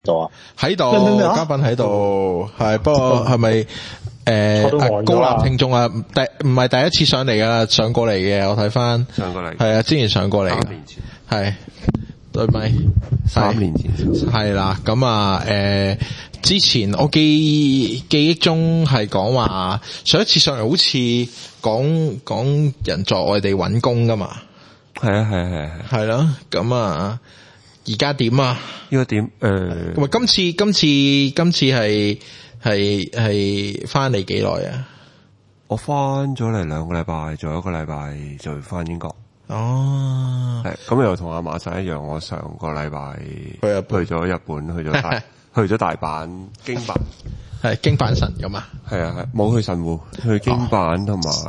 度啊？ 喺度， 咩啊嘉賓喺度，係不過係咪高立聽眾啊？唔係第一次上嚟噶，上過嚟嘅，我睇翻上過嚟， 係啊，之前上過嚟 3年前， 係對咪 3年前係啦。咁啊，之前我記憶中係講話上一次上嚟好似講人在外地揾工噶嘛。 係啊， 係咯。咁啊，而家點啊？ 依家點？ 咁啊，今次係翻嚟幾耐啊？ 我翻咗嚟2個禮拜，仲有1個禮拜就翻英國。 哦， 係咁又同阿馬仔一樣，我上個禮拜去咗日本，去咗大阪、京阪， 係京阪神咁啊？ 係啊，冇去神戶，去京阪同埋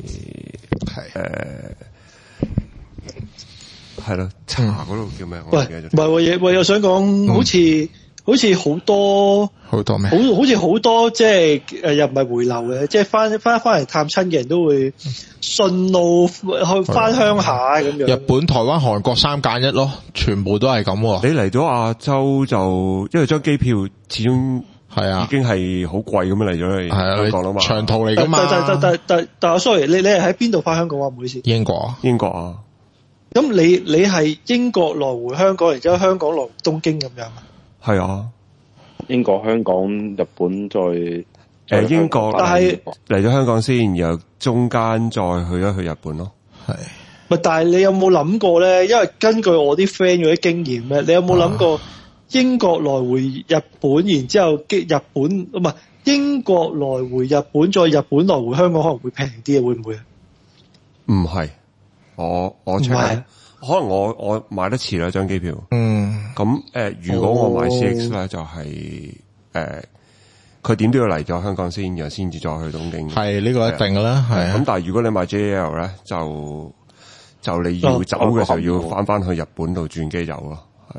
係咯，茶嗰度叫咩？我唔記得咗。 唔係，我又想講，好似好多咩？ 好似好多即係又唔係回流嘅，即係翻嚟探親嘅人都會順路去翻鄉下咁樣。 日本、台灣、韓國3揀1咯，全部都係咁。 你嚟咗亞洲就因為張機票始終係啊， 已經係好貴咁樣嚟咗香港啦嘛， 長途嚟噶嘛。 但sorry，你係喺邊度翻香港啊？唔好意思。 英國啊。 咁你係英國來回香港，然之後香港來東京咁樣啊？ 係啊， 英國、香港、日本再英國， 但係嚟咗香港先，然後中間再去一去日本咯。 係。 但係你有冇諗過咧？因為根據我啲 friend 嗰啲經驗咧，你有冇諗過英國來回日本，然之後日本唔係英國來回日本，再日本來回香港可能會平啲啊？會唔會啊？ 唔係，我 check。可能我買得遲啦張機票。咁如果我買 CX 咧，就係佢點都要嚟咗香港先，然後先至再去東京。 係呢個一定噶啦，係。咁但係如果你買 JL 咧，就你要走嘅時候要翻去日本度轉機走咯。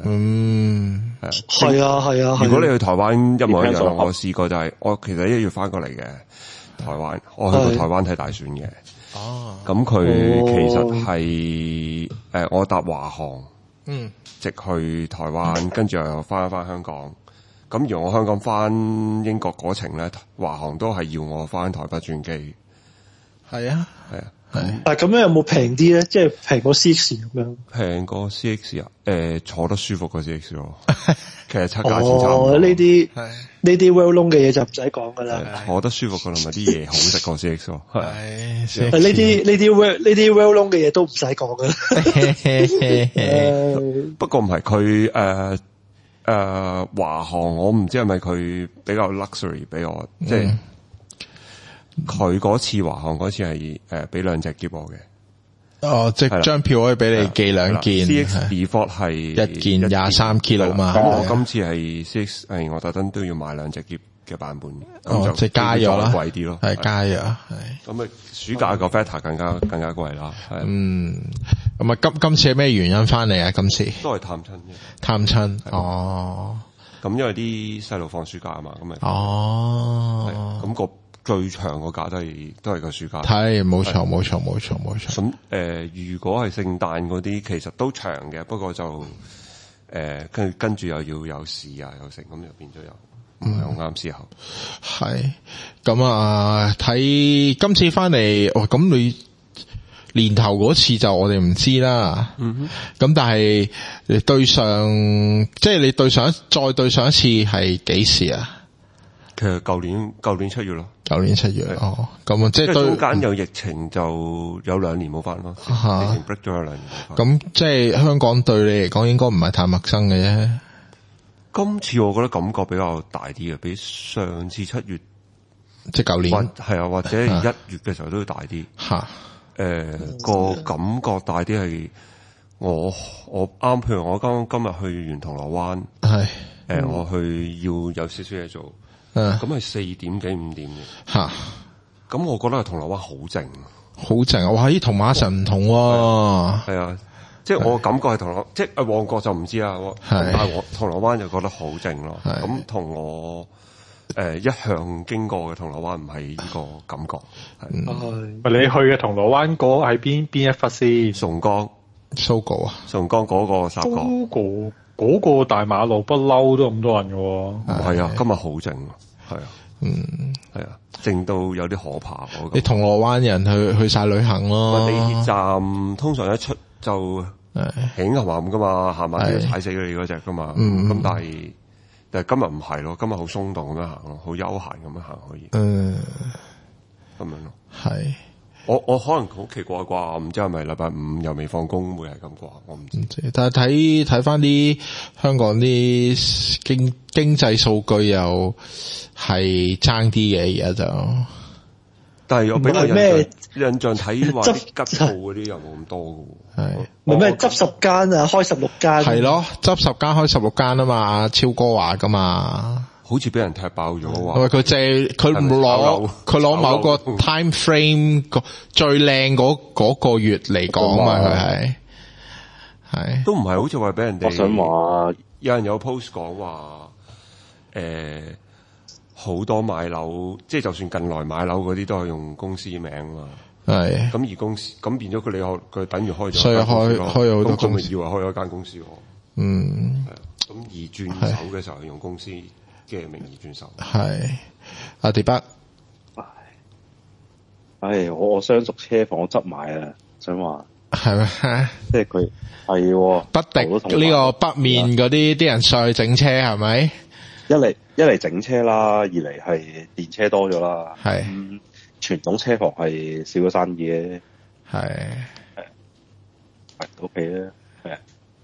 係啊。 如果你去台灣一模一樣，我試過就係我其實一月翻過嚟嘅台灣，我去過台灣睇大選嘅。咁佢其實係我搭華航，直去台灣，跟住又翻香港。咁而我香港翻英國嗰程咧，華航都係要我翻台北轉機。 係啊。 但係咁樣有冇平啲咧？即係平過 CX 咁樣？ 平過 CX 啊？坐得舒服過 CX 咯。其實差價錢差唔多。 呢啲 well known 嘅嘢就唔使講噶啦。 坐得舒服過同埋啲嘢好食過 CX 咯。 係。呢啲 well known 嘅嘢都唔使講噶啦。 不過唔係佢華航，我唔知係咪佢比較 luxury 俾我，即係佢嗰次華航嗰次係俾2隻喼我嘅。 哦，即係張票可以俾你寄2件。 CX default 係 1件23 kilo 嘛。 咁我今次係 CX 係我特登都要買2隻喼嘅版本。 哦，即係加咗啦， 貴啲咯。 係加咗，係。 咁暑假個 factor 更加貴啦。 咁啊今次係咩原因翻嚟啊？今次都係探親啫。 探親。哦。 咁因為啲細路放暑假啊嘛，咁咪。 哦。 咁個最長個假都係個暑假。 係，冇錯。 咁如果係聖誕嗰啲，其實都長嘅，不過就跟住又要有事啊，有成，咁就變咗又唔係好啱時候。 係。咁啊，睇今次翻嚟，咁你年頭嗰次就我哋唔知啦。咁但係你對上再對上一次係幾時啊？ 其實舊年7月咯。 舊年7月。哦，咁啊，即係中間有疫情，就有2年冇翻咯。疫情 break 咗有2年冇翻。 咁即係香港對你嚟講應該唔係太陌生嘅啫。 今次我覺得感覺比較大啲嘅，比上次7月， 即係舊年係啊，或者1月嘅時候都要大啲。個感覺大啲係我啱，譬如我今日去完銅鑼灣，我去要有少少嘢做。咁係4點幾5點嘅。咁我覺得係銅鑼灣好靜。哇！同馬神唔同喎。係啊，即係我感覺係即係旺角就唔知啦。但係銅鑼灣就覺得好靜咯。咁同我一向經過嘅銅鑼灣唔係呢個感覺。 你去嘅銅鑼灣嗰喺邊一忽先？ 崇光 Sogo 啊， 崇光嗰個沙角。 嗰嗰個大馬路不嬲都咁多人嘅喎。 唔係啊，今日好靜，係啊，係啊，靜到有啲可怕。 你銅鑼灣人去晒旅行咯。 地鐵站通常一出就興冚冚噶嘛，行埋都要踩死你嗰隻噶嘛。咁但係今日唔係咯，今日好鬆動咁樣行咯，好悠閒咁樣行可以。咁樣咯。係。我可能好奇怪啩，唔知係咪禮拜五又未放工會係咁啩，我唔知。 但係睇翻啲香港啲經濟數據又係爭啲嘅，而家就。但係我俾我印象睇話吉鋪嗰啲又冇咁多嘅喎。係。 咪咩執10間啊，開16間。 係咯，執10間開16間啊嘛，超哥話噶嘛。 好似俾人踢爆咗喎！ 因為佢攞某個 time frame 最靚嗰個月嚟講嘛，佢係都唔係好似話俾人哋。 我想話有人有 post 講話，好多買樓，即係就算近來買樓嗰啲都係用公司名嘛。係咁而公司咁變咗佢等於開咗，所以開咗好多公司。咁佢咪以為開咗間公司喎？咁而轉手嘅時候係用公司嘅名義轉手。係阿迪北， 我相熟車房我執埋啊，想話係咩？ 即係佢係北迪呢個北面嗰啲人上去整車係咪？ 一嚟整車啦，二嚟係電車多咗啦。係傳統車房係少咗生意嘅。係 OK 啦，係。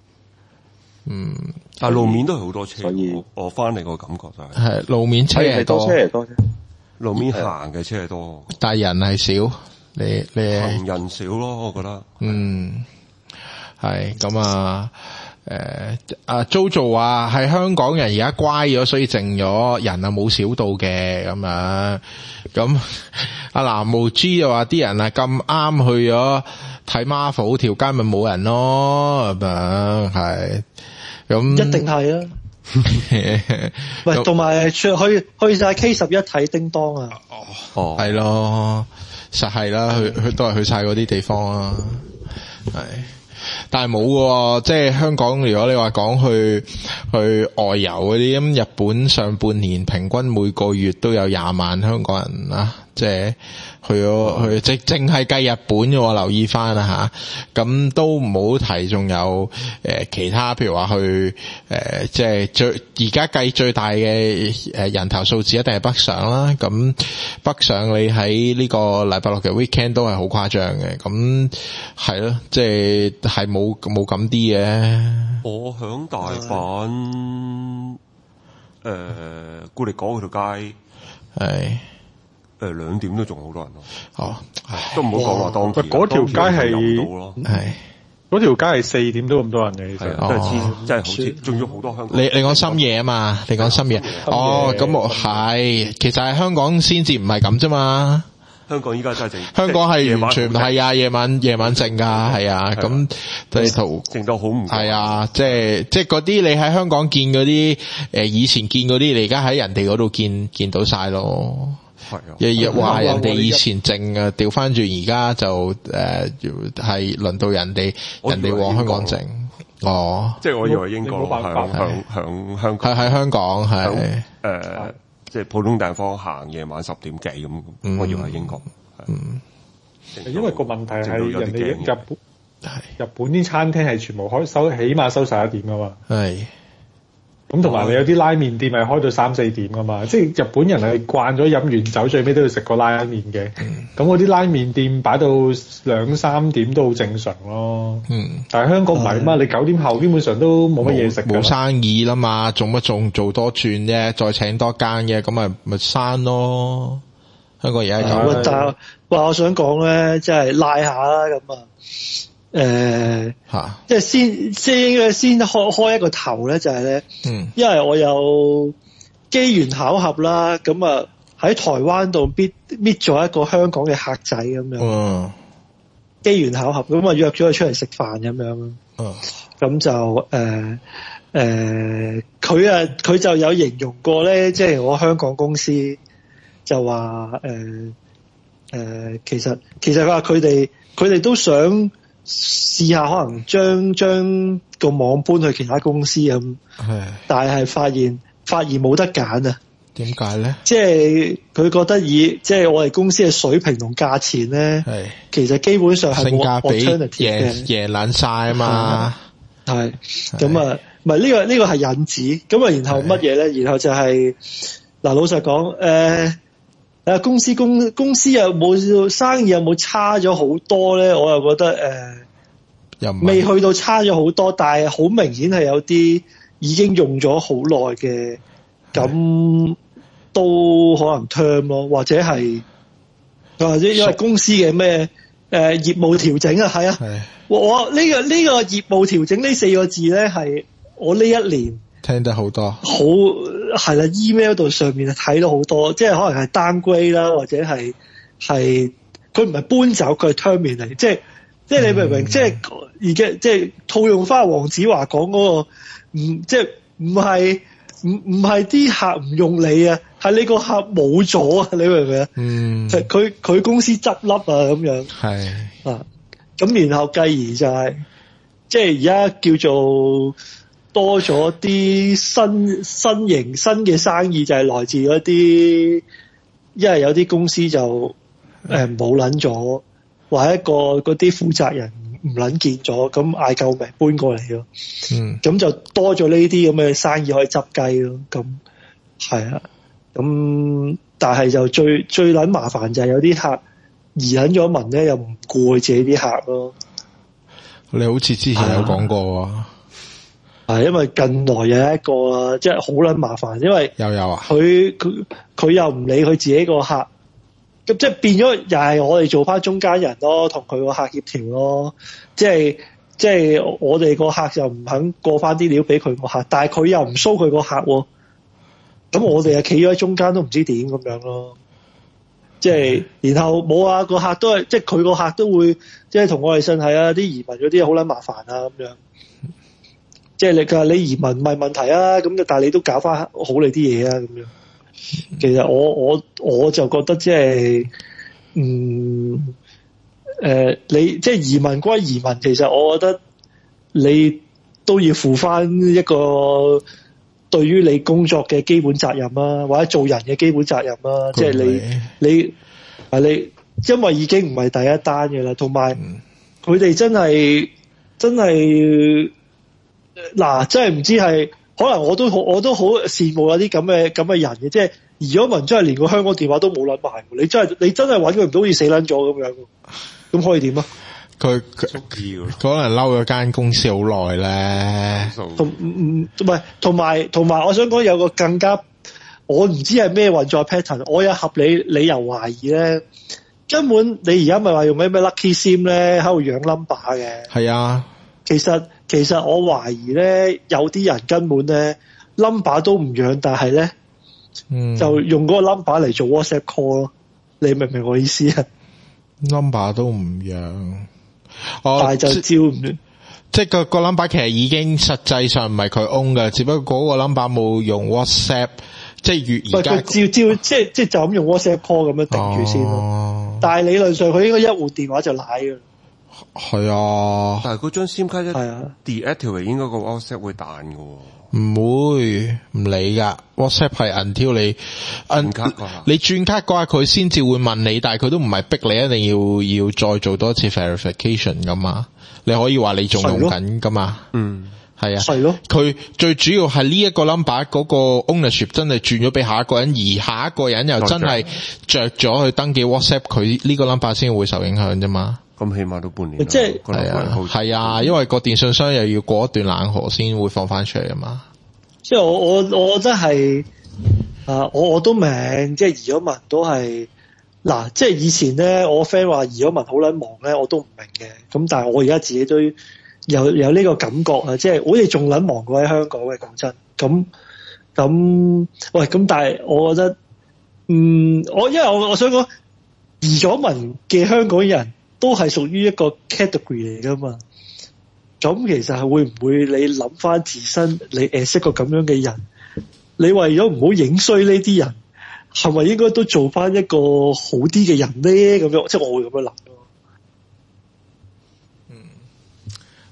但係路面都係好多車，所以我翻嚟個感覺就係路面車係多， 路面行嘅車係多， 但係人係少，你行人少咯，我覺得。 係咁啊，Jojo 話係香港人而家乖咗，所以靜咗，人啊冇少到嘅咁樣。咁阿藍無 G 就話啲人啊咁啱去咗睇 Marvel 條街咪冇人咯，咁樣係。咁一定係啊！喂，同埋去晒 K11 睇叮當啊！ 係咯，實係啦，去都係去晒嗰啲地方啦，係。但係冇喎，即係香港如果你話講去外遊嗰啲，咁日本上半年平均每個月都有20萬香港人啊，即係去咗去淨係計日本嘅，留意翻啦吓，咁都唔好提，仲有其他譬如話去即係而家計最大嘅人頭數字一定係北上啦，咁北上你喺呢個禮拜六嘅 weekend 都係好誇張嘅，咁係咯，即係冇咁啲嘅。 我響大阪固力港嗰條街係。2點都仲好多人咯。都唔好講話當時。 嗰條街係嗰條街係4點都咁多人嘅，其實真係好似仲要好多香港。 你講深夜啊嘛？你講深夜。咁我係，其實係香港先至唔係咁啫嘛。 香港依家真係靜。 香港係完全唔係啊！夜晚靜噶，係啊。咁地圖靜到好唔係啊！即係嗰啲你喺香港見嗰啲以前見嗰啲，你而家喺人哋嗰度見到晒咯。日日話人哋以前靜啊，調翻轉而家就係輪到人哋往香港靜。 即係我以為英國響香港喺香港係即係普通地方行夜晚10點幾咁，我以為係英國。 因為個問題係人哋日本啲餐廳係全部起碼收11點噶嘛。係。咁同埋你有啲拉麵店係開到3-4點噶嘛，即係日本人係慣咗飲完酒最尾都要食個拉麵嘅，咁嗰啲拉麵店擺到2-3點都好正常咯。但係香港唔係嘛，你9點後基本上都冇乜嘢食， 冇生意啦嘛，做乜仲做多轉啫？再請多間嘅，咁咪閂咯。香港而家咁。 但係我想講咧，即係拉下啦咁啊。即係先開一個頭咧，就係咧，因為我有機緣巧合啦，咁啊喺台灣度搣咗一個香港嘅客仔咁樣，機緣巧合咁啊約咗佢出嚟食飯咁樣，咁就佢就有形容過咧，即係我香港公司就話其實佢話佢哋都想試下可能將個網搬去其他公司咁，但係發現冇得揀啊！ 點解咧？ 即係佢覺得即係我哋公司嘅水平同價錢咧，其實基本上係冇 alternative 嘅， 贏撚晒啊嘛！ 係咁啊，唔係呢個係引子咁啊，然後乜嘢咧？然後就係嗱，老實講，公司有冇生意有冇差咗好多咧？我又覺得未去到差咗好多，但係好明顯係有啲已經用咗好耐嘅，咁都可能 term 咯，或者因為公司嘅咩業務調整啊，係啊，我呢個業務調整呢4個字咧，係我呢一年聽得好多， 好係啦 ，email 度上面睇到好多，即係可能係 downgrade 啦，或者係佢唔係搬走，佢係 terminate 嚟，即係你明唔明？即係而家即係套用翻黃子華講嗰個，即係唔係啲客唔用你啊，係你個客冇咗啊！你明唔明啊？佢公司執笠啊咁樣。係啊，咁然後繼而就係，即係而家叫做多咗啲新嘅生意，就係來自嗰啲，因為有啲公司就冇撚咗。或者嗰啲負責人唔撚見咗，咁嗌救命搬過嚟咯。咁就多咗呢啲咁嘅生意可以執雞咯。咁係啊，咁但係就最撚麻煩就係有啲客移撚咗民咧，又唔顧佢自己啲客咯。 你好似之前有講過喎， 因為近來有一個即係好撚麻煩，因為有啊， 佢又唔理佢自己個客。咁即係變咗，又係我哋做翻中間人咯，同佢個客協調咯。即係我哋個客就唔肯過翻啲料俾佢個客，但係佢又唔收佢個客喎。咁我哋又企咗喺中間都唔知點咁樣咯。即係然後冇啊，個客都係即係佢個客都會即係同我哋信係啊，啲移民嗰啲好撚麻煩啊咁樣。即係你移民唔係問題啊，咁但係你都搞翻好你啲嘢啊咁樣。其實我就覺得即係你即係移民歸移民，其實我覺得你都要負翻一個對於你工作嘅基本責任啊，或者做人嘅基本責任啊。即係你因為已經唔係第一單嘅啦，同埋佢哋真係嗱，真係唔知係。可能我都好羨慕有啲咁嘅人嘅，即係移咗民真係連個香港電話都冇撚埋，你真係揾佢唔到，好似死撚咗咁樣，咁可以點啊？佢可能嬲咗間公司好耐咧。 同埋，我想講有個更加，我唔知係咩運作 pattern， 我有合理理由懷疑咧，根本你而家咪話用咩 Lucky SIM 咧喺度養 number 嘅。係啊，其實我懷疑咧，有啲人根本咧 number 都唔養，但係咧，就用嗰個 number 嚟做 WhatsApp call 咯。你明唔明我意思啊 ？number 都唔養， 但係就照唔即係個 number 其實已經實際上唔係佢 own 嘅，只不過嗰個 number 冇用 WhatsApp， 即係而家照即係就咁用 WhatsApp call 咁樣定住先咯。但係理論上佢應該一換電話就瀨㗎。 係啊， 但係嗰張 SIM 卡一 deactivate 應該個 WhatsApp 會彈㗎喎。 唔會，唔理噶。WhatsApp 係 until 你轉卡嗰下佢先至會問你，但係佢都唔係逼你一定要再做多一次 verification 噶嘛。你可以話你仲用緊噶嘛。係啊。係咯。佢最主要係呢一個 number 嗰個 ownership 真係轉咗俾下一個人，而下一個人又真係着咗去登記 WhatsApp， 佢呢個 number 先會受影響啫嘛。 咁起碼都半年， 即係係啊，因為個電信商又要過一段冷河先會放翻出嚟啊嘛。 即係我真係我都明，即係移咗民都係嗱，即係以前咧，我 friend 話移咗民好撚忙咧，我都唔明嘅。咁但係我而家自己都有呢個感覺啊，即係好似仲撚忙過喺香港嘅，講真。咁喂，咁但係我覺得，因為我想講移咗民嘅香港人。都係屬於一個 category 嚟噶嘛？咁其實係會唔會你諗翻自身，你識個咁樣嘅人，你為咗唔好影衰呢啲人，係咪應該都做翻一個好啲嘅人咧？咁樣，即係我會咁樣諗咯。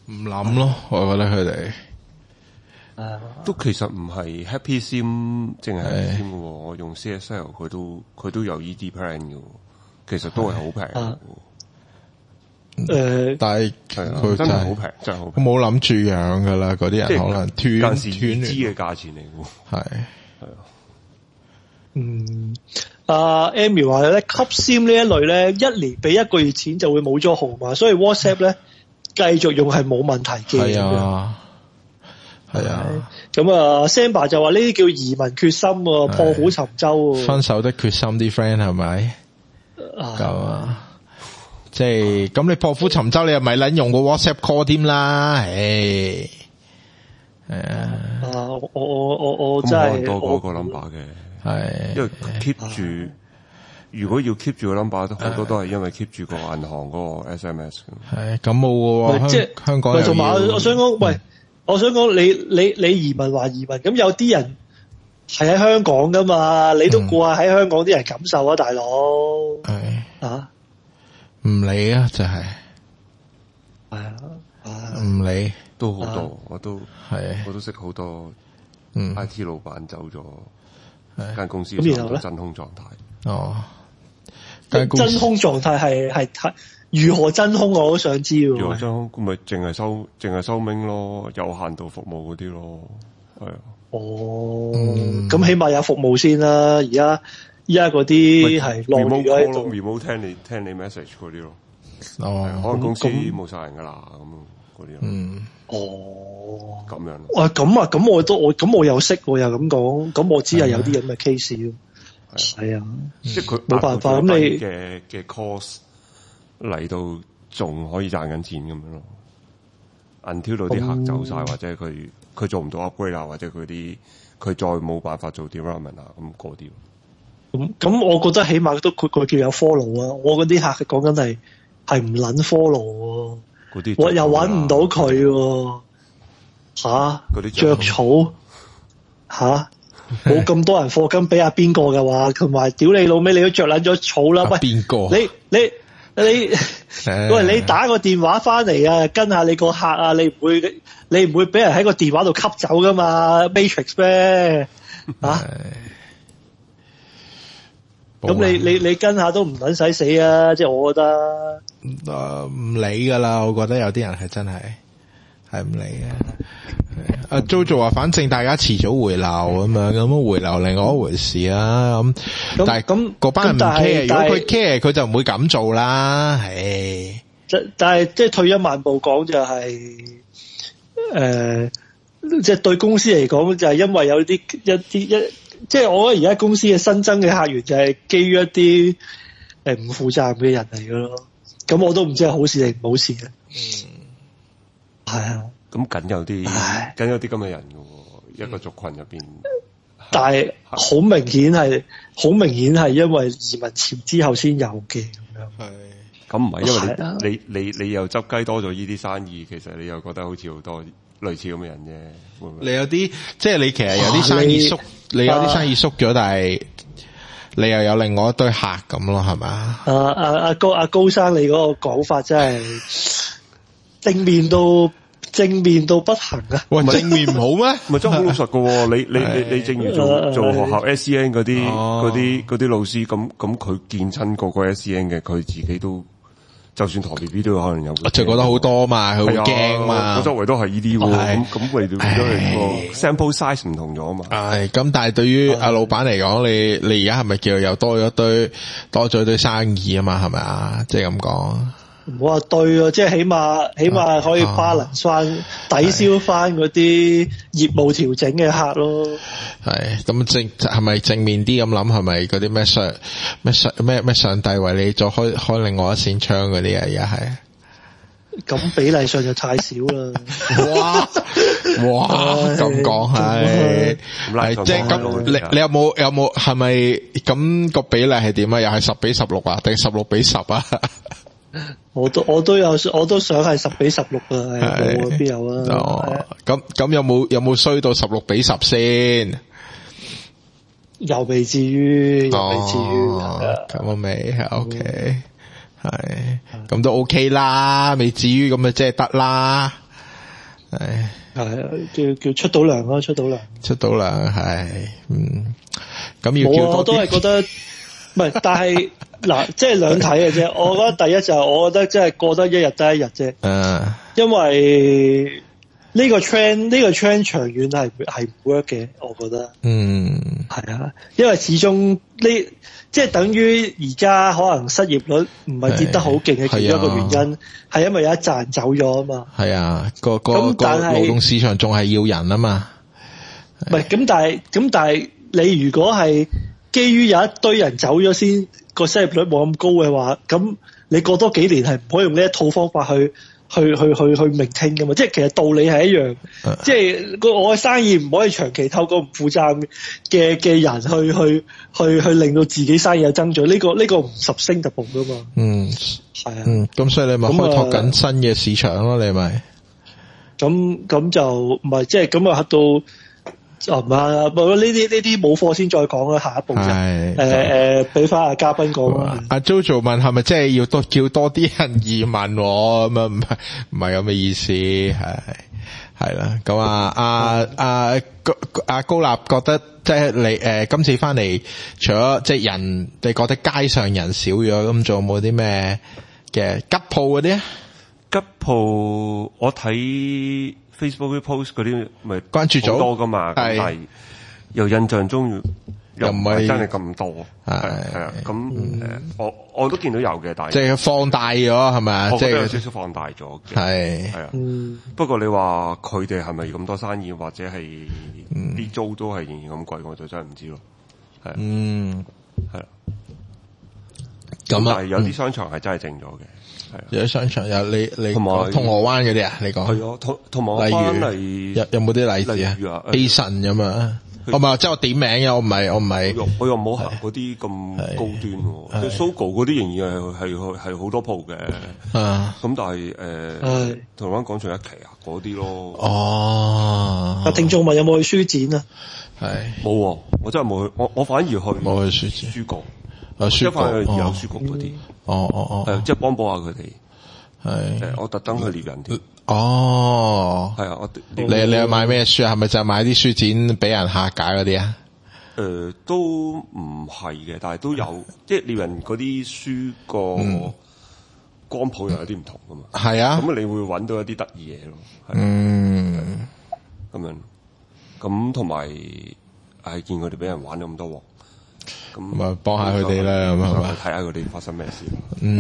唔諗咯，我覺得佢哋。 都其實唔係 Happy Sim 淨係 Happy Sim 嘅，我用 CSL 佢都有 ED plan 嘅，其實都係好平。 但係佢真係好平，真係好平。 冇諗住養噶啦，嗰啲人可能斷支嘅價錢嚟嘅。 係。Amy 話咧，Club Sim 呢一類咧，一年俾1個月錢就會冇咗號碼，所以 WhatsApp 咧繼續用係冇問題嘅。 係啊， 咁Samba 就話呢啲叫移民決心，破釜沉舟。 分手的決心啲 friend 係咪？咁即係咁你破釜沉舟，你又咪撚用個 WhatsApp call 添啦？係我真係多過個 number 嘅，係因為 keep 住，如果要 keep 住個 number，好多都係因為 keep 住個銀行嗰個 SMS。係咁冇喎， 即係香港同埋我想講，喂。我想講你移民話移民，咁有啲人係喺香港噶嘛，你都顧下喺香港啲人感受啊，大佬。係唔理啊，就係唔理都好多，我都識好多 IT 老闆走咗，間公司進入真空狀態。 真空狀態係如何真空我都想知喎。 如何真空咪淨係收名咯，有限度服務嗰啲咯，係啊。 咁起碼有服務先啦。而家嗰啲係落住喺度 remote 聽你 message 嗰啲咯。可能公司冇晒人噶啦，咁嗰啲咯。咁樣。 咁我又識又咁講，咁我知係有啲咁嘅 case。係啊， 即係佢冇辦法。咁你嘅 course 嚟到仲可以賺緊錢咁樣咯，until 到啲客走晒，或者佢做唔到 upgrade 啊，或者佢再冇辦法做 development 啊，咁嗰啲。 咁我覺得起碼都佢叫有 follow 啊，我嗰啲客講緊係唔撚 follow 嗰啲， 我又搵唔到佢嗰啲著草冇咁多人課金俾阿邊個嘅話，同埋屌你老味，你都着撚咗草啦！喂， 邊個？ 你打個電話翻嚟啊，跟下你個客啊，你唔會俾人喺個電話度吸走噶嘛 ？Matrix 咩？咁你跟下都唔撚使死啊！即係我覺得唔理噶啦，我覺得有啲人係真係唔理嘅。阿 Jojo 話，反正大家遲早回流咁樣，咁回流另外一回事啦。咁但係咁嗰班人唔 care，如果佢 care，佢就唔會咁做啦。係， 但係即係退一萬步講就係，即係對公司嚟講就係因為有啲即係我覺得而家公司嘅新增嘅客源就係基於一啲唔負責任嘅人嚟嘅咯。咁我都唔知係好事定唔好事嘅。係啊。 咁梗有啲咁嘅人嘅，一個族群入邊。 但係好明顯係因為移民潮之後先有嘅咁樣。 係。咁唔係因為你又執雞多咗呢啲生意，其實你又覺得好似好多類似咁嘅人啫。會唔會你有啲即係你其實有啲生意縮，你有啲生意縮咗，但係你又有另外一堆客咁咯，係嘛？ 阿高生，你嗰個講法真係正面到不行啊！ 喂，正面唔好咩？ 咪真係好老實噶，你正如做學校 SEN 嗰啲老師，咁佢見親個 SEN 嘅，佢自己都就算陀 BB 都有可能有， 就覺得好多嘛，佢會驚嘛。 我周圍都係呢啲喎，咁為咗個 sample size 唔同咗嘛。 係咁，但係對於阿老闆嚟講，你而家係咪叫又多咗一堆生意啊嘛？係咪啊？即係咁講。 唔好話對啊，即係起碼可以 balance 翻抵消翻嗰啲業務調整嘅客咯。 係咁係咪正面啲咁諗？係咪嗰啲咩上帝為你再開另外一扇窗嗰啲啊？而家係咁比例上就太少啦。 哇咁講係即係咁，你有冇係咪咁個比例係點啊？又係10:16啊，定16:10啊？ 我都想係10:16啊，邊有啊？ 咁有冇衰到16:10先？ 又未至於， 咁我未 OK，係咁都 OK 啦，未至於咁就即係得啦。 係叫出到糧咯，出到糧係，咁要叫多啲。 我都係覺得，唔係，但係嗱，即係兩睇嘅啫。我覺得第一就係我覺得即係過得一日得一日啫。因為呢個 trend 長遠係唔 work 嘅，我覺得。係啊，因為始終即係等於而家可能失業率唔係跌得好勁嘅其中一個原因，係因為有一紮人走咗啊嘛。係啊，個勞動市場仲係要人啊嘛。 唔係咁，但係你如果係基於有一堆人走咗先個失業率冇咁高嘅話，咁你過多幾年係唔可以用呢一套方法去明聽噶嘛？即係其實道理係一樣，即係我嘅生意唔可以長期透過唔負責任嘅人去令到自己生意有增長，呢個唔 sustainable 噶嘛。係啊。 咁所以你咪開拓緊新嘅市場咯，你咪。 咁就唔係即係咁啊，到唔係呢啲冇貨先再講啦，下一步就俾翻阿嘉賓講啦。 阿 Jojo 問係咪即係要叫多啲人移民咁啊？唔係咁嘅意思，係啦。咁阿高立覺得即係你今次翻嚟，除咗即係人，你覺得街上人少咗，咁仲有冇啲咩嘅吉鋪嗰啲啊？ 吉鋪我睇 Facebook post 嗰啲咪關注咗好多噶嘛，但係又印象中又唔係真係咁多，係啊，咁我都見到有嘅，但係即係放大咗係咪啊？即係有少少放大咗嘅， 係啊。不過你話佢哋係咪咁多生意，或者係啲租都係仍然咁貴，我就真係唔知咯。係係啊。咁但係有啲商場係真係靜咗嘅。 有啲商場有你同埋銅鑼灣嗰啲啊，你講係啊，銅鑼灣嚟有冇啲例子啊？A 神咁啊，我唔係即係我點名嘅，我唔又冇行嗰啲咁高端，即係 Sogo 嗰啲仍然係好多鋪嘅，咁但係銅鑼灣廣場一期啊嗰啲咯。 阿聽眾問有冇去書展啊？ 係冇，我真係冇去，我反而冇去書局。 書局有書局嗰啲，係即係幫補下佢哋。係我特登去獵人添。係啊， 你有買咩書啊？係咪就係買啲書展俾人下架嗰啲啊？ 都唔係嘅，但係都有，即係獵人嗰啲書個光譜又有啲唔同噶嘛。係啊，咁你會揾到一啲得意嘢咯。咁樣，咁同埋係見佢哋俾人玩咗咁多鑊。咁咪幫下佢哋啦，咁係嘛？ 睇下佢哋發生咩事。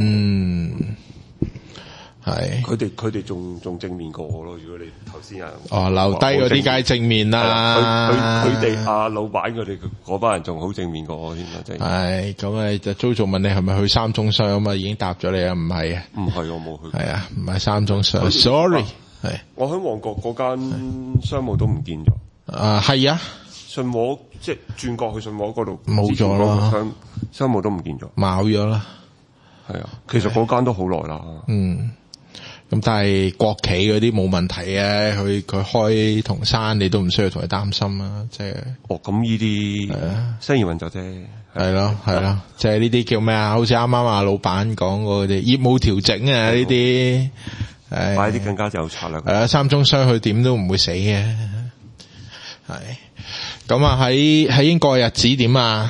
係。 佢哋仲正面過我咯。如果你頭先留低嗰啲梗係正面啦。 佢哋老闆佢哋嗰班人仲好正面過我添啊！真係。係咁啊，就Jojo問你係咪去三中商啊嘛？已經答咗你啊，唔係啊。 唔係我冇去。 係啊，唔係三中商。Sorry。係。 我喺旺角嗰間商務都唔見咗。 係啊。 信和即係轉角去信和嗰度冇咗啦， 商務都唔見咗， 冇咗啦。 係啊，其實嗰間都好耐啦。 咁但係國企嗰啲冇問題嘅，佢開同山你都唔需要同佢擔心啊。即係咁呢啲生意運作啫， 係咯，即係呢啲叫咩啊？好似啱啱阿老闆講過嗰啲業務調整啊，呢啲買啲更加有策略。 三中商佢點都唔會死嘅，係。咁啊喺英國嘅日子點啊？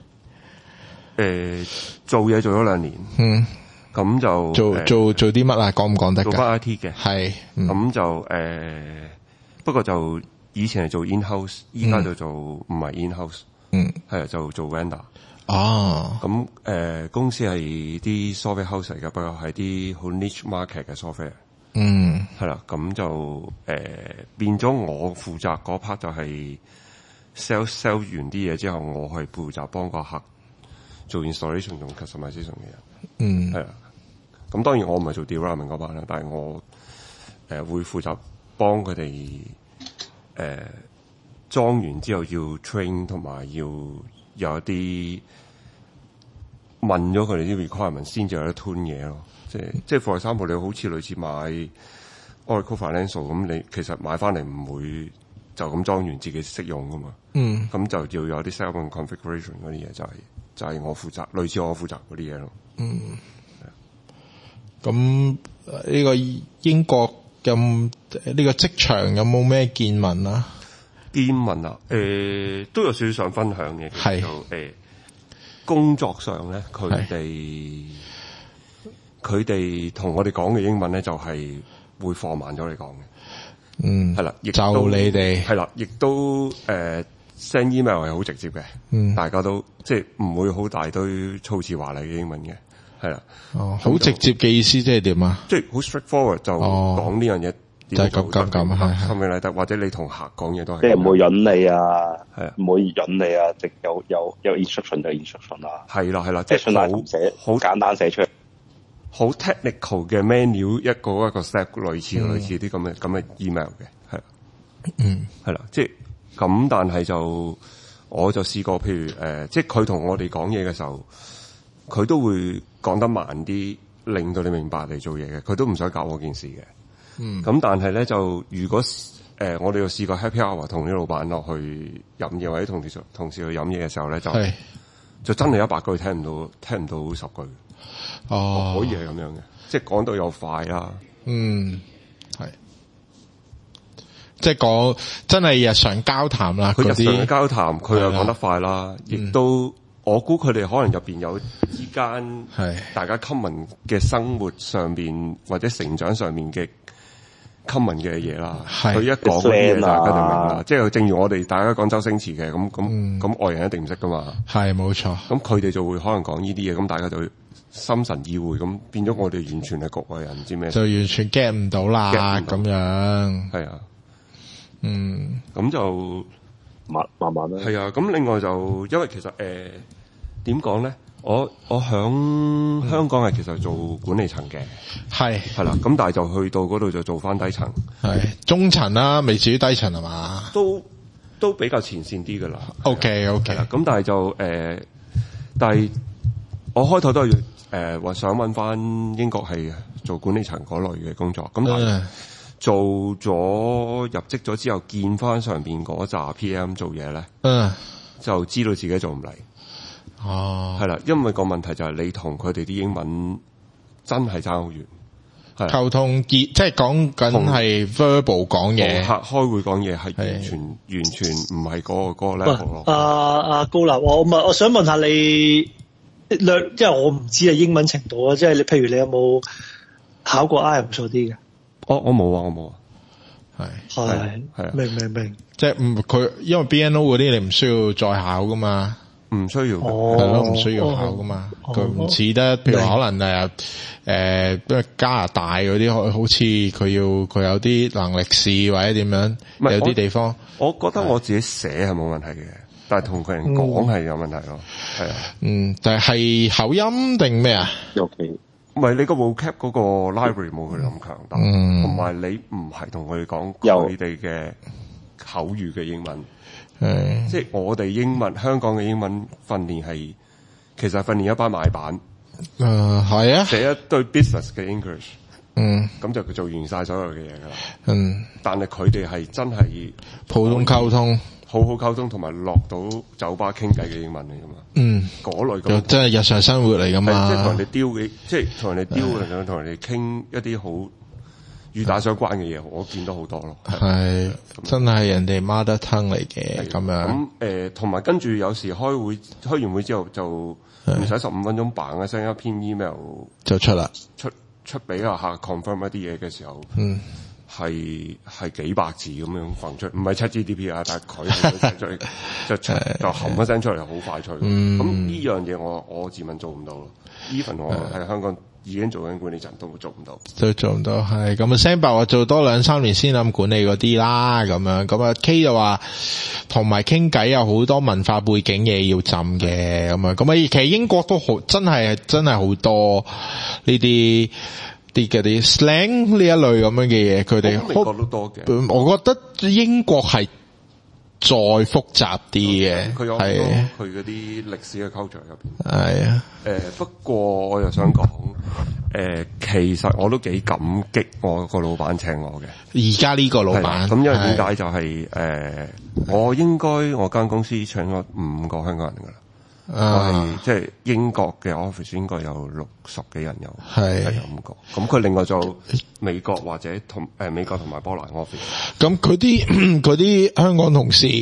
做嘢做咗2年，咁就做啲乜啊？講唔講得㗎？ 做翻 IT 嘅， 係， 咁就不過就以前係做 in house， 依家就做唔係 in house， 係啊，就做 vendor。咁公司係啲 software house 嚟嘅，不過係啲好 niche market 嘅 software。係啦，咁就變咗我負責嗰 part 就係。sell 完啲嘢之後，我係負責幫個客做 installation 同 customization 嘅人。係啊。咁當然我唔係做 development 嗰班啦，但係我會負責幫佢哋裝完之後要 train 同埋要有一啲問咗佢哋啲 requirement 先至有得 tune 嘢咯。即係 for example 你好似類似買 Oracle Financial 咁，你其實買翻嚟唔會就咁裝完自己識用噶嘛。咁就要有啲 set up and configuration 嗰啲嘢，就係我負責，類似我負責嗰啲嘢咯。 咁呢個英國咁呢個職場有冇咩見聞啊？ 見聞啊，都有少少想分享嘅。係工作上咧，佢哋同我哋講嘅英文咧，就係會放慢咗嚟講嘅。係啦，亦都就你哋係啦，亦都send email 係好直接嘅。大家都即係唔會好大堆措辭華麗嘅英文嘅。係啦， 好直接嘅意思即係點啊？ 即係好 straightforward 就講呢樣嘢。 就係咁係係咪嚟得？或者你同客講嘢都係， 即係唔會引你啊，係唔會引你啊，直有 instruction 就 instruction 啊，係啦，即係好簡單寫出嚟， 好 technical 嘅 menu 一個 step 類似啲咁嘅 email 嘅，係啦，即係咁，但係就我就試過，譬如即係佢同我哋講嘢嘅時候，佢都會講得慢啲，令到你明白嚟做嘢嘅，佢都唔想搞嗰件事嘅。咁但係咧就如果我哋又試過 happy hour 同啲老闆落去飲嘢或者同事去飲嘢嘅時候咧，就真係100句聽唔到10句。可以係咁樣嘅，即係講到又快啦。 係，即係講真係日常交談啦。 佢日常嘅交談，佢又講得快啦，亦都我估佢哋可能入邊有之間大家 common 嘅生活上邊或者成長上面嘅common 嘅嘢啦，佢一講嗰啲嘢，大家就明啦。即係正如我哋大家講周星馳嘅，咁外人一定唔識噶嘛。係冇錯。咁佢哋就會可能講呢啲嘢，咁大家就會心神意會，咁變咗我哋完全係局外人，唔知咩。就完全 get 唔到啦，咁樣。係啊。咁就慢慢啦。 係啊。咁另外就因為其實點講咧？我響香港係其實做管理層嘅，係啦，咁但係就去到嗰度就做翻低層，係中層啦，未至於低層係嘛？ 都比較前線啲噶啦。 OK， 咁但係就但係我開頭都係話想揾翻英國係做管理層嗰類嘅工作，咁但係做咗入職咗之後，見翻上邊嗰紮 PM 做嘢咧，就知道自己做唔嚟。係啦，因為個問題就係你同佢哋啲英文真係爭好遠， 溝通即係講緊係 verbal 講嘢， 同客開會講嘢係完全唔係嗰個 level 咯。 阿高立，我想問下你略，即係我唔知啊英文程度啊，即係你譬如你有冇考過 IELTS 嗰啲嘅？ 我冇啊。係明， 即係佢因為 BNO 嗰啲你唔需要再考噶嘛。 唔需要， 係咯，唔需要考噶嘛。佢唔似得，譬如可能加拿大嗰啲，好似佢有啲能力試或者點樣，有啲地方。 我覺得我自己寫係冇問題嘅，但係同佢人講係有問題咯。係啊， 但係口音定咩啊？ 唔係你個 vocab 嗰個 library 冇佢哋咁強大，同埋你唔係同佢哋講佢哋嘅口語嘅英文。即係我哋香港嘅英文訓練係，其實係訓練一班買辦， 係啊， 寫一堆 business 嘅 English，咁就做完晒所有嘅嘢噶啦，但係佢哋係真係普通溝通， 好好溝通，同埋落到酒吧傾偈嘅英文嚟噶嘛，嗰類咁， 真係日常生活嚟噶嘛， 即係同人哋丟嘅，即係同人哋丟嚟同人哋傾一啲好與打相關嘅嘢，我見到好多咯。係真係人哋 mother tongue 嚟嘅咁樣。 咁同埋跟住有時開完會之後就唔使15分鐘，bang一聲一篇 email 就出啦， 出俾個客 confirm 一啲嘢嘅時候，係幾百字咁樣放出，唔係7GDP 啊，但係佢寫出嚟就冚一聲出嚟，好快脆。咁呢樣嘢我自問做唔到咯。even 我喺香港已經做緊管理層都做唔到， 係咁啊。Sam 伯話做多2-3年先諗管理嗰啲啦，咁樣咁啊。K 就話同埋傾偈有好多文化背景嘢要浸嘅，咁啊。咁啊，其實英國都好真係好多呢啲嗰啲 slang 呢一類咁樣嘅嘢，佢哋美國都多嘅。 我覺得英國係再複雜啲嘅， 佢有好多佢嗰啲歷史嘅 culture 入邊。係啊，不過我又想講，其實我都幾感激我個老闆請我嘅。而家呢個老闆，咁因為點解就係我應該我間公司請咗5個香港人噶啦。 即係英國嘅 office 應該有60幾人有，係有5個。咁佢另外就美國或者美國同埋波蘭 office。 咁佢啲香港同事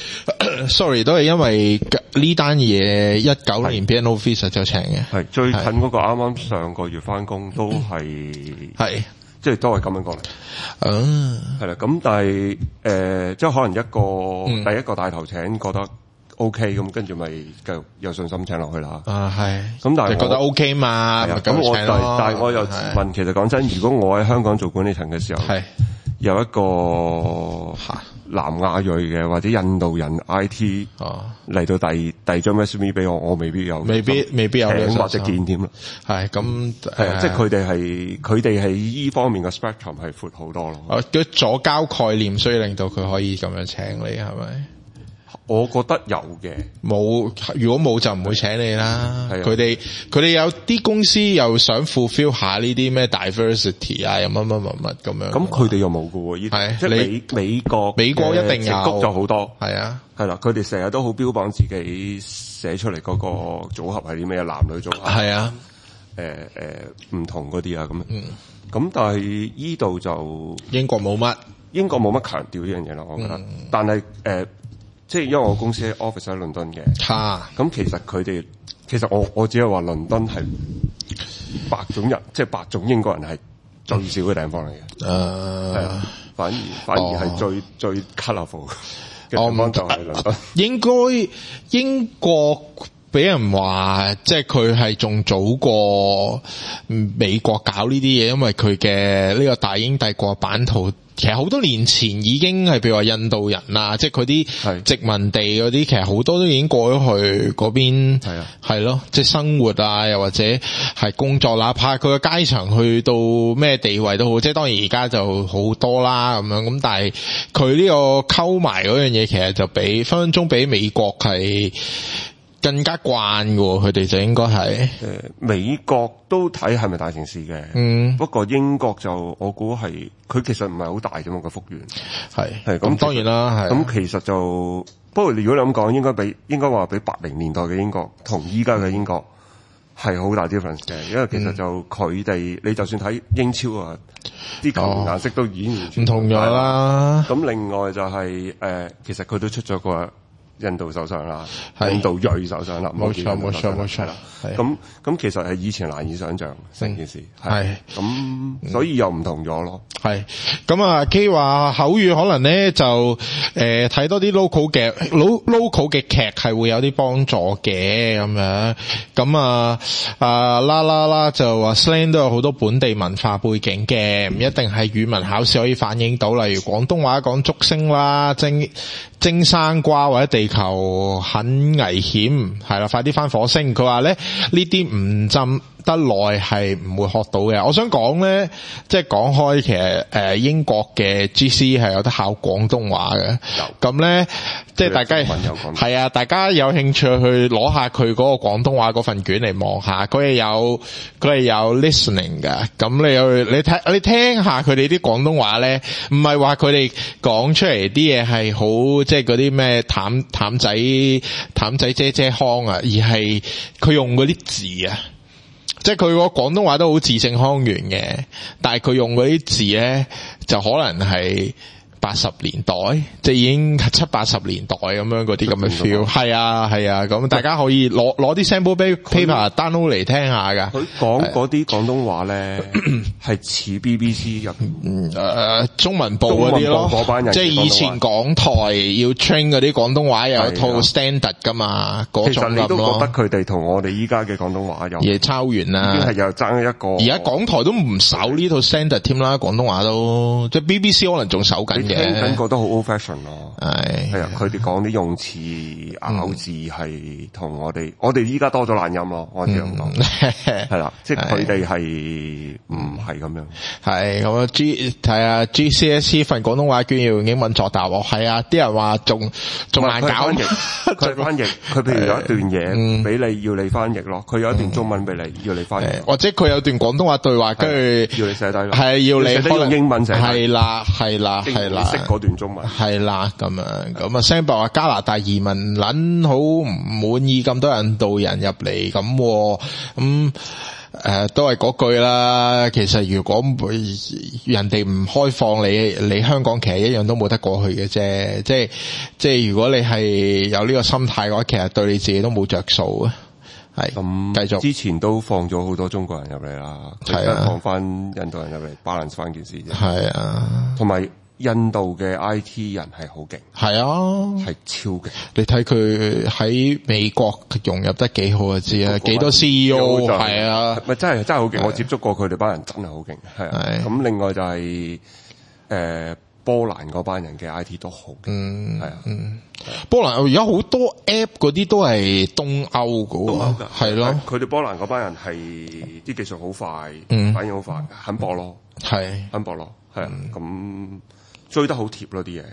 ，sorry 都係因為呢單嘢19年 BNO Visa 就請嘅。 係最近嗰個啱啱上個月返工都係即係都係咁樣過嚟。係啦。咁但係即係可能第一個帶頭請覺得 OK， 咁跟住咪繼續有信心請落去啦。係。咁但係覺得 OK 嘛？ 咁但係我又問，其實講真，如果我喺香港做管理層嘅時候，有一個南亞裔嘅或者印度人 IT 嚟到遞張 resume 俾我未必有，未必有或者見添啦。係咁即係佢哋係依方面嘅 spectrum 係闊好多咯。 左膠概念，所以令到佢可以咁樣請你，係咪？ 我覺得有嘅， 如果冇就唔會請你啦。佢哋有啲公司又想 fulfill 下呢啲咩 diversity 啊，又乜咁樣。咁佢哋又冇㗎喎，即係美國一定有， 矽谷就好多。 係啊， 係啦，佢哋成日都好標榜自己寫出嚟嗰個組合係啲咩男女組合。 係啊， 唔同嗰啲啊咁。咁但係依度就英國冇乜強調呢樣嘢咯，我覺得。但係即係因為我公司 office 喺倫敦嘅，咁其實我只係話倫敦係白種人，即係白種英國人係最少嘅地方嚟嘅。係啊，反而係最 colourful 嘅地方就係倫敦。 應該英國俾人話，即係佢係仲早過美國搞呢啲嘢，因為佢嘅呢個大英帝國版圖。其實好多年前已經係譬如話印度人啊，即係佢啲殖民地嗰啲，其實好多都已經過咗去嗰邊，係咯，即係生活啊，又或者係工作，哪怕佢嘅階層去到咩地位都好，即係當然而家就好多啦咁樣，咁但係佢呢個溝埋嗰樣嘢，其實就分分鐘比美國係更加慣嘅，佢哋就應該係美國都睇係咪大城市嘅，不過英國就我估係佢其實唔係好大啫嘛，個幅員係咁當然啦，係咁其實就不過如果你咁講，應該話比80年代嘅英國同依家嘅英國係好大 difference 嘅，因為其實就佢哋你就算睇英超啊，啲球員顏色都已經完全唔同咗啦。 咁另外就係其實佢都出咗個印度首相啦，印度裔首相啦， 冇錯啦。 咁其實係以前難以想象成件事，係咁，所以又唔同咗咯。係咁啊，K 話口語可能咧就睇多啲 local 嘅劇係會有啲幫助嘅咁樣。咁啦就話 slang 都有好多本地文化背景嘅，唔一定係語文考試可以反映到。例如廣東話講竹升啦、蒸生瓜或者地球很危險，係啦，快啲返火星。佢話咧呢啲唔浸得耐係唔會學到嘅。我想講咧，即係講開其實英國嘅 GC 係有得考廣東話嘅。咁咧即係大家係啊，大家有興趣去攞下佢嗰個廣東話嗰份卷嚟望下，佢係有 listening 嘅。咁你聽下佢哋啲廣東話咧，唔係話佢哋講出嚟啲嘢係好即係嗰啲咩淡仔姐腔啊，而係佢用嗰啲字啊。即係佢個廣東話都好字正腔圓嘅，但係佢用嗰啲字咧，就可能係80年代，即係已經70-80年代咁樣嗰啲咁嘅 feel。係啊，咁大家可以攞啲 sample paper download 嚟聽下噶。 佢講嗰啲廣東話咧，係似 BBC 入中文部嗰啲咯， 嗰班人即係以前港台要 train 嗰啲廣東話有一套 standard 噶嘛，嗰種咁咯。其實你都覺得佢哋同我哋依家嘅廣東話有嘢抄完啦， 已經係又爭一個。 而家港台都唔守呢套 standard 添啦，廣東話都即係 BBC 可能仲守緊。 聽緊覺得好 old fashion 咯，係啊，佢哋講啲用詞咬字係同我哋依家多咗懶音咯，我哋咁講係啦，即係佢哋係唔係咁樣。係咁睇下 GCSE 份廣東話卷要用英文作答喎，係啊，啲人話仲難搞。 佢翻譯，佢譬如有一段嘢俾你要你翻譯咯，佢有一段中文俾你要你翻譯， 或者佢有段廣東話對話跟住要你寫低咯， 係要你用英文寫。 係啦。 識嗰段中文。 係啦，咁啊 Sam 伯話加拿大移民撚好唔滿意咁多印度人入嚟咁，都係嗰句啦。其實如果人哋唔開放你香港，其實一樣都冇得過去嘅啫。即係如果你係有呢個心態嘅話，其實對你自己都冇着數啊。係咁，繼續。之前都放咗好多中國人入嚟啦，係啊，放翻印度人入嚟 balance 翻件事啫。 係啊， 同埋印度嘅 IT 人係好勁， 係啊， 係超勁。 你睇佢喺美國融入得幾好就知啊，幾多 CEO 係啊， 咪真係好勁。我接觸過佢哋班人真係好勁，係啊。咁另外就係波蘭嗰班人嘅 IT 都好勁，係啊， 波蘭而家好多 app 嗰啲都係東歐㗎，係咯。 佢哋波蘭嗰班人係啲技術好快，反應好快，肯搏咯，肯搏咯，係啊，咁追得好貼咯啲嘢，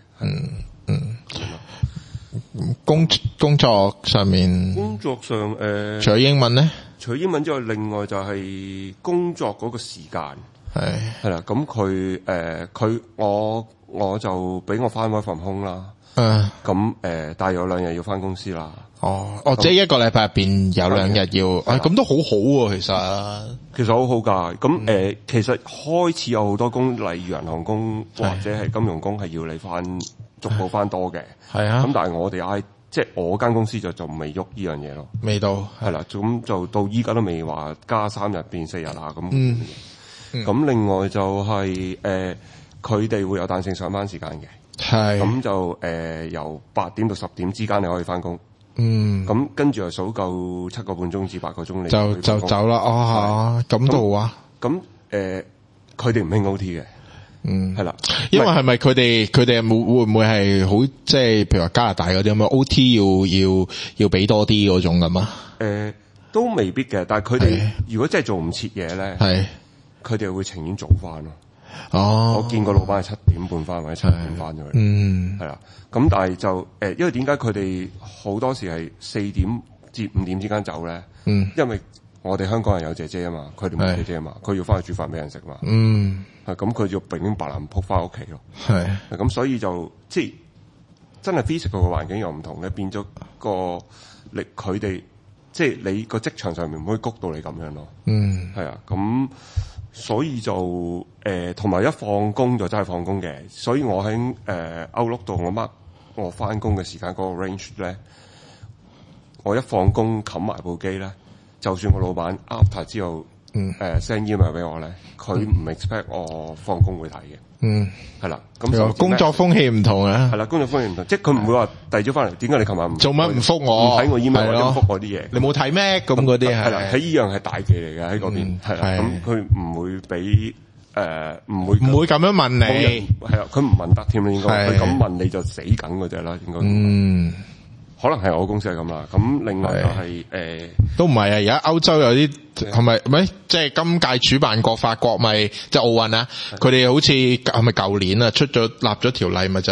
工作上除咗英文咧， 除咗英文之外，另外就係工作嗰個時間係啦。咁佢我就俾我翻 work from home 啦。咁但係有2日要翻公司啦。 即係一個禮拜入邊有2日要，咁都好好喎。 其實好好㗎。咁其實開始有好多工，例如銀行工或者係金融工係要你翻逐步翻多嘅。係啊。咁但係我哋即係我間公司就未喐呢樣嘢咯。 未到。係啦。 咁就到依家都未話加3日變4日啊咁。咁另外就係佢哋會有彈性上班時間嘅。係。咁就由8點到10點之間你可以翻工。咁跟住又數夠7個半鐘至8個鐘，你就走啦。咁都好啊。咁佢哋唔興 OT 嘅。係啦。 因為係咪佢哋會唔會係好即係譬如話加拿大嗰啲咁樣 OT 要俾多啲嗰種咁啊？ 都未必嘅，但係佢哋如果真係做唔切嘢咧，佢哋會情願早翻咯。我見過老闆係7點半翻或者7點翻咗去。係啦。咁但係就因為點解佢哋好多時係4點至5點之間走咧？因為我哋香港人有姐姐啊嘛，佢哋冇姐姐啊嘛，佢要翻去煮飯俾人食嘛。咁佢就永遠白蘭撲翻屋企咯。咁所以就即係真係 physical 嘅環境又唔同咧，變咗個力佢哋即係你個職場上面唔可以谷到你咁樣咯。係啊，咁所以就同埋一放工就真係放工嘅，所以我喺Outlook度我 mark 我翻工嘅時間嗰個 range 咧，我一放工冚埋部機咧，就算我老闆 after 之後send email 俾我咧，佢唔 expect 我放工會睇嘅。係啦，咁工作風氣唔同啊。 係啦，工作風氣唔同，即係佢唔會話第二朝翻嚟，點解你琴日唔做乜唔復我？ 唔睇我 email 或者唔復我啲嘢？ 你冇睇咩？咁嗰啲係啦，喺依樣係大忌嚟嘅喺嗰邊。係啦，咁佢唔會俾唔會咁樣問你。係啊，佢唔問得添啦，應該佢咁問你就死梗嗰隻啦，應該。可能係我公司係咁啦。咁另外就係都唔係啊！而家歐洲有啲係咪即係今屆主辦國法國咪即係奧運啊？佢哋好似係咪舊年啊立咗條例咪就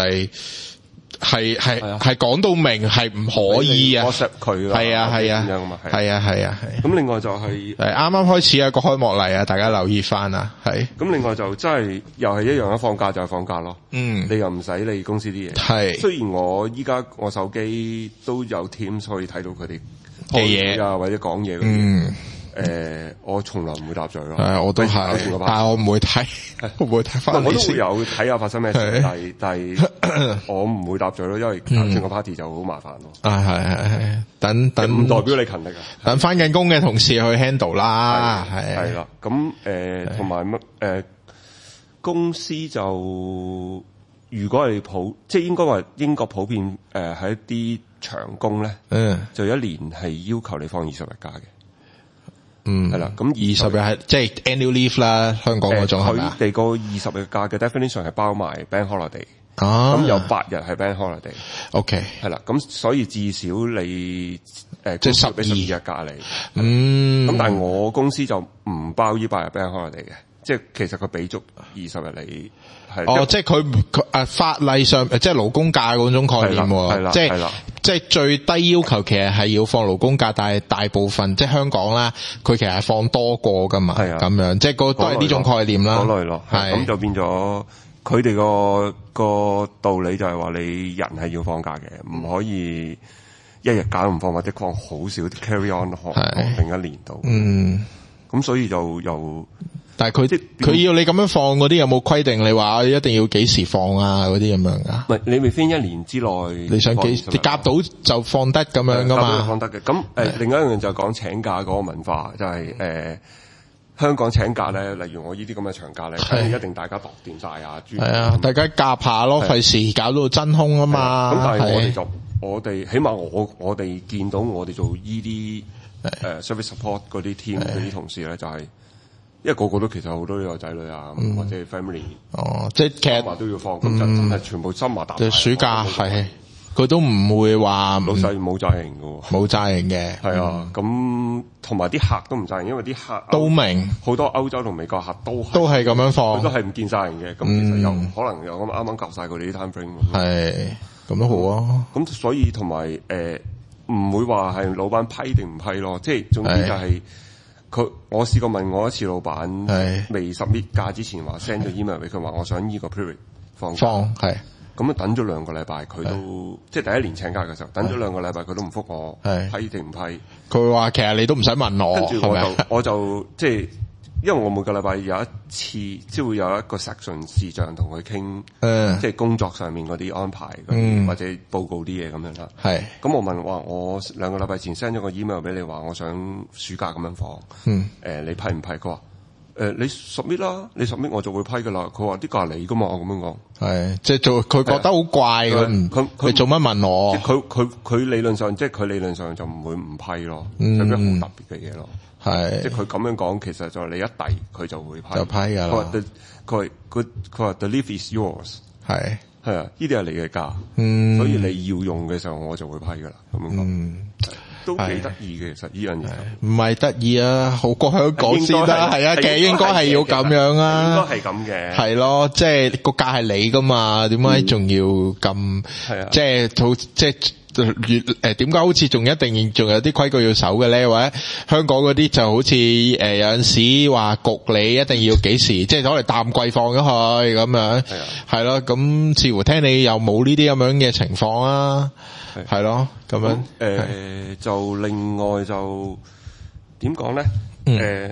係講到明係唔可以啊！ 佢係啊。 咁另外就係啱啱開始有個開幕禮啊，大家留意翻啊。係咁另外就真係又係一樣啊！放假就係放假咯。你又唔使理公司啲嘢。係雖然我依家我手機都有 Teams 可以睇到佢哋嘅嘢啊，或者講嘢嗰啲。我從來唔會答嘴咯。 我都係，但係我唔會睇，我唔會睇翻。 我都會有睇下發生咩事，但係我唔會答嘴咯，因為搞成個 party 就好麻煩咯。係，等唔代表你勤力啊。 等翻緊工嘅同事去 handle 啦。 係啦，咁同埋公司就如果係即係應該話英國普遍喺一啲長工咧，就一年係要求你放20日假嘅。係啦，咁 20日係即係 annual leave 啦，香港嗰種係嘛？ 佢哋個20日假嘅 definition 係包埋 bank holiday，咁有8日係 bank holiday。OK， 係啦，咁所以至少你即係12日假你。咁但係我公司就唔包呢8日 bank holiday 嘅，即係其實佢俾足20日你。 即係佢法例上即係勞工假嗰種概念喎，即係最低要求其實係要放勞工假，但係大部分即係香港啦，佢其實係放多個噶嘛，咁樣即係都係呢種概念啦。 嗰類咯，咁就變咗佢哋個道理就係話你人係要放假嘅，唔可以一日假唔放或者放好少 carry on 另一年度。咁所以就又， 但係佢要你咁樣放嗰啲有冇規定？你話一定要幾時放啊？嗰啲咁樣噶？ 唔係你未飛一年之內， 你想你夾到就放得咁樣噶嘛？ 放得嘅。咁另一樣就講請假嗰個文化，就係香港請假咧，例如我呢啲咁嘅長假咧，一定大家度掂晒啊！係啊，大家夾下咯，費事搞到真空啊嘛。 咁但係我哋起碼我哋見到我哋做呢啲service support 嗰啲 team 嗰啲同事咧，就係因為個個都其實好多都有仔女啊，或者 family。 即係其實話都要放，咁就真係全部深埋搭。 暑假係。佢都唔會話老細冇責任嘅， 冇責任嘅， 係啊，咁同埋啲客都唔責任，因為啲客都明好多歐洲同美國客都係咁樣放， 佢都係唔見晒人嘅，咁其實又可能又啱夾晒佢哋啲 time frame。 係咁都好啊， 咁所以同埋唔會話係老闆批定唔批咯，即係總之就係我試過問我一次老闆，未 submit 假之前話 send 咗 email 俾佢話，我想呢個 period 放係。咁啊等咗2個禮拜，佢都即係第一年請假嘅時候，等咗2個禮拜佢都唔覆我，批定唔批？佢話其實你都唔使問我， 跟住我就即係，因為我每個禮拜有一次，即係會有一個 section 視像同佢傾，即係工作上面嗰啲安排，或者報告啲嘢咁樣啦。咁我問話，我2個禮拜前 send 咗個 email 俾你話，我想暑假咁樣放，你批唔批？佢話。你 submit 啦，你 submit 我就會批噶啦。佢話啲假係你噶嘛，我咁樣講。係，即係佢覺得好怪佢做乜問我？即係佢理論上，即係佢理論上就唔會唔批咯，有啲好特別嘅嘢咯。係，即係佢咁樣講，其實就係你一遞佢就會批。就批噶啦。佢話 the leave is yours。係啊，呢啲係你嘅假，所以你要用嘅時候我就會批噶啦。咁樣講。都幾得意嘅，其實呢樣嘢唔係得意啊，好過香港先啦，係啊，其實應該係要咁樣啊， 應該係咁嘅， 係咯，即係個價係你噶嘛，點解仲要咁？係啊，即係點解好似仲一定仲有啲規矩要守嘅咧？或者香港嗰啲就好似有陣時話焗你一定要幾時，即係攞嚟淡季放咗去咁樣，係咯，咁似乎聽你又冇呢啲咁樣嘅情況啊。係咯，咁樣就另外就點講咧？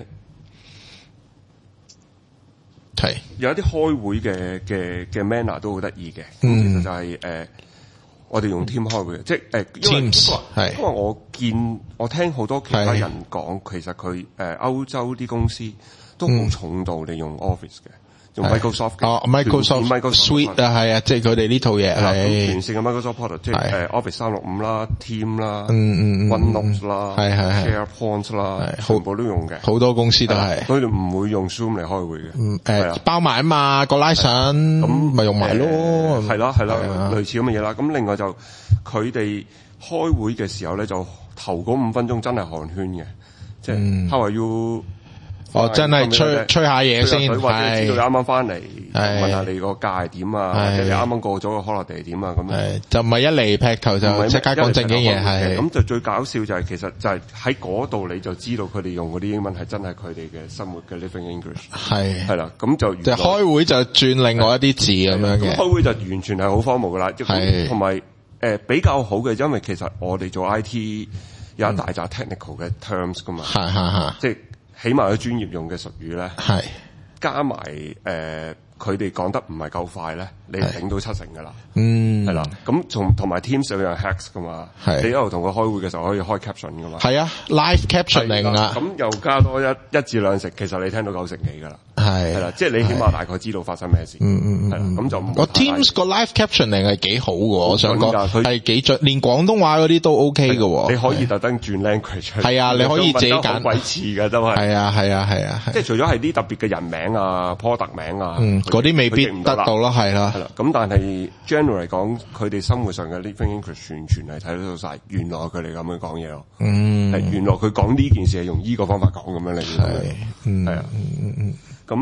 係有一啲開會嘅 manner 都好得意嘅。其實就係我哋用 team 開會嘅，即係 Teams 因為我聽好多其他人講，其實佢歐洲啲公司都好重度利用 Office 嘅。用 Microsoft Microsoft Suite 啊，係啊，即係佢哋呢套嘢係全線嘅 Microsoft Product， 即係Office 365啦、Team 啦、OneNote 啦、SharePoint 啦，全部都用嘅。 好多公司都係， 佢哋唔會用 Zoom 嚟開會嘅。 包埋啊嘛個 license，咁咪用埋咯。 係啦，類似咁嘅嘢啦。咁另外就佢哋開會嘅時候咧，就頭嗰5分鐘真係寒暄嘅，即係 How are you？ 真係吹下嘢先， 或者知道你啱啱翻嚟，問下你個價係點啊，或者你啱啱過咗個 holiday 係點啊，咁就唔係一嚟劈頭就即刻講正經嘢，係咁就最搞笑就係其實就係喺嗰度你就知道佢哋用嗰啲英文係真係佢哋嘅生活嘅 living English，係啦，咁就開會就轉另外一啲字咁樣嘅， 開會就完全係好荒謬噶啦，同埋比較好嘅，因為其實我哋做 IT 有一大紮 technical 嘅 terms 噶嘛，即係。起碼有專業用嘅術語咧，加埋佢哋講得唔係夠快咧，你頂到70%噶啦，係啦。咁同埋 Teams 有樣 hacks 噶嘛，你一路同佢開會嘅時候可以開 caption 噶嘛，係啊 ，live captioning 啊， 咁又加多一至2成，其實你聽到90%幾噶啦，係啦，即係你起碼大概知道發生咩事，係啦，咁就個 Teams 個 live captioning 係幾好嘅，我想講係幾準，連廣東話嗰啲都 OK 嘅， 你可以特登轉 language， 係啊，你可以自己揀， 鬼似嘅都係， 係啊， 即係除咗係啲特別嘅人名啊、product名啊。 嗰啲未必得到咯，係啦。 咁但係 general 嚟講，佢哋生活上嘅 living English 完全係睇得到晒。原來佢哋咁樣講嘢咯。原來佢講呢件事係用呢個方法講咁樣嚟。係啊。咁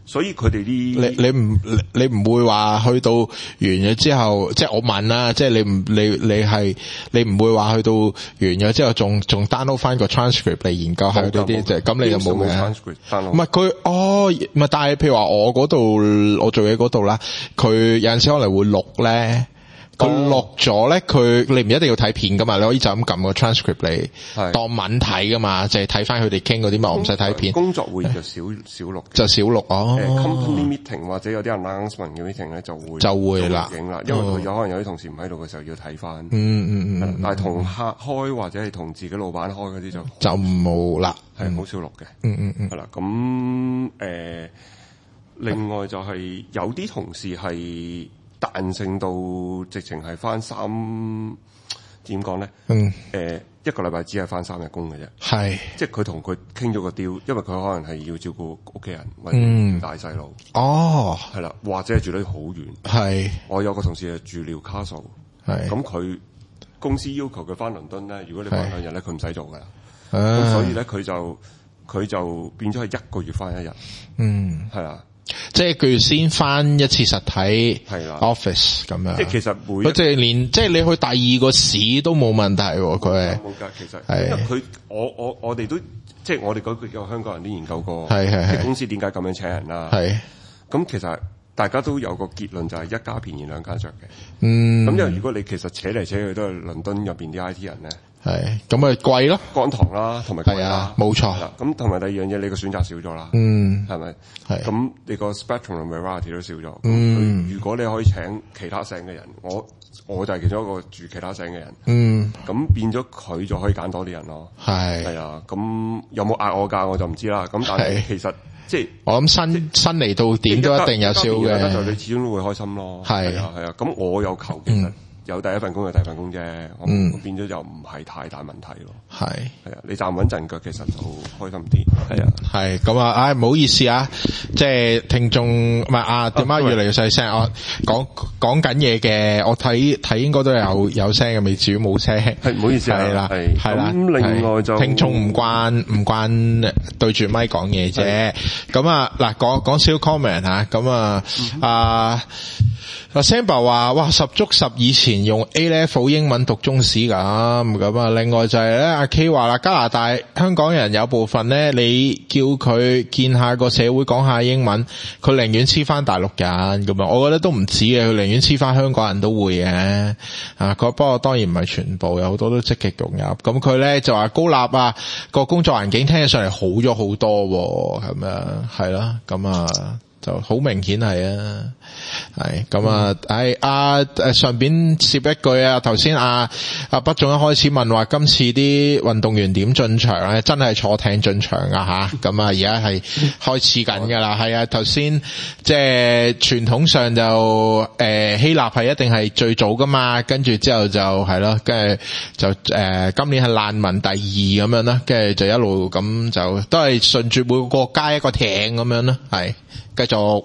所以佢哋啲你唔會話去到完咗之後，即係我問啦，即係你唔會話去到完咗之後仲 download 翻個 transcript 嚟研究下呢啲，即係咁你就冇嘅。唔係佢唔係，但係譬如話我嗰度我做嘢嗰度啦，佢有陣時可能會錄咧。佢錄咗咧，你唔一定要睇片噶嘛，你可以就咁撳個 transcript 嚟當文睇噶嘛，就係睇翻佢哋傾嗰啲嘛，我唔使睇片。 工作會就少錄， 就少錄哦。 company meeting 或者有啲 announcement 嘅 meeting 咧就會啦，因為佢有可能有啲同事唔喺度嘅時候要睇翻。但係同客開或者係同自己老闆開嗰啲就冇啦， 係好少錄嘅。係啦，咁另外就係有啲同事係。彈性到直情係翻點講咧？一個禮拜只係翻3日工嘅啫。係，即係佢同佢傾咗個 deal，因為佢可能係要照顧屋企人或者大細路。哦，係啦，或者係住得好遠。係，我有個同事係住紐卡素。係，咁佢公司要求佢翻倫敦咧，如果你翻2日咧，佢唔使做噶啦。咁所以咧，佢就變咗係1個月翻1日。係啦。 即係佢先翻一次實體 office 咁樣， 即係其實即係連即係你去第2個市都冇問題喎，佢係冇㗎，其實因為佢我哋都即係我哋嗰個香港人都研究過，啲公司點解咁樣請人啦？咁其實大家都有個結論就係一家便宜兩家著嘅。咁因為如果你其實扯嚟扯去都係倫敦入邊啲 IT 人咧。 係，咁咪貴咯， 乾塘啦，同埋貴啦， 冇錯。 咁同埋第二樣嘢，你個選擇少咗啦，係咪？係。咁你個 spectrum variety 都少咗。如果你可以請其他省嘅人，我就係其中一個住其他省嘅人。咁變咗佢就可以揀多啲人咯。係啊，咁有冇壓我價我就唔知啦。咁但係其實即係我諗新嚟到點都一定有少嘅。 就你始終都會開心咯。係啊。咁我有求其實。有第一份工有第二份工啫，我變咗就唔係太大問題咯。係啊，你站穩陣腳其實就開心啲。係啊，係咁啊，唔好意思啊，即係聽眾唔係啊，點解越嚟越細聲？我講緊嘢嘅，我睇應該都有聲嘅，未至於冇聲。係唔好意思啊，係啦，係啦。咁另外就聽眾唔慣對住咪講嘢啫。咁啊嗱，講少 comment 吓，咁阿 Samber 話：哇，10足10以前用 A level 英文讀中史咁啊！另外就係咧，阿 K 話啦，加拿大香港人有部分咧，你叫佢見下個社會講下英文，佢寧願黐翻大陸人咁啊！我覺得都唔止嘅，佢寧願黐翻香港人都會嘅啊！不過當然唔係全部，有好多都積極融入。咁佢咧就話高立啊個工作環境聽起上嚟好咗好多咁樣，係啦，咁啊。就好明顯係啊，係咁啊，上邊攝一句啊，頭先阿北總一開始問話今次啲運動員點進場咧，真係坐艇進場啊吓，咁啊而家係開始緊噶啦，係啊，頭先即係傳統上就希臘係一定係最早噶嘛，跟住之後就係咯，跟住就今年係難民第2咁樣啦，跟住就一路咁就都係順住每個國家一個艇咁樣啦，係。繼續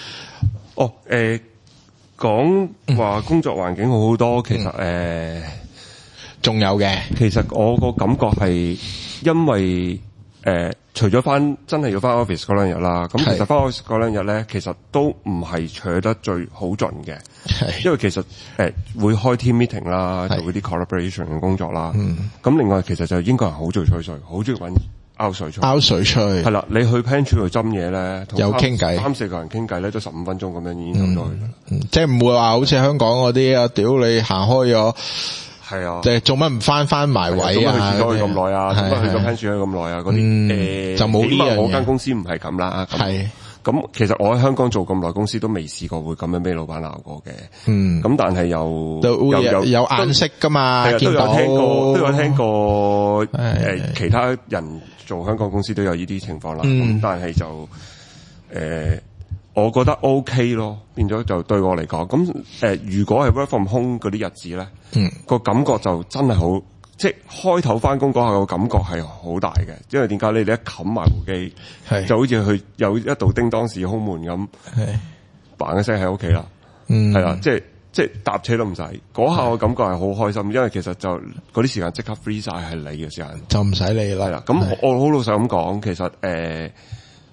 講話工作環境好好多，其實仲有嘅。其實我個感覺係因為除咗真係要翻 office 嗰2日啦，咁其實翻 office 嗰2日咧，其實都唔係取得最好盡嘅，因為其實會開 team meeting 啦，做嗰啲 collaboration 嘅工作啦。咁另外其實就英國人好中意吹水，好中意揾拗水吹係啦，你去 pantry 度斟嘢咧， 有傾偈 ，3-4個人傾偈咧，都15分鐘咁樣已經走咗去啦。 即係唔會話好似香港嗰啲啊，屌你行開咗， 係啊， 即係做乜唔翻埋位啊？ 做乜去廁所去咁耐啊？做乜去咗 pantry 去咁耐啊？嗰啲就冇呢樣嘢。 我間公司唔係咁啦。係咁，其實我喺香港做咁耐公司都未試過會咁樣俾老闆鬧過嘅。咁但係有眼色噶嘛？都有聽過其他人。做香港公司都有呢啲情況啦，咁但係就我覺得 OK 咯，變咗就對我嚟講，咁如果係 work from home 嗰啲日子咧，個感覺就真係好，即係開頭翻工嗰下個感覺係好大嘅，因為點解你哋一冚埋部機，就好似佢有一道叮當時空門咁，bang一聲喺屋企啦，係啦，即係搭車都唔使，嗰下我感覺係好開心，因為其實就嗰啲時間即刻 free 晒係你嘅時間， 就唔使理啦。 係啦，咁我好老實咁講，其實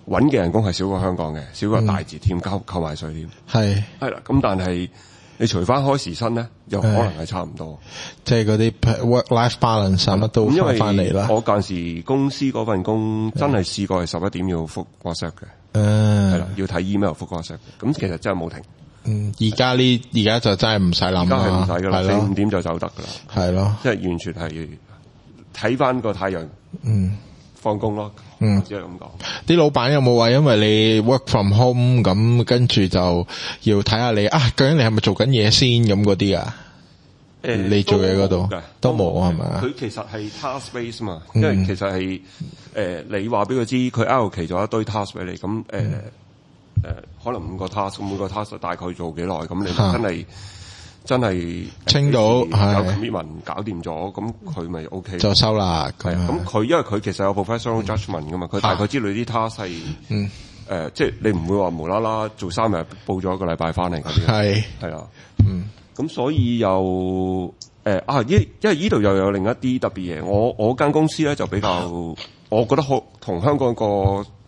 揾嘅人工係少過香港嘅，少過大截添，扣埋稅添。係啦，咁但係你除翻開時薪咧，又可能係差唔多。 即係嗰啲 work-life balance 乜都翻嚟啦。 我嗰陣時公司嗰份工真係試過係11點要覆 WhatsApp 嘅。係啦，要睇 email 覆 WhatsApp 嘅。咁其實真係冇停。 而家就真係唔使諗啦。 而家係唔使噶啦，4、5點就走得噶啦。 係咯， 即係完全係睇翻個太陽。放工咯。只係咁講。 啲老闆有冇話因為你 work from home 咁，跟住就要睇下你究竟你係咪做緊嘢先咁嗰啲啊？你做嘢嗰度都冇係咪？ 佢其實係 task base 嘛，因為其實係你話俾佢知，佢 allocate咗一堆 task 俾你，咁可能5個 task， 每個 task 大概做幾耐，咁你真係清到有 commitment 搞掂咗，咁佢咪 OK 就收啦。 咁佢因為佢其實有 professional judgment 噶嘛，佢大概知道你啲 task 係即係你唔會話無啦啦做3日報咗1個禮拜翻嚟嗰啲。係啦。咁所以又因為呢度又有另一啲特別嘢，我間公司咧就比較，我覺得好同香港個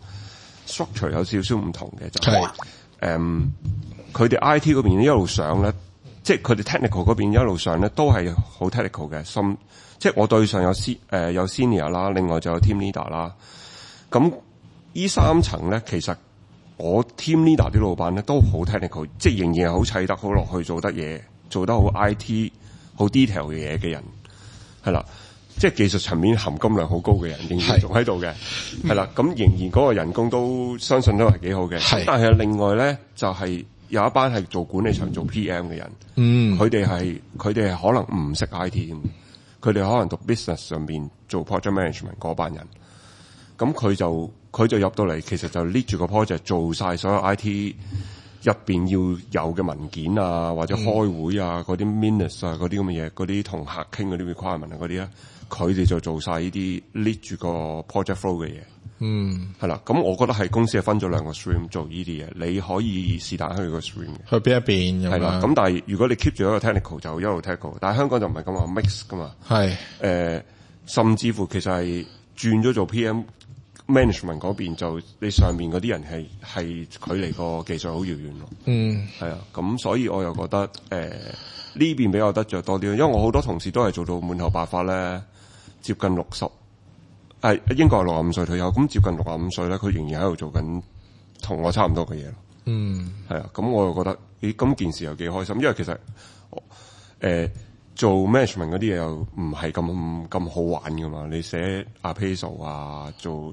structure 有少少唔同嘅，就係佢哋 IT 嗰邊一路上咧，即係佢哋 technical 嗰邊一路上咧都係好 technical 嘅，即係我對上有 senior 啦，另外就有 team leader 啦。咁呢3層咧，其實我 team leader 啲老闆咧都好 technical， 即係仍然係好砌得好落去做得嘢，做得好 IT 好 detail 嘅嘢嘅人，係啦，即係技術層面含金量好高嘅人，仍然仲喺度嘅，係啦，咁仍然嗰個人工都相信都係幾好嘅。但係另外咧就係有一班係做管理層做 PM 嘅人，佢哋係可能唔識 IT 添，佢哋可能讀 business 上邊做 project management 嗰班人，咁佢就入到嚟，其實就 lead 住個 project 做晒所有 IT 入邊要有嘅文件啊，或者開會啊，嗰啲 minutes 啊，嗰啲咁嘅嘢，嗰啲同客傾嗰啲 requirement 啊，嗰啲咧，佢哋就做晒呢啲 lead 住個 project flow 嘅嘢。係啦，咁我覺得係公司係分咗2個 stream 做呢啲嘢，你可以是但去個 stream 嘅， 去邊一邊係啦。咁但係如果你 keep 住一個 technical 就一路 technical， 但係香港就唔係咁話 mix 噶嘛。甚至乎其實係轉咗做 PM。management 嗰邊就你上面嗰啲人係距離個技術好遙遠咯。係啊，咁所以我又覺得呢邊比較得着多啲，因為我好多同事都係做到滿頭白髮咧，接近60，英國係65歲退休，咁接近65歲咧，佢仍然喺度做緊同我差唔多嘅嘢咯。係啊，咁我又覺得咁件事又幾開心，因為其實做 management 嗰啲嘢又唔係咁好玩噶嘛，你寫 appraisal 啊，做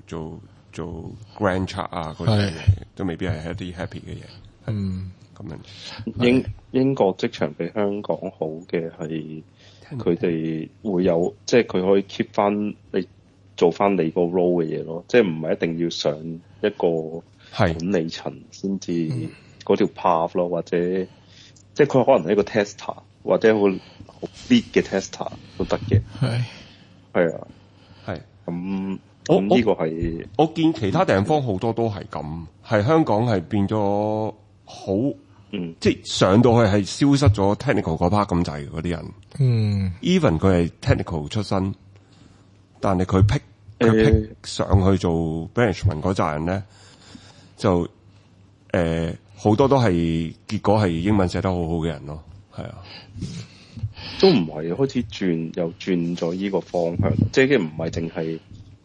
grand chart 啊嗰啲嘢都未必係一啲 happy 嘅嘢。咁樣英國職場比香港好嘅係佢哋會有，即係佢可以 keep 翻你做翻你個 role 嘅嘢咯，即係唔係一定要上一個管理層先至嗰條 path 咯，或者即係佢可能係一個 tester 或者好 lead 嘅 tester 都得嘅。係啊，咁呢個係我見其他地方好多都係咁，係香港係變咗好，即係上到去係消失咗 technical 嗰 part 咁滯嗰啲人。even 佢係 technical 出身，但係佢 pick 上去做 management 嗰扎人咧，就好多都係結果係英文寫得好好嘅人咯。係啊， 都唔係開始又轉咗依個方向，即係唔係淨係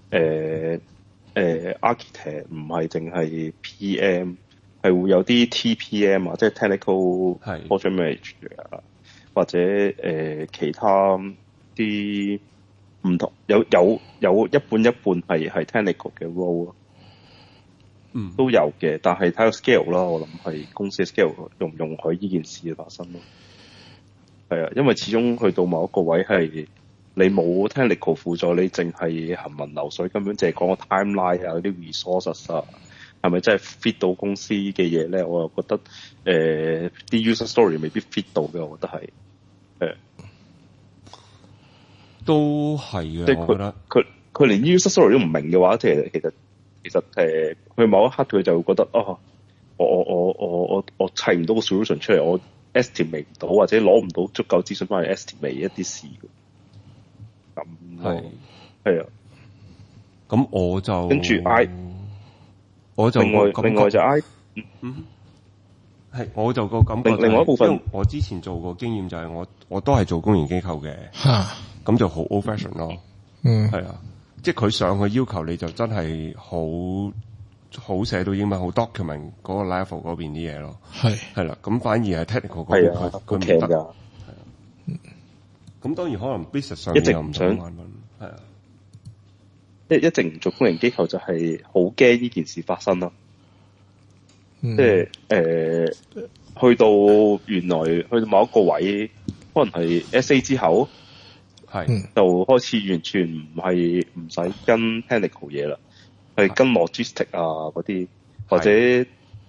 architect， 唔係淨係 PM， 係會有啲 TPM 啊，即係 technical project manager 啊，或者其他啲唔同，有一半係 technical 嘅 role 咯。都有嘅，但係睇個 scale 啦，我諗係公司嘅 scale 容唔容許呢件事發生咯。係啊，因為始終去到某一個位係你冇 technical 輔助，你淨係行雲流水，根本淨係講個 timeline 啊，嗰啲 resources 啊，係咪真係 fit 到公司嘅嘢咧？我又覺得啲 user story 未必 fit 到嘅，我覺得係都係嘅。即係佢連 user story 都唔明嘅話，其實佢某一刻佢就會覺得我砌唔到個 solution 出嚟，我 estimate 唔到或者攞唔到足夠資訊翻去 estimate 一啲事嘅。咁係啊， 咁我就跟住我就另外就係我就個感覺、就是， 另外一部分， 我之前做過經驗就係我都係做公營機構嘅，咁就好 old fashion 咯，係啊，即係佢上去要求你就真係好寫到英文，好 document 嗰個 level 嗰邊啲嘢咯，係啦，咁反而係 technical 嗰邊佢唔得，係啊，咁當然可能 business 上面又唔想，係啊， 一直唔做公營機構就係好驚呢件事發生咯。即係去到原來去到某一個位，可能係 SA 之後，就開始完全唔使跟 technical 嘢啦，係跟 logistic 啊嗰啲，或者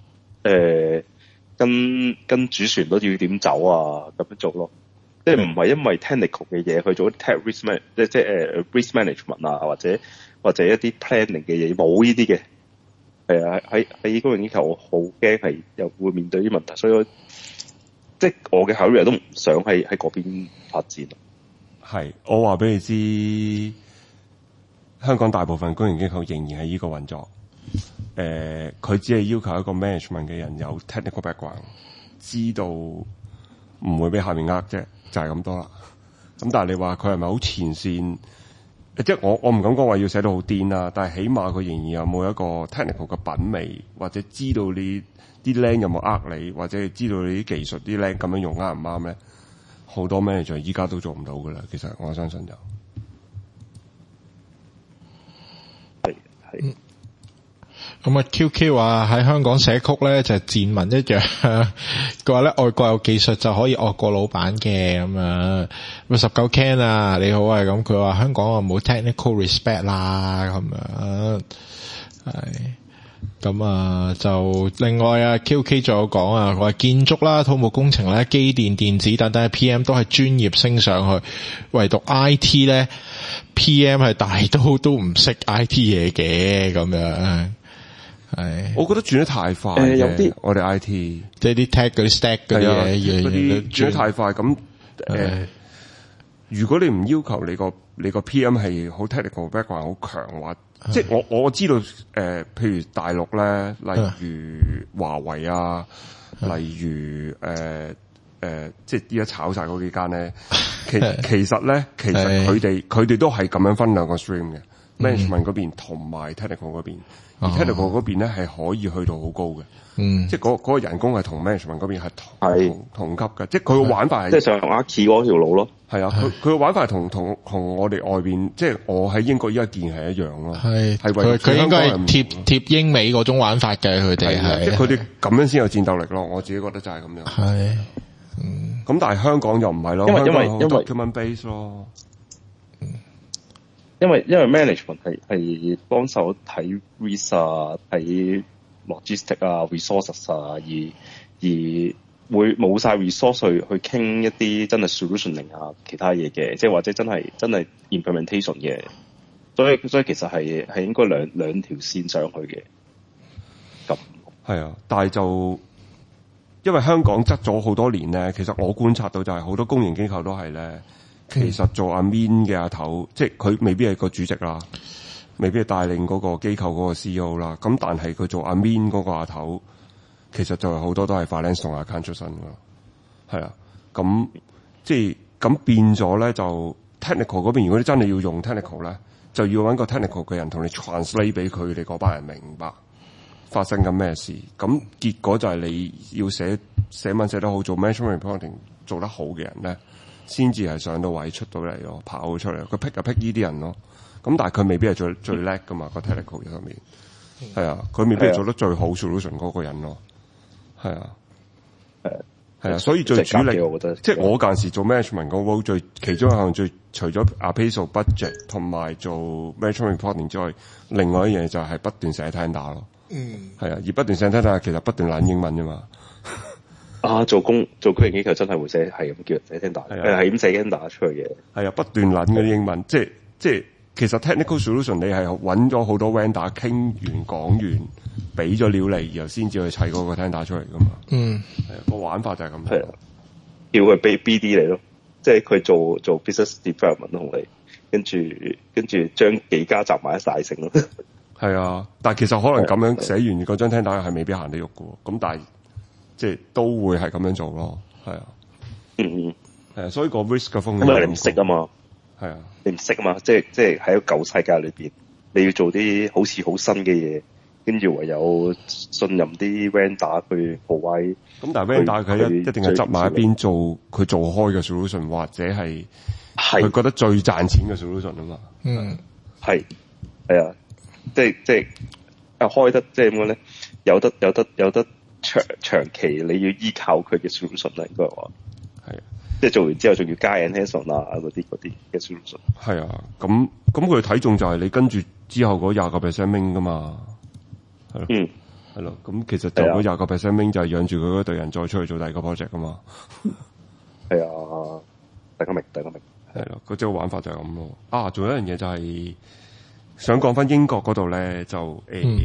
跟主船都要點走啊咁樣做咯。即係唔係因為 technical 嘅嘢去做 tech risk man，即係risk management 啊，或者一啲 planning 嘅嘢，冇呢啲嘅。係啊，喺公營機構我好驚係又會面對啲問題，所以即係我嘅考慮都唔想喺嗰邊發展。 係，我話俾你知，香港大部分公營機構仍然係呢個運作。佢只係要求一個 management 嘅人有 technical background， 知道唔會俾下面呃啫，就係咁多啦。咁但係你話佢係咪好前線？即係我唔敢講話要寫到好癲啦，但係起碼佢仍然有冇一個 technical 嘅品味，或者知道你啲靚有冇呃你，或者知道你啲技術啲靚咁樣用啱唔啱咧？好多 manager 依家都做唔到噶啦，其實我相信就係。 咁啊 ，QQ 話喺香港寫曲咧就係賤民一樣，佢話咧外國有技術就可以惡過老闆嘅咁樣。咁19 Ken 啊，你好啊，咁佢話香港啊冇 technical respect 啦咁樣，係咁啊就另外啊 QK 仲有講啊，佢話建築啦、土木工程咧、機電電子等等 PM 都係專業升上去，唯獨 IT 咧 PM 係大都唔識 IT 嘢嘅咁樣。係， 我覺得轉得太快有啲我哋 IT 即係啲 tag 嗰啲 stack 嗰啲嘢， 嗰啲轉得太快咁如果你唔要求你個 PM 係好 technical background 好強話，即係我知道譬如大陸咧，例如華為啊，例如即係依家炒晒嗰幾間咧，其實佢哋都係咁樣分兩個 stream 嘅。management 嗰邊同埋 technical 嗰邊，而 technical 嗰邊咧係可以去到好高嘅，即係嗰個人工係同 management 嗰邊係同級嘅，即係佢個玩法係即係上阿 Key 嗰條路咯。 係啊，佢個玩法係同我哋外邊，即係我喺英國依家見係一樣咯。係佢應該係貼英美嗰種玩法嘅，佢哋係即係佢哋咁樣先有戰鬥力咯。我自己覺得就係咁樣。係，咁但係香港又唔係咯，因為 document base 咯。 因為 management 係幫手睇 risk 啊、睇 logistic 啊、resources 啊，而會冇晒 resource 去傾一啲真係 solutioning 啊其他嘢嘅，即係或者真係 implementation 嘅，所以其實係應該兩條線上去嘅。咁係啊，但係就因為香港執咗好多年咧，其實我觀察到就係好多公營機構都係咧。其實做阿 Min 嘅阿頭，即係佢未必係個主席啦，未必係帶領嗰個機構嗰個 CEO 啦。咁但係佢做阿 Min 嗰個阿頭，其實就係好多都係 finance 同 account 出身㗎。係啊，咁即係咁變咗咧，就 technical 嗰邊，如果你真係要用 technical 咧，就要搵個 technical 嘅人同你 translate 俾佢哋嗰班人明白發生緊咩事。咁結果就係你要寫文寫得好，做 management reporting 做得好嘅人咧，先至係上到位出到嚟咯，跑出嚟。佢 pick 呢啲人咯。咁但係佢未必係最叻噶嘛，個 technical 上面。係啊，佢未必係做得最好 solution 嗰個人咯。係啊，係啊，所以最主力，我覺得即係我嗰陣時做 management 嗰 role 其中一項除咗 appraisal budget 同埋做 management reporting 之外，另外一樣嘢就係不斷寫 tender 咯。係啊，而不斷寫 tender 其實不斷懶英文啫嘛。 做公營機構真係會寫，係咁叫人寫 tender，係咁寫 tender 出去嘅。 係啊，不斷撚嗰啲英文，即係其實 technical solution 你係揾咗好多 vendor 傾完講完，俾咗料你，然後先至去砌嗰個 tender 出嚟噶嘛。係啊，個玩法就係咁。係啊， 叫佢俾 BD 嚟咯，即係佢做 business development 同你，跟住將幾家集埋一晒成咯。 係啊，但係其實可能咁樣寫完嗰張聽帶係未必行得喐嘅，咁但係即係都會係咁樣做咯，係啊，係所以個 risk 嘅風險， 因為你唔識啊嘛， 係啊， 你唔識啊嘛，即係喺個舊世界裏邊，你要做啲好似好新嘅嘢，跟住唯有信任啲 vendor 去鋪位。 咁但係 vendor 佢一定係執埋一邊做佢做開嘅 solution， 或者係佢覺得最賺錢嘅 solution 啊嘛。 係啊，即係開得即係點講咧？有得長期你要依靠佢嘅 solution 啦，應該話係啊，即係做完之後仲要加 enhancement 啊嗰啲嘅 solution。係啊，咁佢睇中就係你跟住之後嗰20% wing 噶嘛，係咯，係咯，咁其實就嗰20% wing 就係養住佢嗰隊人再出去做第二個 project 噶嘛。係啊，大家明。 係咯，即係個玩法就係咁咯。啊，仲有一樣嘢就係想講翻英國嗰度咧，就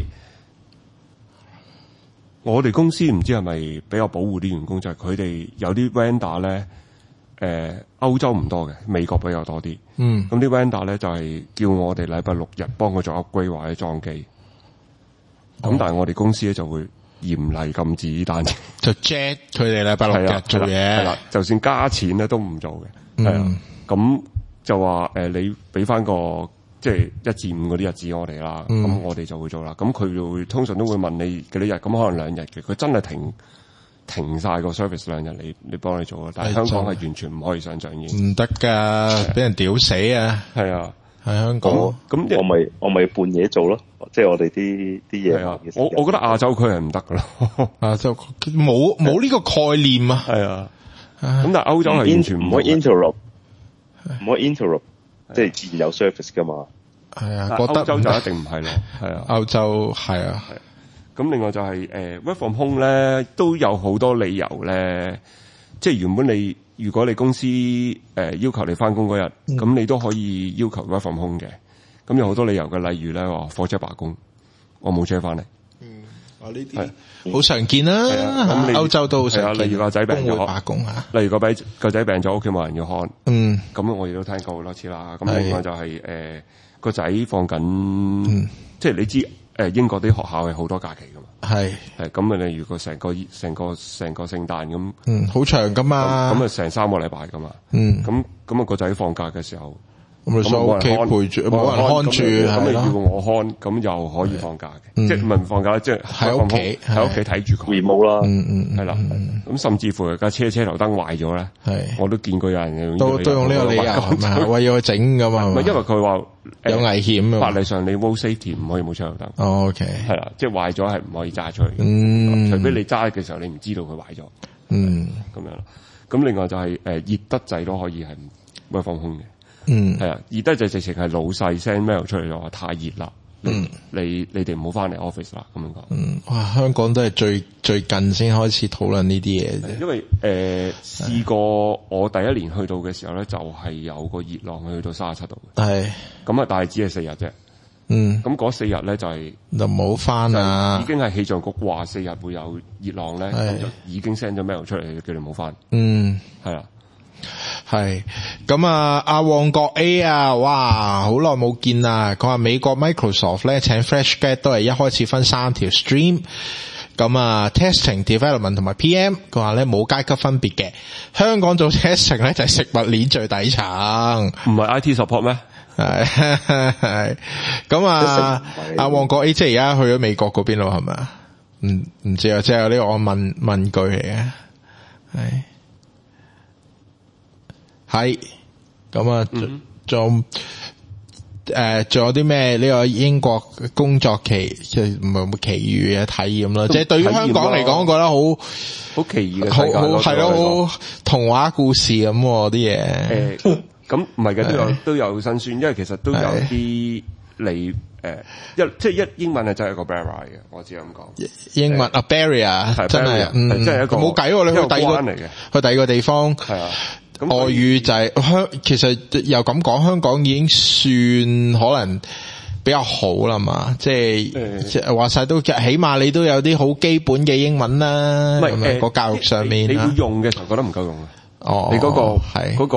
我哋公司唔知係咪比較保護啲員工，就係佢哋有啲 vendor 咧，歐洲唔多嘅，美國比較多啲。咁啲 vendor 咧就係叫我哋禮拜六日幫佢做 upgrade 或者裝機。咁但係我哋公司咧就會嚴厲禁止呢單嘢， 就 jet 佢哋禮拜六日做嘢。係啦， 就算加錢咧都唔做嘅。係啊。咁就話你俾翻個即係1至5嗰啲日子我哋啦，咁我哋就會做啦。咁佢會通常都會問你幾多日，咁可能2日嘅。佢真係停晒個 service 2日，你幫你做啊。但係香港係完全唔可以想象嘅， 唔得㗎，俾人屌死啊！ 係啊， 喺香港。 咁我咪半夜做咯，即係我哋啲嘢。 啊，我覺得亞洲區係唔得㗎咯， 亞洲冇呢個概念啊。 係啊，咁但係歐洲係完全唔可以 interrupt。唔可以 interrupt， 即係自然有 service 噶嘛。 係啊，覺得歐洲就一定唔係咯。係啊， 歐洲係啊。 咁另外就係work from home 咧，都有好多理由咧。即係原本如果你公司要求你翻工嗰日，咁你都可以要求 work from home 嘅。咁有好多理由嘅，例如咧話火車罷工，我冇車翻嚟。 呢啲好常見啦，咁歐洲都好常見。 例如個仔病咗， 罷工啊。 例如個仔病咗，屋企冇人要看。咁我亦都聽過好多次啦。咁另外就係個仔放緊，即係你知英國啲學校係好多假期噶嘛。係咁啊！例如個成個聖誕咁， 好長噶嘛。咁啊成3個禮拜噶嘛。咁啊個仔放假嘅時候。 咁你屋企陪住，冇人看住， 咁你要我看，咁又可以放假嘅，即係唔係放假，即係喺屋企睇住佢。 remote 啦， 係啦，咁甚至乎架車頭燈壞咗咧，我都見過有人都用呢個理由，係為要去整噶嘛。 唔係因為佢話有危險， 法例上你 road safety 唔可以冇車頭燈。 OK，係啦，即係壞咗係唔可以揸出去。除非你揸嘅時候你唔知道佢壞咗。咁樣啦。咁另外就係熱得滯都可以係唔可以放空嘅。係啊，熱得就直情係老細 send mail 出嚟就話太熱啦，你哋唔好翻嚟 office 啦，咁樣講。 哇，香港都係最近先開始討論呢啲嘢。 因為試過我第一年去到嘅時候咧，就係有個熱浪去到37度。 係。咁啊，但係只係4日啫。咁嗰4日咧就係就冇翻啊。 已經係氣象局話4日會有熱浪咧，咁就已經 send 咗 mail 出嚟叫你冇翻。係啦。 係咁啊！阿旺角 A 啊，哇，好耐冇見啦！佢話美國 Microsoft 咧請 Fresh Grad 都係一開始分3條 stream， 咁啊 testing、development 同埋 PM， 佢話咧冇階級分別嘅。香港做 testing 咧就係食物鏈最底層， 唔係 IT support 咩？ 係咁啊！阿旺角 A 即係而家去咗美國嗰邊咯，係咪啊？唔知啊，即係呢個我問句嚟嘅，係咁啊，仲有啲咩呢個英國工作即係唔係冇奇遇嘅體驗啦？即係對於香港嚟講，覺得好奇異嘅世界， 好係咯，好童話故事咁啲嘢。 咁唔係嘅，都有辛酸，因為其實都有啲即係英文係真係一個 barrier 嘅，我只係咁講。英文 barrier 真係， 真係一個冇計，你去第二個地方。係啊。外語就係其實又咁講，香港已經算可能比較好啦嘛，即係話晒都起碼你都有啲好基本嘅英文啦。咁樣個教育上面， 你要用嘅時候覺得唔夠用啊。你嗰個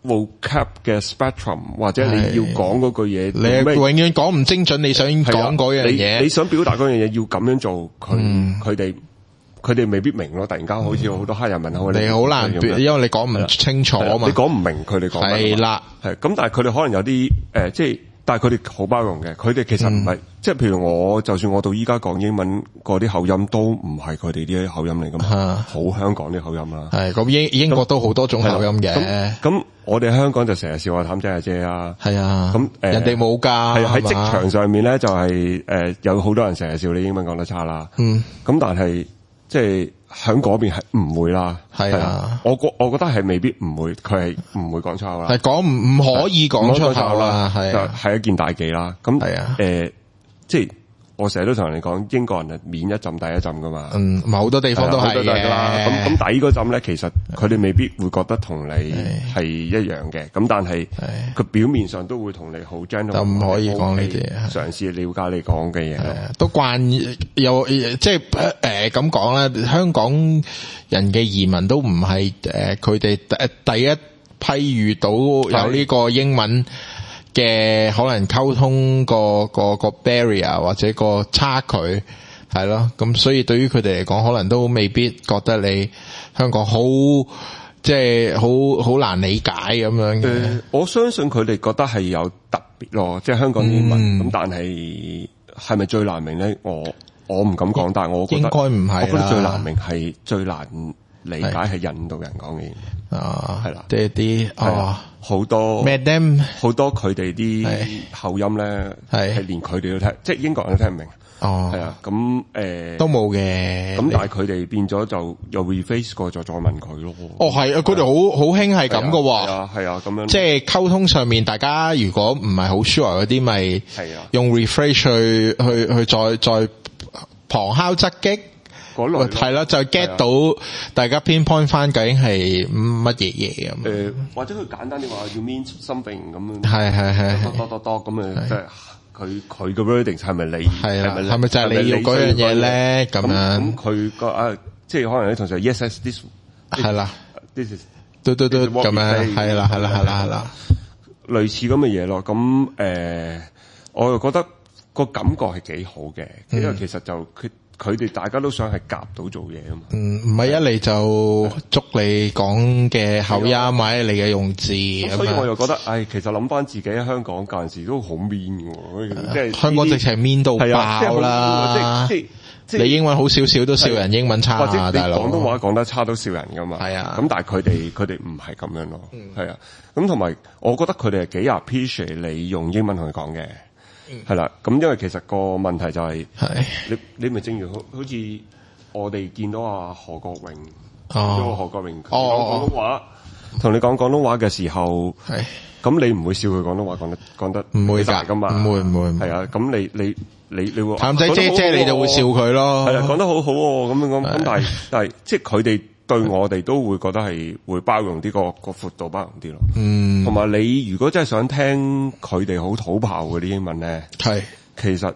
vocab 嘅 spectrum， 或者你要講嗰句嘢， 你永遠講唔精準你想講嗰樣嘢， 你想表達嗰樣嘢要咁樣做，佢哋未必明咯。突然間好似好多黑人問號， 你好難，因為你講唔清楚啊嘛， 你講唔明佢哋講乜。係啦，係咁，但係佢哋可能有啲即係。但係佢哋好包容嘅，佢哋其實唔係，即係譬如就算我到依家講英文嗰啲口音都唔係佢哋啲口音嚟噶嘛，好香港啲口音啦。係咁英國都好多種口音嘅。咁我哋香港就成日笑話譚仔阿姐啊。係啊。咁人哋冇㗎。係喺職場上面咧，就係有好多人成日笑你英文講得差啦。咁但係即係喺嗰邊係唔會啦。係啊。我覺得係未必唔會，佢係唔會講錯啦。係講唔可以講錯啦。係一件大忌啦。咁係啊。即係我成日都同人哋講，英國人係免一浸第一浸噶嘛。 好多地方都係嘅。 咁底嗰浸咧，其實佢哋未必會覺得同你係一樣嘅。咁但係佢表面上都會同你好 gentle。就唔可以講呢啲，嘗試了解你講嘅嘢。 都慣有即係咁講咧，香港人嘅移民都唔係佢哋第一批遇到有呢個英文嘅可能溝通個 barrier 或者個差距係咯，咁所以對於佢哋嚟講，可能都未必覺得你香港好即係好難理解咁樣嘅。 我相信佢哋覺得係有特別咯，即係香港英文咁，但係咪最難明咧？我唔敢講，但係我覺得應該唔係啦。我覺得最難明係最難理解係印度人講嘅嘢啊，係啦，即係啲好多 Madam 好多佢哋啲口音咧，係連佢哋都聽，即係英國人都聽唔明。係啊，咁都冇嘅。 咁但係佢哋變咗就又 rephrase 過，再問佢咯。 係啊，佢哋好興係咁噶。 係啊，咁樣。 即係溝通上面，大家如果唔係好 sure 嗰啲，咪用 rephrase 去再旁敲側擊。係啦，就 get 到大家 pinpoint 翻究竟係乜嘢嘢咁。 或者佢簡單啲話要 mean something 咁樣。 係。 多咁樣，即係佢嘅 wording 係咪你？ 係咪就係你要嗰樣嘢咧？咁樣。咁佢個即係可能啲同事 yes this 係啦 ，this is 都咁樣，係啦， 類似咁嘅嘢咯。咁我又覺得個感覺係幾好嘅，因為其實就佢哋大家都想係夾到做嘢啊嘛。唔係一嚟就捉你講嘅口音或者你嘅用字。所以我又覺得，其實諗翻自己喺香港嗰陣時都好 mean 嘅，即係香港直情 mean 到爆啦。即係你英文好少少都笑人英文差啊， 或者大佬。 廣東話講得差都笑人噶嘛。係啊。咁但係佢哋唔係咁樣咯。係啊。咁同埋我覺得佢哋係幾 appreciate 你用英文同佢講嘅。係啦，咁因為其實個問題就係，你咪正如好似我哋見到阿何國榮，何國榮講廣東話，同你講廣東話嘅時候，咁你唔會笑佢廣東話講得唔會㗎嘛？唔會，係啊，咁你會譚仔姐你就會笑佢咯，係啊，講得好好喎，咁但係即係佢哋對我哋都會覺得係會包容啲個闊度包容啲咯，同埋你如果真係想聽佢哋好土炮嗰啲英文咧，其實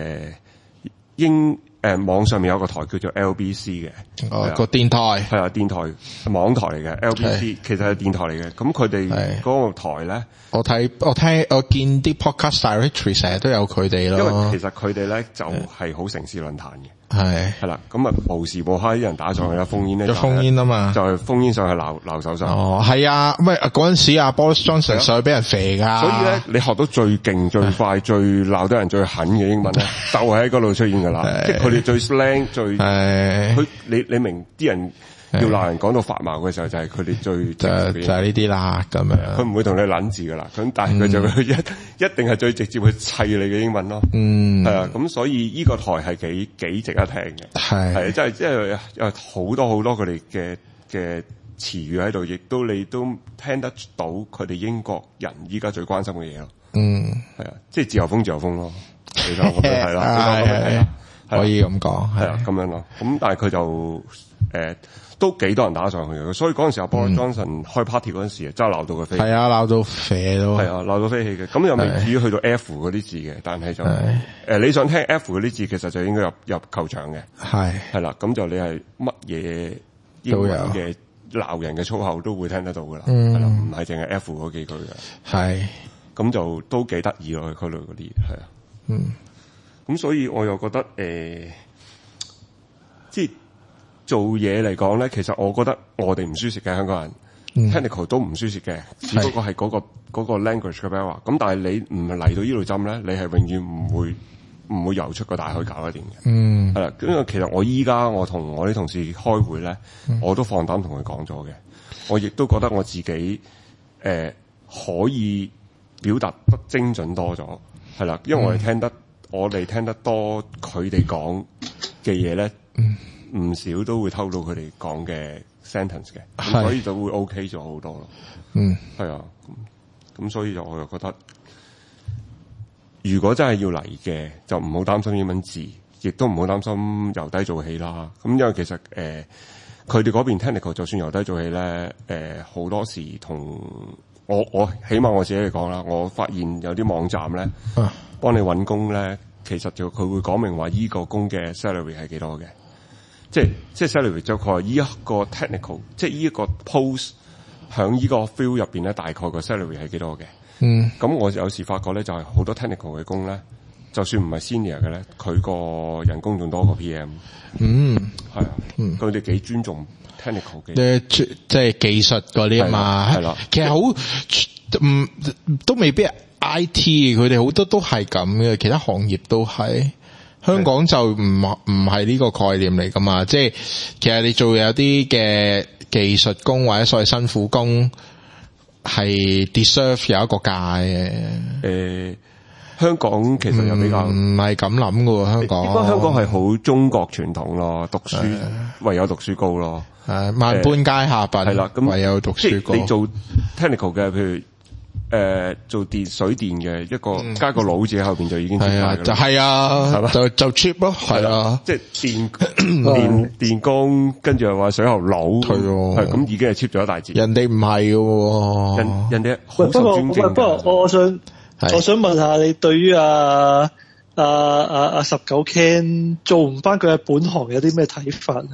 網上面有個台叫做 LBC 嘅， 個電台係啊，電台網台嚟嘅 LBC，其實係電台嚟嘅，咁佢哋嗰個台咧， 我見啲 podcast directory 成日都有佢哋咯， 因為其實佢哋咧就係好城市論壇嘅。係啦，咁啊無時無刻啲人打上去啦，烽煙咧， 烽煙啊嘛， 就係烽煙上去鬧首相。 係啊，喂嗰陣時阿 Boris Johnson 上去俾人肥噶。 所以咧，你學到最勁、最快、最鬧得人最狠嘅英文咧，就係喺嗰度出現噶啦。即係佢哋最 slang 最，佢你明啲人要鬧人講到發毛嘅時候，就係佢哋最就係呢啲啦咁樣。 佢唔會同你撚字噶啦，咁但係佢就一定係最直接去砌你嘅英文咯。係啊，咁所以呢個台係幾值得聽嘅。係即係有好多佢哋嘅詞語喺度，亦都你都聽得到佢哋英國人依家最關心嘅嘢咯。係啊，即係自由風咯。其實我覺得係啦， 可以咁講， 係啊，咁樣咯。咁但係佢就都幾多人打上去嘅，所以嗰陣時阿 Boris Johnson 開 party 嗰陣時，真係鬧到佢飛。係啊，鬧到飛都係啊，鬧到飛起嘅。咁又未至於去到 F 嗰啲字嘅，但係就你想聽 F 嗰啲字，其實就應該入球場嘅。係啦，咁就你係乜嘢英文嘅鬧人嘅粗口都會聽得到噶啦，係啦，唔係淨係 F 嗰幾句嘅， 係， 咁就都幾得意咯，佢類嗰啲係啊，咁所以我又覺得即係做嘢嚟講咧，其實我覺得我哋唔輸蝕嘅香港人，technical 都唔輸蝕嘅，只不過係嗰個 language 嘅 barrier。咁但係你唔係嚟到呢度針咧，你係永遠唔會游出個大海搞得掂嘅。係啦，因為其實我依家我同我啲同事開會咧，我都放膽同佢講咗嘅。我亦都覺得我自己可以表達得精準多咗，係啦，因為我哋聽得多佢哋講嘅嘢咧，唔少都會偷到佢哋講嘅 sentence 嘅，咁所以就會 OK 咗好多咯。係啊，咁所以我又覺得，如果真係要嚟嘅，就唔好擔心英文字，亦都唔好擔心由低做起啦。咁因為其實佢哋嗰邊 technical 就算由低做起咧，好多時同我起碼我自己嚟講啦，我發現有啲網站咧，幫你揾工咧，其實就佢會講明話依個工嘅 salary 係幾多嘅，即係 salary 就佢話依一個 technical， 即係依一個 post 響依個 field 入邊咧，大概個 salary 係幾多嘅。咁我有時發覺咧，就係好多 technical 嘅工咧，就算唔係 senior 嘅咧，佢個人工仲多過 PM。係啊，佢哋幾尊重 technical 嘅， 即係技術嗰啲啊嘛。係啦，其實好都未必係 IT， 佢哋好多都係咁嘅，其他行業都係。香港就唔係呢個概念嚟噶嘛，即係其實你做有啲嘅技術工或者所謂辛苦工係 deserve 有一個價嘅。 香港其實又比較唔係咁諗噶喎，香港。 應該香港係好中國傳統咯，讀書唯有讀書高咯。 萬般皆下品，係啦，咁唯有讀書高。 你做 technical 嘅，譬如做水電嘅一個加個腦字喺後邊就已經係啊， 就係啊，係嘛，就 cheap 咯，係啊， 即係電工，跟住又話水喉佬，係咁已經係 cheap 咗一大截。 人哋唔係嘅， 人哋好受尊敬。 不過我想問下你對於19 Ken 做唔翻佢嘅本行有啲咩睇法啊？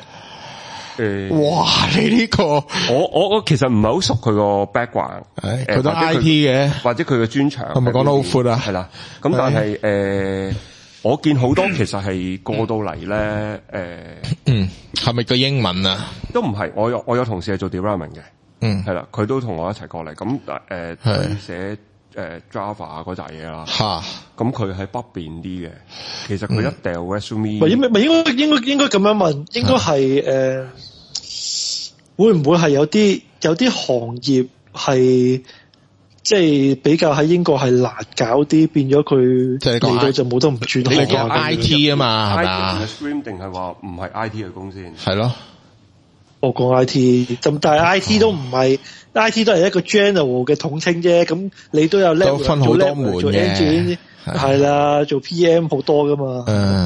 哇！你呢個我其實唔係好熟佢個 background， 佢都 IT 嘅， 或者佢嘅專長係咪講得好闊啊？ 係啦，咁但係我見好多其實係過到嚟咧， 係咪個英文啊？ 都唔係，我有同事係做 development 嘅，係啦，佢都同我一齊過嚟，咁佢寫Java 啊嗰扎嘢啦，咁佢喺北邊啲嘅，其實佢一掉 resume， 應該咁樣問，應該係會唔會係有啲行業係即係比較喺英國係難搞啲，變咗佢嚟到就冇得唔轉。 你講 IT 啊嘛，係嘛 ？Stream 定係話唔係 IT 嘅工先？ 係咯， 我講 IT， 咁但係 IT 都唔係。IT 都係一個 general 嘅統稱啫，咁你都有 level 分好多門做 engine 係啦，做 PM 好多噶嘛。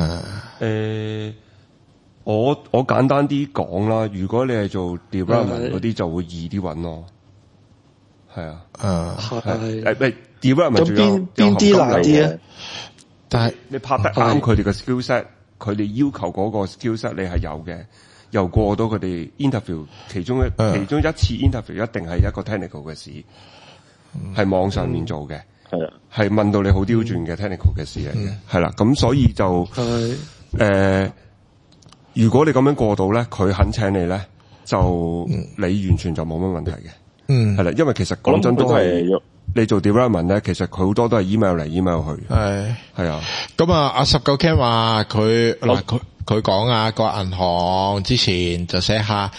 我簡單啲講啦，如果你係做 development 嗰啲就會易啲揾咯。係啊，係development 咁邊啲難啲啊？ 但係你拍得啱佢哋嘅 skill set，佢哋要求嗰個 skill set 你係有嘅。又過到佢哋 interview， 其中一次 interview 一定係一個 technical 嘅事，係網上面做嘅，係問到你好刁鑽嘅 technical 嘅事嚟嘅，係啦，咁所以就如果你咁樣過到咧，佢肯請你咧，就你完全就冇乜問題嘅，係啦，因為其實講真都係你做 development 咧，其實佢好多都係 email 嚟 email 去，係啊， 咁阿19 Ken 話佢講啊，個銀行之前就寫下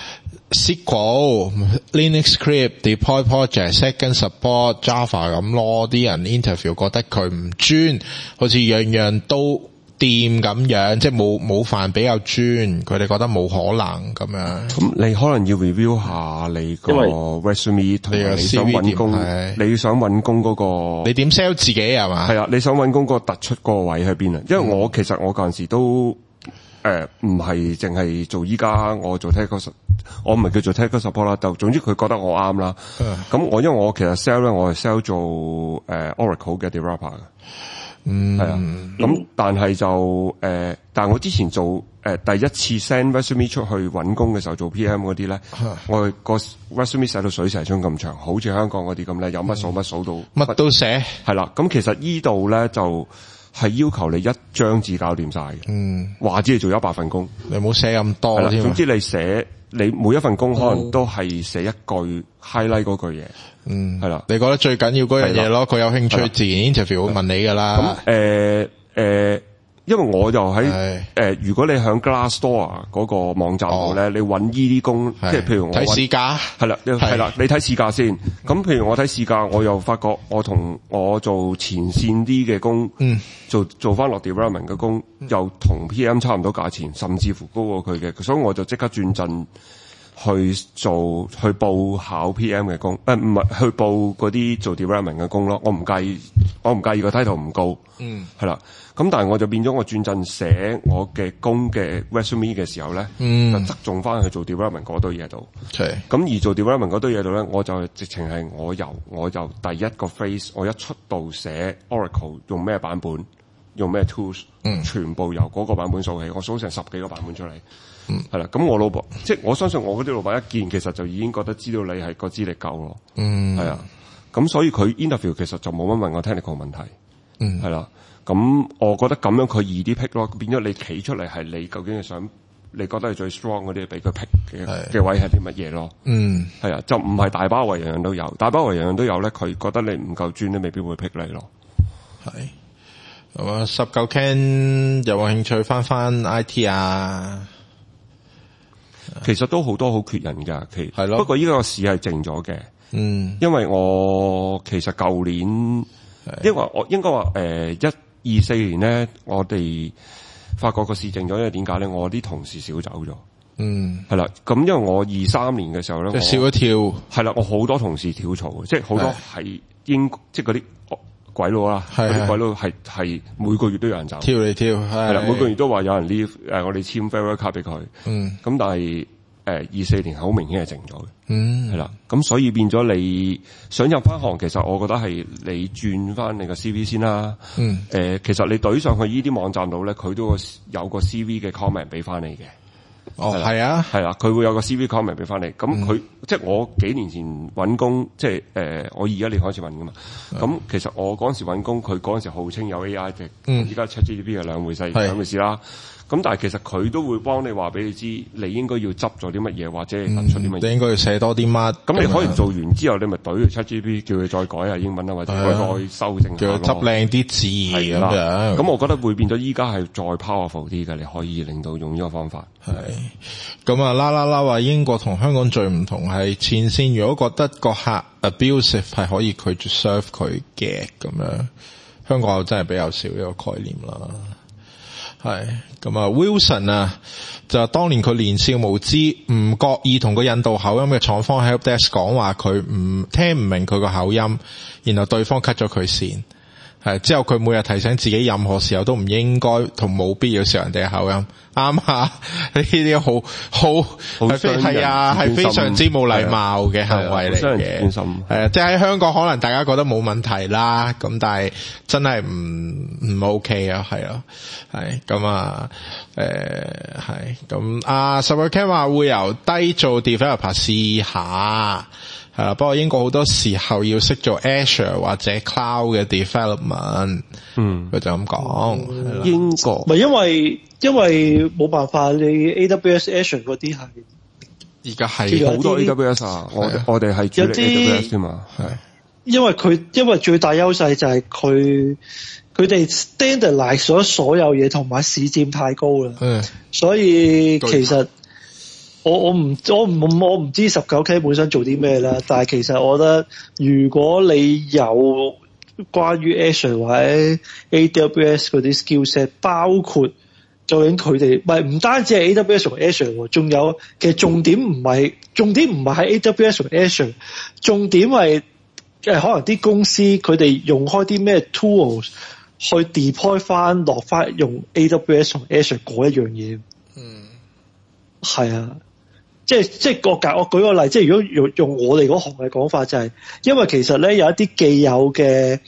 SQL、Linux script、deploy project、second support、Java 咁咯，啲人 interview 覺得佢唔專，好似樣樣都掂咁樣，即係冇範比較專，佢哋覺得冇可能咁樣。 咁你可能要 review 下你個 resume 同埋你想揾工，你想揾工嗰個， 你點 sell 自己係嘛？ 係啊，你想揾工個突出個位喺邊啊？因為其實我嗰陣時都唔係淨係做依家我做 technical， 我唔係叫做 technical support 啦，就總之佢覺得我啱啦。咁因為我其實 sell 咧，我係 sell 做Oracle 嘅 developer 嘅。 係啊。咁但係就但係我之前做第一次 send resume 出去搵工嘅時候做 PM 嗰啲咧，我個 resume 寫到水蛇春咁長，好似香港嗰啲咁咧，有乜數乜數到乜都寫。係啦，咁其實呢度咧就係要求你一張紙搞掂晒嘅。話知你做100份工， 你冇寫咁多。 總之你每一份工可能都係寫一句 highlight 嗰句嘢。係啦。 你覺得最緊要嗰樣嘢咯？佢有興趣自然 interview 會問你㗎啦。 咁因為我就喺如果你響 Glassdoor 嗰個網站度咧，你搵呢啲工，即係譬如我睇市價， 係啦，你睇市價先。咁譬如我睇市價，我又發覺我做前線啲嘅工，做翻落 development 嘅工，又同 PM 差唔多價錢，甚至乎高過佢嘅，所以我就即刻轉陣去報考 PM 嘅工，唔係去報嗰啲做 development 嘅工咯。我唔介意個 title 唔高，係啦。咁但係我就變咗我轉陣寫我嘅工嘅 resume 嘅時候咧，就側重翻去做 development 嗰堆嘢度。咁而做 development 嗰堆嘢度咧，我就直情係我由第一個 phase 我一出道寫 Oracle 用咩版本，用咩 tools，全部由嗰個版本數起，我數成10幾個版本出嚟。係啦，咁我老闆，即係我相信我嗰啲老闆一見，其實就已經覺得知道你係個資歷夠咯。係啊，咁所以佢 interview 其實就冇乜問我 technical 問題。係啦，咁我覺得咁樣佢易啲 pick 咯，變咗你企出嚟係你究竟係想，你覺得係最 strong 嗰啲，俾佢 pick 嘅位係啲乜嘢咯？係啊，就唔係大包圍樣樣都有，大包圍樣樣都有咧，佢覺得你唔夠專咧，未必會 pick 你咯。 係。咁啊，19 Ken 有冇興趣翻 IT 啊？ 其實都好多好缺人㗎， 係咯。 不過依個市係靜咗嘅，因為我其實舊年，因為我應該話24年咧，我哋發覺個市靜咗，因為點解咧？我啲同事少走咗，係啦。咁因為我23年嘅時候咧， 即係少咗跳， 係啦，我好多同事跳槽，即係好多係即係嗰啲鬼佬啦，嗰啲鬼佬係每個月都有人走， 跳嚟跳， 係啦，每個月都話有人 leave，我哋簽 farewell card 俾佢，咁但係24年好明顯係靜咗嘅，係啦，咁所以變咗你想入翻行，其實我覺得係你轉翻你個 CV 先啦，其實你懟上去呢啲網站度咧，佢都有個 CV 嘅 comment 俾翻你嘅。 係啊， 係啦，佢會有個 CV comment 俾翻你。咁佢即係我幾年前搵工，即係我2021年開始搵噶嘛。咁其實我嗰陣時搵工，佢嗰陣時號稱有 AI 嘅，依家 ChatGPT 係兩回事啦。咁但係其實佢都會幫你話俾你知，你應該要執咗啲乜嘢，或者突出啲乜嘢。 你應該要寫多啲乜。 咁你可以做完之後，你咪懟去 ChatGPT 叫佢再改下英文啊，或者再修正下咯。 叫佢執靚啲字咁樣。 咁我覺得會變咗依家係再 powerful 啲嘅，你可以令到用呢個方法。 係。咁啊啦話英國同香港最唔同係前線，如果覺得個客 abusive 係可以拒絕 serve 佢嘅咁樣，香港真係比較少呢個概念啦。係咁啊 Wilson 啊，就當年佢年少無知，唔覺意同個印度口音嘅廠方 help desk 講話佢唔聽唔明佢個口音，然後對方 cut 咗佢線。係之後佢每日提醒自己，任何時候都唔應該同冇必要笑人哋嘅口音。啱啊，呢啲好係啊，係非常之冇禮貌嘅行為嚟嘅。即係喺香港可能大家覺得冇問題啦，咁但係真係唔 OK 啊，係咯，係咁啊，係咁啊。19 Ken 話會由低做 developer 試下。係啦，不過英國好多時候要識做 Azure 或者 Cloud 嘅 development，佢就咁講。 英國唔係因為冇辦法，你 AWS Azure 嗰啲係而家係好多 AWS 啊，我哋係主力 AWS 啫嘛，係。因為最大優勢就係佢哋 standardize 咗所有嘢，同埋市佔太高啦，所以其實。我唔知19 K 本身做啲咩啦，但係其實我覺得如果你有關於 Azure 或者 AWS 嗰啲 skillset， 包括究竟佢哋唔單止係 AWS 同 Azure， 仲有其實重點唔係喺 AWS 同 Azure， 重點係可能啲公司佢哋用開啲咩 tools 去 deploy 翻落翻用 AWS 同 Azure 嗰一樣嘢。係啊。即係我舉個例，即係如果用我哋嗰行嘅講法就係，因為其實咧有一啲既有嘅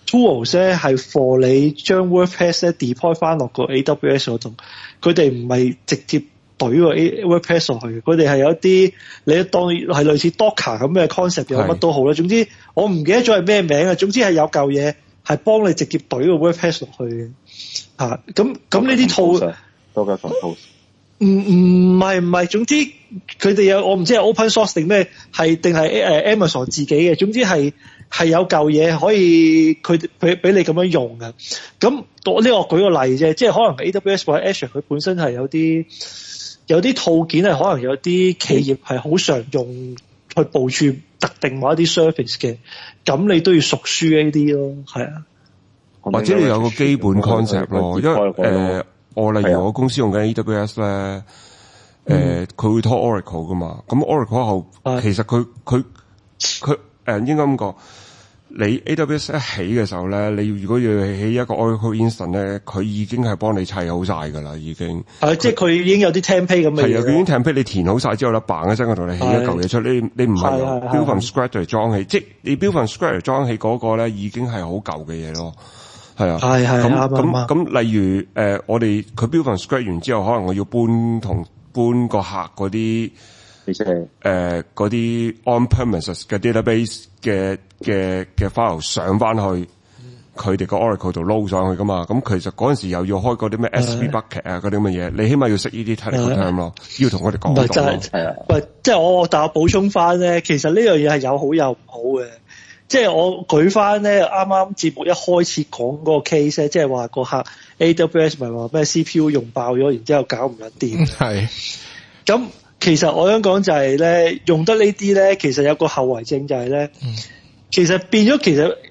tools 咧係 for 你將 WordPress 咧 deploy 翻落個 AWS 嗰度，佢哋唔係直接懟個 WordPress 落去，佢哋係有一啲你當係類似 Docker 咁嘅 concept 有乜都好啦。總之我唔記得咗係咩名啊，總之係有嚿嘢係幫你直接懟個 WordPress 落去嘅嚇。咁呢啲套 Docker Compose。 唔係，總之佢哋有我唔知係 open source 定咩，係定係Amazon 自己嘅，總之係有嚿嘢可以佢俾你咁樣用嘅。咁我舉個例啫，即係可能 AWS 或者 Azure 佢本身係有啲套件係可能有啲企業係好常用去部署特定某一啲 service 嘅，咁你都要熟書呢啲咯，係啊， 或者你有個基本 concept 咯，因為我例如我公司用緊 AWS 咧，佢會拖 Oracle 噶嘛，咁 Oracle 後其實佢應該咁講，你 AWS 一起嘅時候咧，你如果要起一個 Oracle Instance 咧，佢已經係幫你砌好晒噶啦，已經。 即係佢已經有啲 template 咁嘅嘢。係啊，佢已經 template 你填好晒之後咧，bang一聲我同你起一嚿嘢出，你唔係 build from scratch 嚟裝起，即係你 build from scratch 嚟裝起嗰個咧，已經係好舊嘅嘢咯。係啊，咁例如我哋佢 build from scratch 完之後，可能我要搬個客嗰啲嗰啲 on-premises 嘅 database 嘅 file 上翻去佢哋個 Oracle 度撈上去噶嘛。咁其實嗰陣時又要開嗰啲咩 S3 bucket 啊嗰啲咁嘅嘢，你起碼要識呢啲 technical term 咯，要同佢哋講到。 即係但我補充翻咧，其實呢樣嘢係有好有唔好嘅。即係我舉翻咧，啱啱節目一開始講嗰個 case 咧，即係話個客 AWS 咪話咩 CPU 用爆咗，然之後搞唔撚掂。係。咁其實我想講就係咧，用得呢啲咧，其實有個後遺症就係咧，其實變咗其實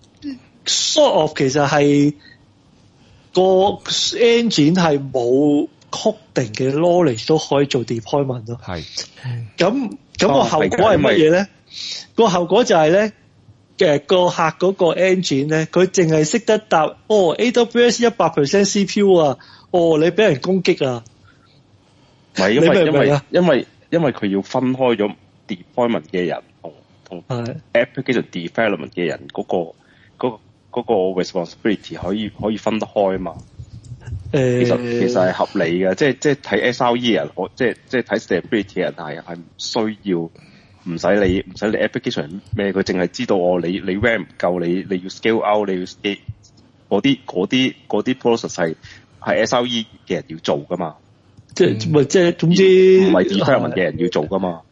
sort of 其實係個 engine 係冇 coding 嘅 knowledge 都可以做 deployment 咯。係。咁個後果係乜嘢咧？個後果就係咧。個客嗰個 engine 咧，佢淨係識得答AWS 100% CPU 啊，你俾人攻擊啊， 唔係因為佢要分開咗 deployment 嘅人同 application development 嘅人嗰個 responsibility 可以分得開嘛。其實係合理嘅，即係睇 SRE 人，即係睇 stability 人係唔需要。唔使理 application 咩，佢淨係知道你 RAM 唔夠，你要 scale out， 你要 scale 嗰啲 process 係 SRE 嘅人要做噶嘛， 即係總之唔係 development 嘅人要做噶嘛。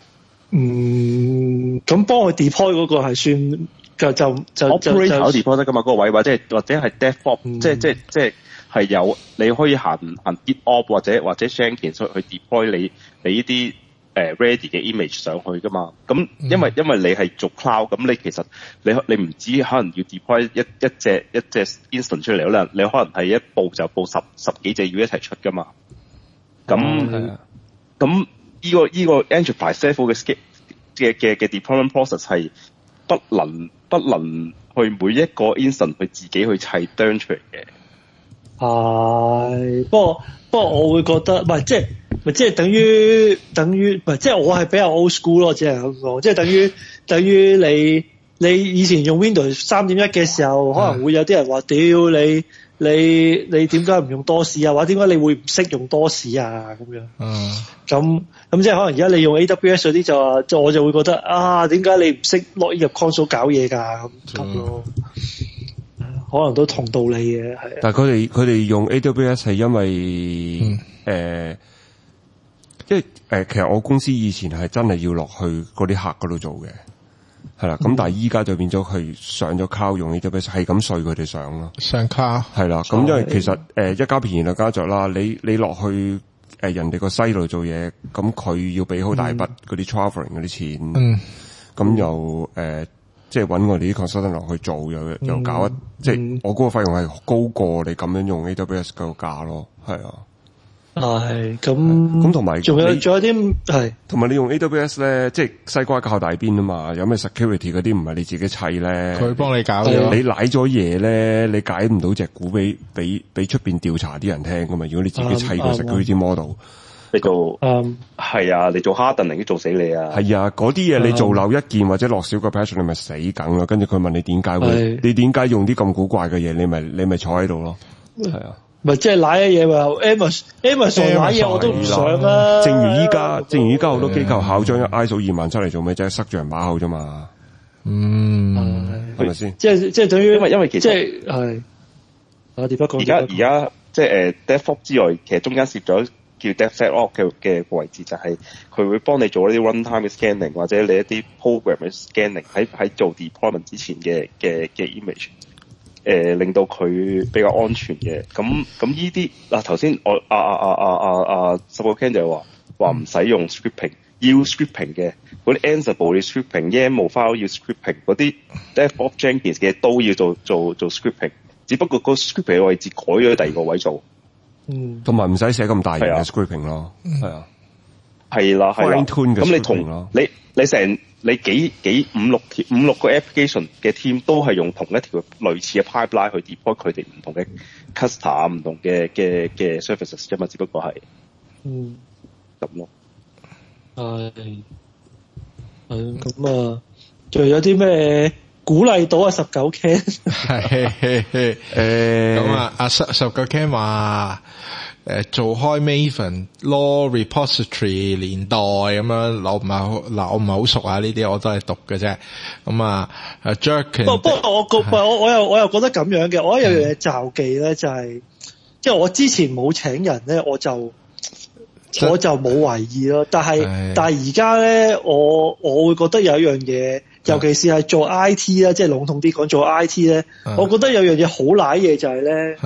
咁幫佢 deploy 嗰個係算就 operator deploy 得噶嘛，嗰個位或者係 DevOps，即係有你可以行 GitOps 或者 Jenkins 去 deploy 你呢啲。ready 嘅 image 上去噶嘛？咁因為你係做 cloud， 咁你其實你唔止可能要 deploy 一隻 instance 出嚟，你可能係一步就報十幾隻要一齊出噶嘛。咁呢個 enterprise level 嘅 deployment process 係不能去每一個 instance 去自己去砌 turn 出嚟嘅。 係，不過我會覺得唔係即係等於唔係即係我係比較 old school 咯，只係咁講，即係等於你以前用 Windows 3.1嘅時候，可能會有啲人話屌你點解唔用多士啊？或者點解你會唔識用多士啊？咁樣。咁即係可能而家你用 AWS 嗰啲就我就會覺得點解你唔識落入 console 搞嘢㗎咁咯？可能都同道理嘅，係。但係佢哋用 AWS 係因為即係其實我公司以前係真係要落去嗰啲客嗰度做嘅，係啦。咁但係依家就變咗佢上咗 cloud 用 AWS 係咁碎佢哋上咯， 上 cloud 係啦。咁因為其實一家便宜兩家著啦，你落去人哋個西度做嘢，咁佢要俾好大筆嗰啲 traveling 嗰啲錢，咁又即係揾我哋啲 consultant 落去做，又搞即係我嗰個費用係高過你咁樣用 AWS 嗰個價咯，係啊。 係咁同埋仲有啲係， 同埋你用 AWS 咧，即係西瓜靠大邊啊嘛，有咩 security 嗰啲唔係你自己砌咧， 佢幫你搞咗， 你舐咗嘢咧，你解唔到隻股俾出邊調查啲人聽噶嘛，如果你自己砌個 security model， 你做係啊，你做Harden已經做死你啊。 係啊，嗰啲嘢你做漏一件或者落少個 patch，你咪死梗咯。跟住佢問你點解會，你點解用啲咁古怪嘅嘢？你咪坐喺度咯。係啊。 咪即係瀨嘅嘢咪 Amazon 瀨嘢我都唔想啦。 正如依家好多機構考張 ISO 27000出嚟做咩啫？塞住人把口啫嘛。係咪先？即係等於因為其實即係我哋不講。 而家即係DevOps 之外，其實中間攝咗叫 DevSecOps 嘅位置，就係佢會幫你做一啲 runtime 嘅 scanning， 或者你一啲 program 嘅 scanning 喺做 deployment 之前嘅 image。令到佢比較安全嘅，咁呢啲嗱頭先我10Ken 就話唔使用 scripting， 要 scripting 嘅嗰啲 Ansible 要 scripting，YAML file 要 scripting， 嗰啲 DevOps Jenkins 嘅都要做 scripting， 只不過個 scripting 嘅位置改咗第二個位做， 同埋唔使寫咁大型嘅 scripting 咯，係啊， 係啦，咁你同你成。你幾五六個 application 嘅 team 都係用同一條類似嘅 pipeline 去 deploy 佢哋唔同嘅 cluster 唔同嘅 services 啫嘛，只不過係咁咯。 係咁啊，仲有啲咩鼓勵到啊？19Ken 咁啊，阿19Ken 話。做開 Maven Law Repository 年代咁樣，我唔係好熟啊，呢啲我都係讀嘅啫。咁啊 Jerkin 不過我又覺得咁樣嘅，我有樣嘢罩忌咧，就係即係我之前冇請人咧，我就冇懷疑咯。但係而家咧，我會覺得有一樣嘢，尤其是係做 IT 啦，即係籠統啲講做 IT 咧，我覺得有樣嘢好瀨嘢就係咧。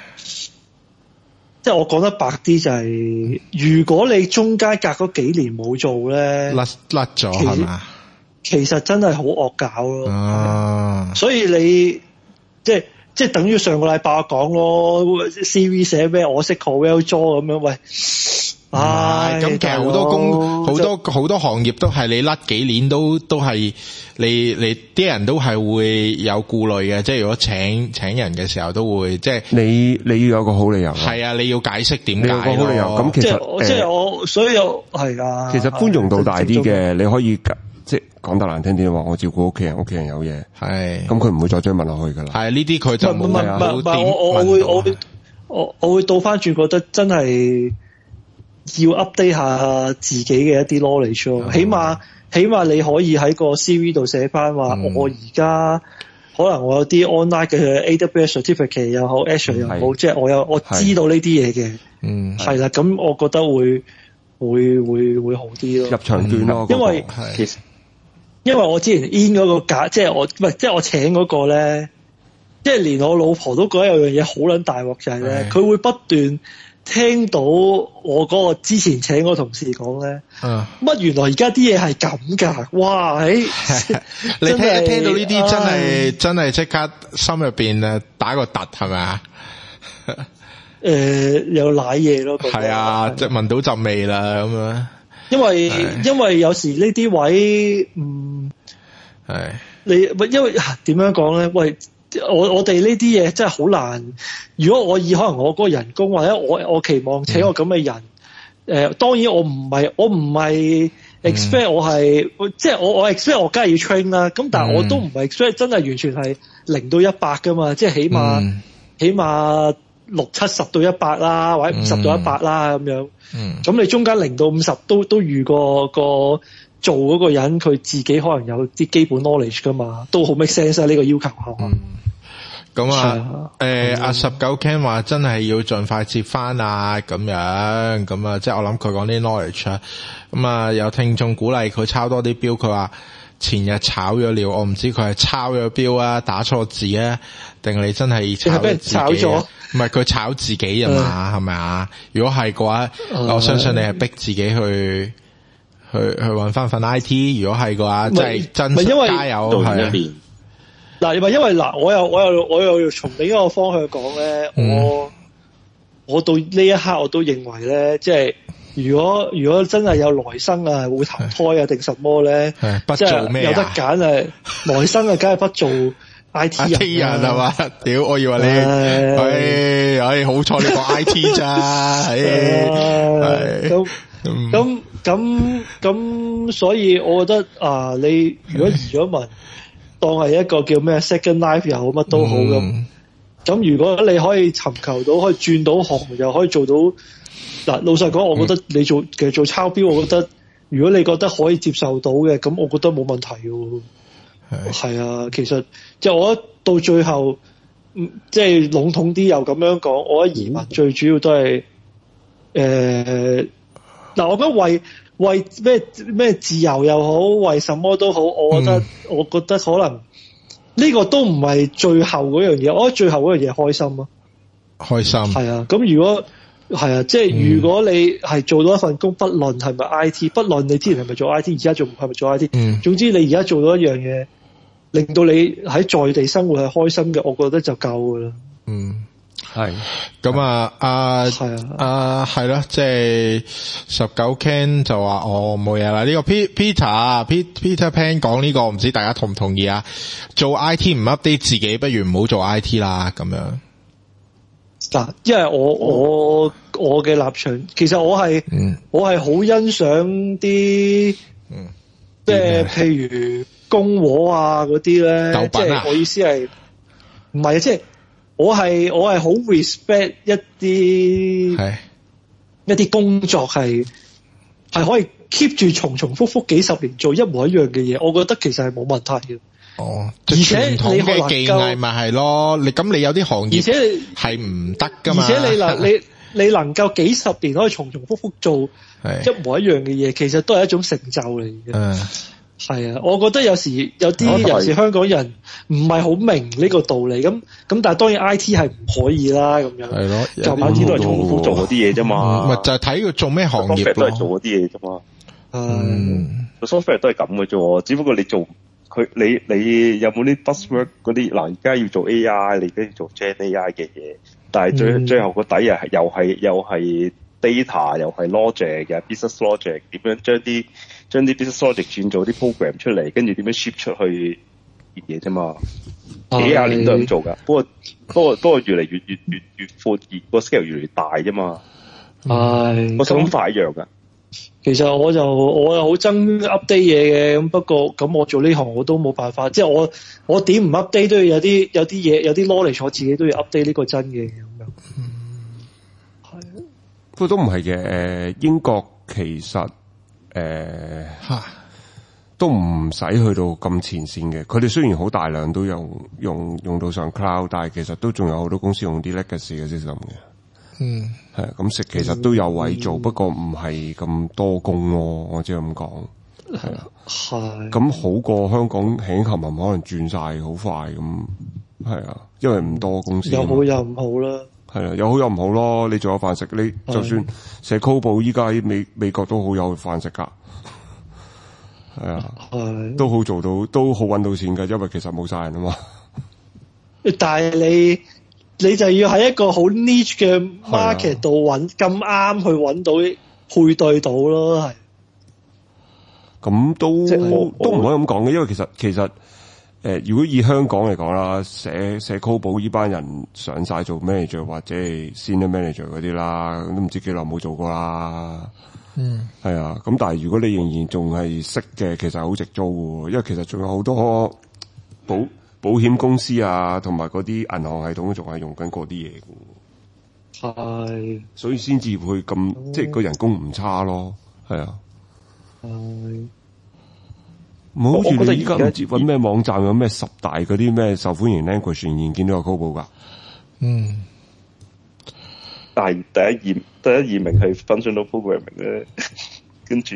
即係我講得白啲就係，如果你中間隔嗰幾年冇做咧， 甩咗係嘛？ 其實真係好惡搞咯。所以你即係等於上個禮拜我講咯 ，CV 寫咩我識 Corel Draw 咁樣，喂。 咁其實好多行業都係你甩幾年都係你啲人都係會有顧慮嘅，即係如果請人嘅時候都會即係你要有個好理由。 係啊，你要解釋點解。 你有個好理由。咁其實即係我所以係啊。 其實寬容度大啲嘅，你可以即係講得難聽啲話，我照顧屋企人有嘢。係。咁佢唔會再追問落去㗎啦。係呢啲佢就冇我會倒翻轉覺得真係。要 update 下自己嘅一啲 knowledge 咯，起碼你可以喺個 CV 度寫翻話，我而家可能我有啲 online 嘅 AWS certificate 又好 Azure 又好，即係我知道呢啲嘢嘅，係啦，咁我覺得會好啲咯， 入場券咯， 因為我之前 in 嗰個價，即係我請嗰個咧，即係連我老婆都覺得有樣嘢好撚大鑊就係咧，佢會不斷。聽到我嗰個之前請個同事講咧，乜原來而家啲嘢係咁噶？哇！你聽到呢啲真係即刻心入邊打個突係咪啊？ 有瀨嘢咯，係啊，即係聞到陣味啦咁樣。 因為有時呢啲位你因為點樣講咧？喂。我哋呢啲嘢真係好難。如果可能我嗰個人工或者我期望請我咁嘅人，當然我唔係 expect 我係即係我 expect 我梗係要 train 啦。咁但係我都唔係 expect 真係完全係0到100噶嘛。即係起碼60-70到100啦，或者50到100啦咁樣。咁你中間0到50都預過個做嗰個人佢自己可能有啲基本 knowledge 噶嘛，都好 make sense 啊呢個要求係嘛。 咁阿19Ken 話真係要盡快接翻啊咁樣，咁啊即係我諗佢講啲 knowledge 啊。咁啊有聽眾鼓勵佢抄多啲標，佢話前日炒咗料，我唔知佢係抄咗標啊，打錯字啊，定你真係炒自己？炒咗？唔係佢炒自己啊嘛，係咪啊？如果係嘅話，我相信你係逼自己去搵翻份 IT。如果係嘅話，即係真加油係啊！ 嗱，因為我又從另一個方向講咧，我到呢一刻我都認為咧，即係如果真係有來生啊，會投胎啊定什麼咧，即係有得揀啊，來生啊，梗係不做 IT 人係嘛？ 屌，我以為你你好彩你講 I T 咋， 咁，所以我覺得你如果移咗民，當係一個叫咩 second life 又好，乜都好咁。咁如果你可以尋求到，可以轉到行，又可以做到嗱，老實講，我覺得你其實做抄標，我覺得如果你覺得可以接受到嘅，咁我覺得冇問題嘅。係啊，其實即係我覺得到最後，即係籠統啲又咁樣講，我覺得移民最主要都係嗱，我覺得為咩自由又好，為什麼都好，我覺得可能呢個都唔係最後嗰樣嘢，我覺得最後嗰樣嘢開心咯， 開心係啊。咁如果係啊，即係如果你係做到一份工，不論係咪 IT， 不論你之前係咪做 IT， 而家仲係咪做 IT，總之你而家做到一樣嘢，令到你喺在地生活係開心嘅，我覺得就夠噶啦。 係咁係咯，即係19 Ken 就話冇嘢啦。呢個 Peter Pan 講呢個，唔知大家同唔同意啊？做 IT 唔 update 自己，不如唔好做 IT 啦。咁樣嗱，因為我嘅立場，其實我係好欣賞啲即係譬如公和啊嗰啲咧，即係我意思係唔係啊，即係。我係好 respect 一啲工作係可以 keep 住重複幾十年做一模一樣嘅嘢，我覺得其實係冇問題嘅。而且你嘅技藝咪係咯，你有啲行業，而且係唔得噶嘛。而且你能夠幾十年可以重複做一模一樣嘅嘢，其實都係一種成就嚟嘅。係啊，我覺得有時香港人唔係好明呢個道理，咁但係當然 IT 係唔可以啦，咁樣係咯， 就 IT 都係重複做嗰啲嘢啫嘛， 咪就係睇佢做咩行業咯， 都係做嗰啲嘢啫嘛。software 都係咁嘅啫，只不過你做佢你有冇啲 buzzword 嗰啲嗱？而家要做 AI， 你而家要做 Gen AI 嘅嘢，但係最後個底又係 data， 又係 logic 嘅 business logic， 點樣將啲 business logic 轉做啲 program 出嚟，跟住點樣 ship 出去嘢啫嘛？幾廿年都係咁做噶，不過越嚟越闊，個 scale 越嚟越大啫嘛。個手法一樣噶。 其實我又好憎 update 嘢嘅，咁不過咁我做呢行我都冇辦法，即係我點唔 update 都要有啲嘢有啲 knowledge，我自己都要 update 呢個真嘅咁樣。 不過都唔係嘅，英國其實都唔使去到咁前線嘅。佢哋雖然好大量都用到上 cloud， 但係其實都仲有好多公司用啲 legacy 嘅 system 嘅。係咁其實都有位做，不過唔係咁多工咯。我只係咁講，係啊，係咁好過香港輕琴可能轉晒好快咁，係啊，因為唔多公司。有好有唔好啦。 係啊，有好有唔好咯。你仲有飯食，你就算寫 COBOL， 依家喺美國都好有飯食噶。係啊，都好做到，都好搵到錢噶，因為其實冇晒人啊嘛。 但係你就要喺一個好 niche 嘅 market 度搵，咁啱去搵到配對到咯，係。 咁都唔可以咁講嘅，因為其實如果以香港嚟講啦，寫 COBOL 呢班人上晒做 manager 或者係 senior manager 嗰啲啦，都唔知幾耐冇做過啦。係啊，咁但係如果你仍然仲係識嘅，其實好值租嘅，因為其實仲有好多保險公司啊，同埋嗰啲銀行系統仲係用緊嗰啲嘢嘅。係，所以先至會咁，即係個人工唔差咯。係啊。係。唔好似你依家唔知搵咩網站有咩10大嗰啲咩受歡迎 language 仍然見到有 COBOL 噶。 但係第一二名係 functional programming 咧，跟住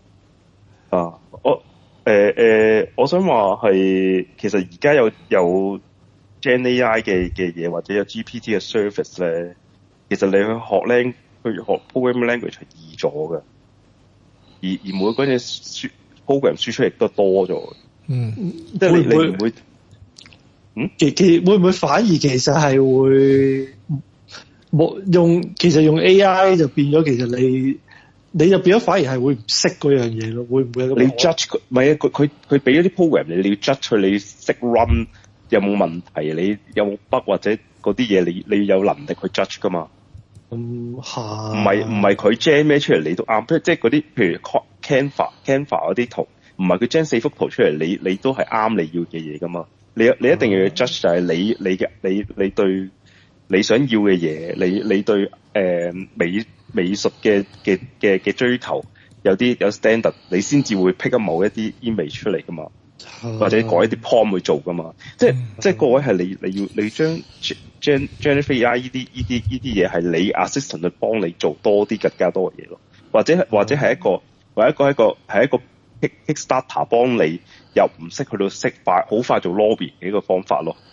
我想話係其實而家有 Gen AI 嘅嘢或者有 GPT 嘅 service 咧，其實你去學 programming language 係易咗嘅，而每嗰隻program 輸出亦都多咗。即係你唔會其實會唔會反而其實係會其實用 AI 就變咗，其實你就變咗反而係會唔識嗰樣嘢咯？會唔會咁？ 你 judge 佢，唔係佢俾咗啲 program 你要 judge 佢，你識 run 有冇問題？你有冇 bug 或者嗰啲嘢，你有能力去 judge 噶嘛？ 係唔係佢 gen 咩出嚟你都啱，即係嗰啲譬如 Canva 嗰啲圖，唔係佢 gen 4幅圖出嚟，你都係啱你要嘅嘢噶嘛？你一定要 judge 就係你對你想要嘅嘢，你對美術嘅追求有 standard， 你先至會 pick up 某一啲 image 出嚟噶嘛，或者改一啲 prompt 去做噶嘛。即係各位係你將 Generative AI 呢啲嘢係你 assistant 去幫你做多啲更加多嘅嘢咯，或者係一個 Kickstarter 幫你由唔識去到識好快做 lobby 嘅一個方法咯。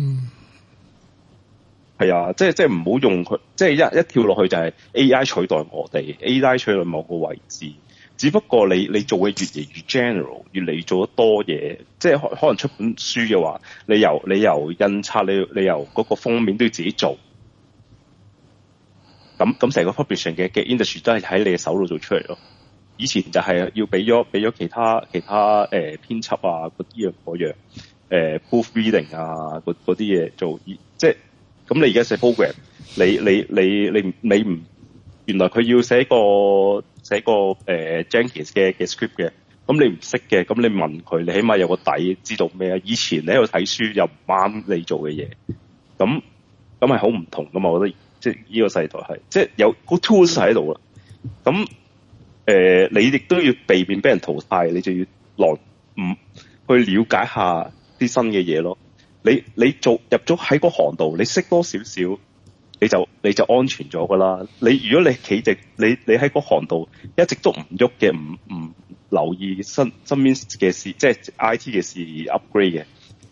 係啊，即係唔好用佢，即係一跳落去就係 AI 取代我哋 ，AI 取代某個位置。只不過你做嘅越嚟越 general， 越嚟越做得多嘢，即係可能出本書嘅話，你由印刷，你由嗰個封面都要自己做。咁成個 publishing 嘅 industry 都係喺你嘅手度做出嚟咯。以前就係要俾咗其他編輯啊嗰啲嗰樣proofreading 啊嗰啲嘢做，即係咁你而家寫 program， 你唔原來佢要寫個Jenkins 嘅 script 嘅，咁你唔識嘅，咁你問佢，你起碼有個底知道咩啊？以前你喺度睇書又唔啱你做嘅嘢，咁係好唔同噶嘛？我覺得即係呢個世代係即係有個 tools 喺度啦，咁你亦都要避免俾人淘汰，你就要去了解下啲新嘅嘢咯。你入咗喺個行度，你識多少少，你就安全咗噶啦。如果你企直，你喺個行度一直都唔喐嘅，唔留意身邊嘅事，即係 IT 嘅事 upgrade 嘅，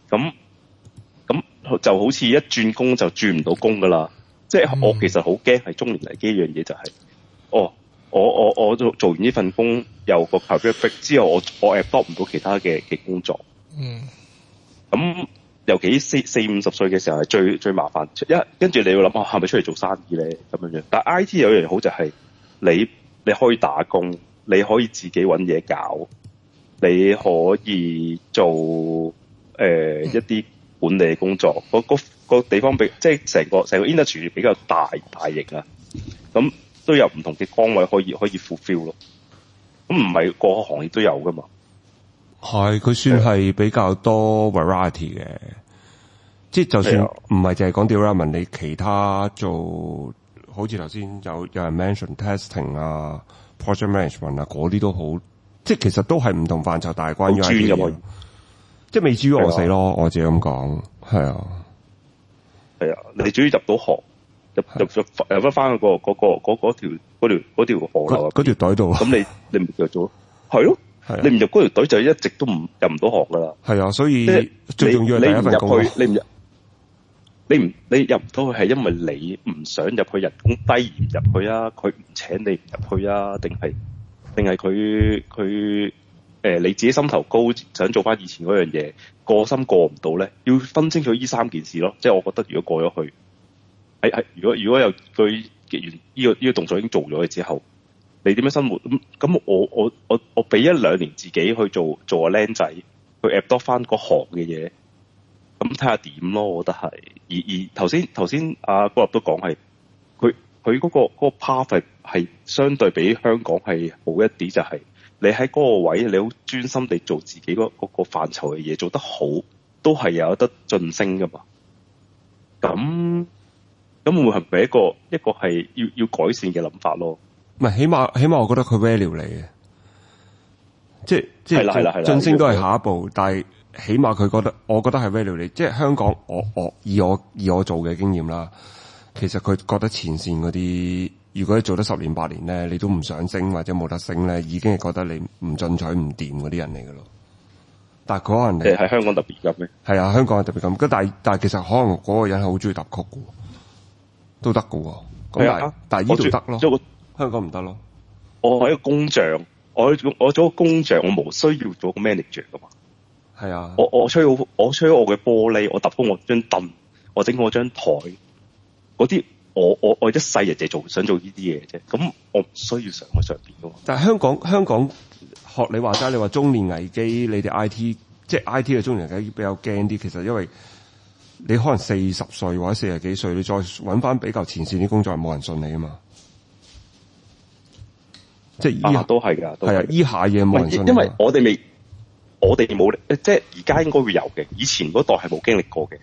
咁就好似一轉工就轉唔到工噶啦。即係我其實好驚係中年危機一樣嘢就係，我做完呢份工有個 career break 之後，我 adopt 唔到其他嘅工作。咁尤其40-50歲嘅時候係最麻煩，跟住你要諗下係咪出嚟做生意咧咁樣。但係 IT 有樣好就係你可以打工，你可以自己搵嘢搞，你可以做一啲管理工作。個地方即係成個 industry 比較大型啊，咁都有唔同嘅崗位可以 fulfill 咯。咁唔係個個行業都有噶嘛？ 係，佢算係比較多 variety 嘅，即係就算唔係淨係講 development，你其他做好似頭先有人 mention testing 啊、project management 啊嗰啲都好，即係其實都係唔同範疇，但係關於 IT 嘅，即係未至於餓死咯。我自己咁講，係啊， 你終於入到行，入得翻嗰條河流嗰條隊度， 咁你唔入咗，係咯。你唔入嗰條隊就一直都入唔到行噶啦。係啊， 所以最重要係第一份工。 你入唔到去係因為你唔想入去，人工低而唔入去啊？佢唔請你唔入去啊？定係佢你自己心頭高，想做翻以前嗰樣嘢，過心過唔到咧？要分清楚呢3件事咯。即係我覺得如果過咗去，如果有佢呢個動作已經做咗嘅之後。你點樣生活咁？我俾1-2年自己去做個僆仔，去 adopt 翻嗰行嘅嘢，咁睇下點咯。我覺得係。而頭先阿高立都講係，佢嗰個 path 係相對比香港係好一啲，就係你喺嗰個位，你好專心地做自己嗰個範疇嘅嘢，做得好，都係有得晉升噶嘛。咁會唔會係咪一個係要改善嘅諗法咯？ 唔係，起碼我覺得佢 value 你嘅，即係晉升都係下一步，但係起碼佢覺得，我覺得係 value 你。即係香港，我以我做嘅經驗啦，其實佢覺得前線嗰啲，如果你做得10年8年咧，你都唔想升或者冇得升咧，已經係覺得你唔進取唔掂嗰啲人嚟嘅咯。但係可能你係香港特別咁咩？ 係啊，香港係特別咁。但係其實可能嗰個人係好中意揼曲嘅，都得嘅喎。咁但係呢度得咯。香港唔得咯， 我係一個工匠，我做個工匠，我冇需要做個 manager 噶嘛。 係啊， 我吹好我嘅玻璃，我揼好我張凳，我整我張台，嗰啲我一世人就想做呢啲嘢啫。咁我唔需要上去上邊噶嘛。 但係香港學你話齋，你話中年危機，你哋 IT 即係 IT 嘅中年危機比較驚啲。其實因為你可能40歲或者40幾歲，你再搵翻比較前線啲工作，係冇人信你啊嘛。即係依下都係㗎， 係啊，依下嘢冇人信你。 因為我哋冇，即係而家應該會有嘅。以前嗰代係冇經歷過嘅。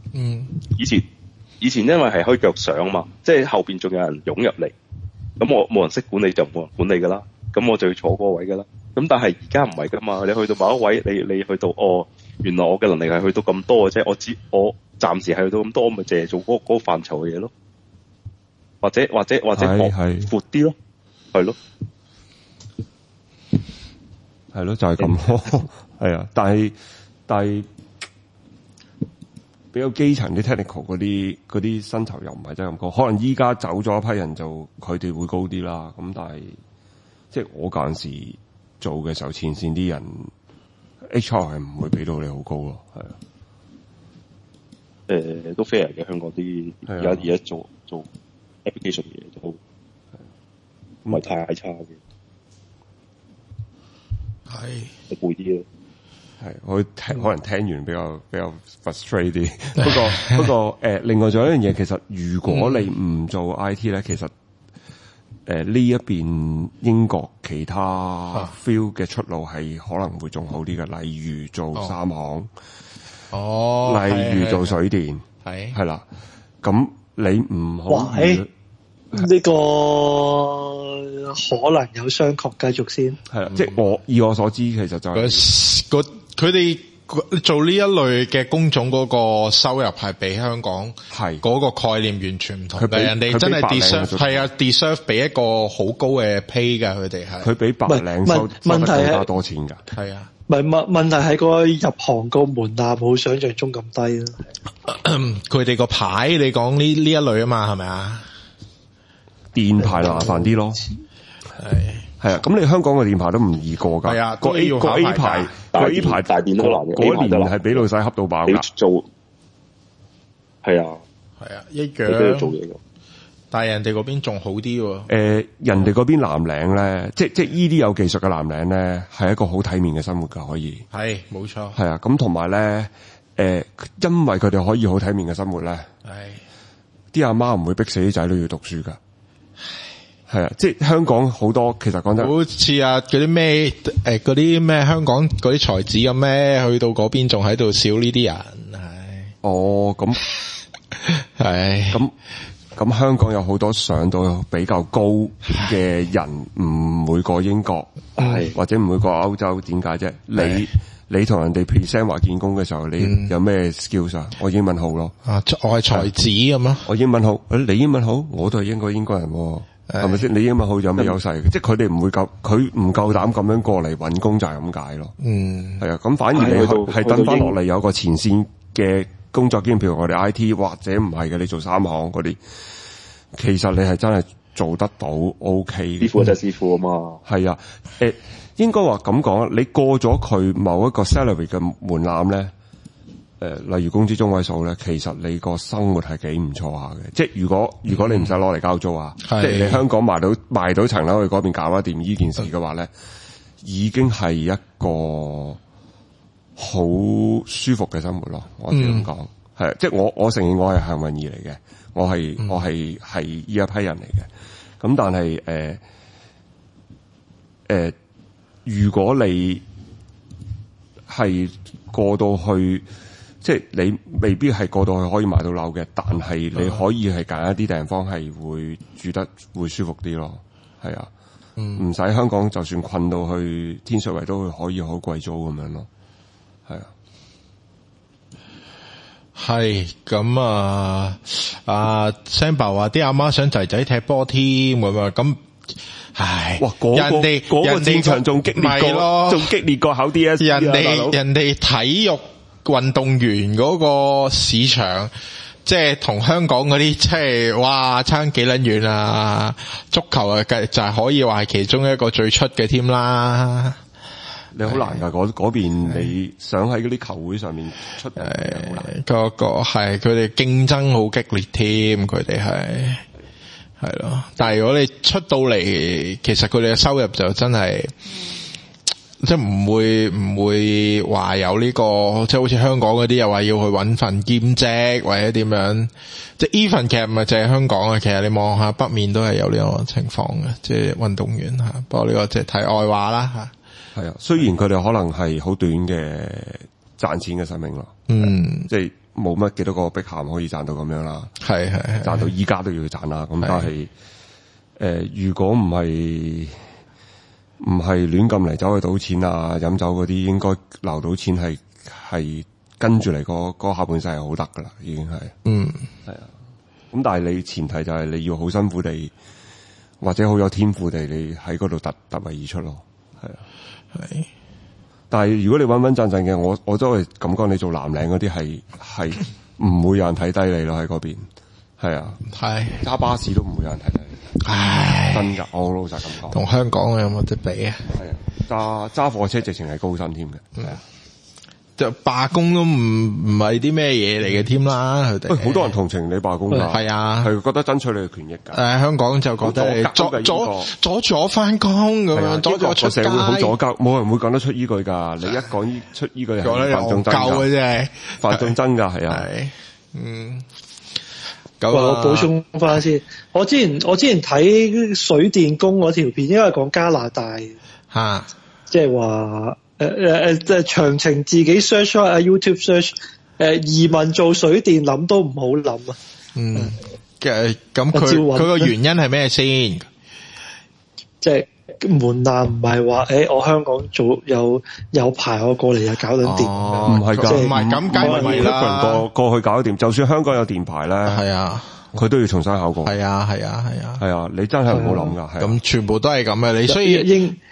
以前因為係開腳上嘛，即係後邊仲有人湧入嚟，咁我冇人識管理就冇人管理㗎啦。咁我就要坐嗰個位㗎啦。咁但係而家唔係㗎嘛，你去到某一位，你去到原來我嘅能力係去到咁多嘅啫，我暫時係去到咁多，我咪淨係做嗰個範疇嘅嘢咯，或者闊啲咯，係咯， 係咯，就係咁咯，係啊，但係比較基層啲 technical 嗰啲薪酬又唔係真係咁高，可能依家走咗一批人就佢哋會高啲啦，咁但係即係我嗰陣時做嘅時候，前線啲人 HR 係唔會俾到你好高咯，係啊。 都 fair 嘅，香港啲而家做 application 嘅嘢都唔係太差嘅，係攰啲咯。 係我可能聽完比較 frustrate 啲。不過另外仲有一樣嘢，其實如果你唔做 IT 咧，其實呢一邊英國其他 field 嘅出路係可能會仲好啲嘅，例如做三行。例如做水電，係啦，咁你唔好呢個可能有商榷，繼續先。 係啦，即係以我所知，其實就係佢哋做呢一類嘅工種嗰個收入係比香港係嗰個概念完全唔同嘅，人哋真係 deserve 俾一個好高嘅 pay 㗎，佢哋係佢比白領收得更加多錢㗎，係啊。 問題係個入行個門檻冇想象中咁低咯。 佢哋個牌你講呢一類啊嘛，係咪啊？ 電牌麻煩啲咯，係啊。咁你香港嘅電牌都唔易過㗎，係啊。個 A 牌大電都難嘅， 嗰年係俾老細恰到爆㗎。 做係啊， 一樣做嘢㗎。但係人哋嗰邊仲好啲喎。 人哋嗰邊藍領咧，即係依啲有技術嘅藍領咧，係一個好體面嘅生活㗎，可以。係，冇錯。係啊，咁同埋咧，因為佢哋可以好體面嘅生活咧，啲阿媽唔會逼死啲仔女要讀書㗎。係啊，即係香港好多，其實講真， 好似嗰啲咩香港嗰啲才子咁咩，去到嗰邊仲喺度笑呢啲人， 咁係咁香港有好多上到比較高嘅人唔會過英國，或者唔會過歐洲，點解啫？你同人哋 present 話見工嘅時候，你有咩 skills 啊？我英文好咯， 我係才子咁咯。 我英文好，你英文好，我都係英國人，係咪先？你英文好有咩優勢？即係佢哋唔會佢唔夠膽咁樣過嚟搵工就係咁解咯。係啊，咁反而你係登翻落嚟有個前線嘅工作經驗，譬如我哋 IT 或者唔係嘅，你做三行嗰啲，其實你係真係做得到 OK 嘅。 師傅就係師傅啊嘛。 係啊，應該話咁講，你過咗佢某一個 salary 嘅門檻咧，例如工資中位數咧，其實你個生活係幾唔錯下嘅。即係如果你唔使攞嚟交租啊，即係你香港賣到層樓去嗰邊搞得掂呢件事嘅話咧，已經係一個好舒服嘅生活咯。我只咁講，係即係我承認我係幸運兒嚟嘅，我係呢一批人嚟嘅。咁但係如果你係過到去，即係你未必係過到去可以買到樓嘅，但係你可以係揀一啲地方係會住得會舒服啲咯。係啊，唔使香港就算困到去天水圍都可以好貴租咁樣咯。係啊， 係咁啊！Samba 話啲阿媽想仔仔踢波添，咁。唉，哇！人哋戰場仲激烈過，仲激烈過考 DSE 人哋體育運動員嗰個市場，即係同香港嗰啲，即係哇，差幾撚遠啊！足球啊，就係可以話係其中一個最出嘅添啦。 你好難噶，嗰邊你想喺嗰啲球會上面出嚟，好難。 個係佢哋競爭好激烈添，佢哋係咯。但係如果你出到嚟，其實佢哋嘅收入就真係即係唔會話有呢個，即係好似香港嗰啲又話要去搵份兼職或者點樣，即係 even 其實唔係淨係香港啊，其實你望下北面都係有呢個情況嘅，即係運動員吓。不過呢個即係題外話啦吓。 係啊，雖然佢哋可能係好短嘅賺錢嘅生命咯，即係冇乜幾多個碧咸可以賺到咁樣啦，係賺到依家都要賺啦。咁但係如果唔係亂咁嚟走去賭錢啊、飲酒嗰啲，應該留到錢係跟住嚟個下半世係好得噶啦，已經係。係啊。咁但係你前提就係你要好辛苦地，或者好有天賦地，你喺嗰度突圍而出咯。係啊。係。但係如果你穩穩陣陣嘅，我都係咁講，你做藍領嗰啲係唔會有人睇低你咯喺嗰邊。係啊。係。揸巴士都唔會有人睇低你。唉，真噶，我好老實咁講， 同香港有冇得比啊？ 係啊，揸貨車直情係高薪添嘅，係啊， 就罷工都唔係啲咩嘢嚟嘅添啦，佢哋。 好多人同情你罷工噶， 係啊， 係覺得爭取你嘅權益噶。 香港就覺得阻住我翻工咁樣，阻住我出街。個社會好阻交， 冇人會講得出依句噶。你一講出依句，係犯眾真噶，犯眾真噶，係啊， 我補充翻先，我之前睇水電工嗰條片，因為講加拿大吓，即係話即係詳情自己 search 啊 YouTube search， 移民做水電諗都唔好諗啊。 咁佢個原因係咩先？ 即係門檻唔係話我香港做有牌我過嚟就搞得掂， 唔係㗎， 唔係咁梗係唔係啦。 過去搞得掂，就算香港有電牌咧，係啊，佢都要重新考過。 係啊， 你真係唔好諗㗎。 咁全部都係咁嘅，你所以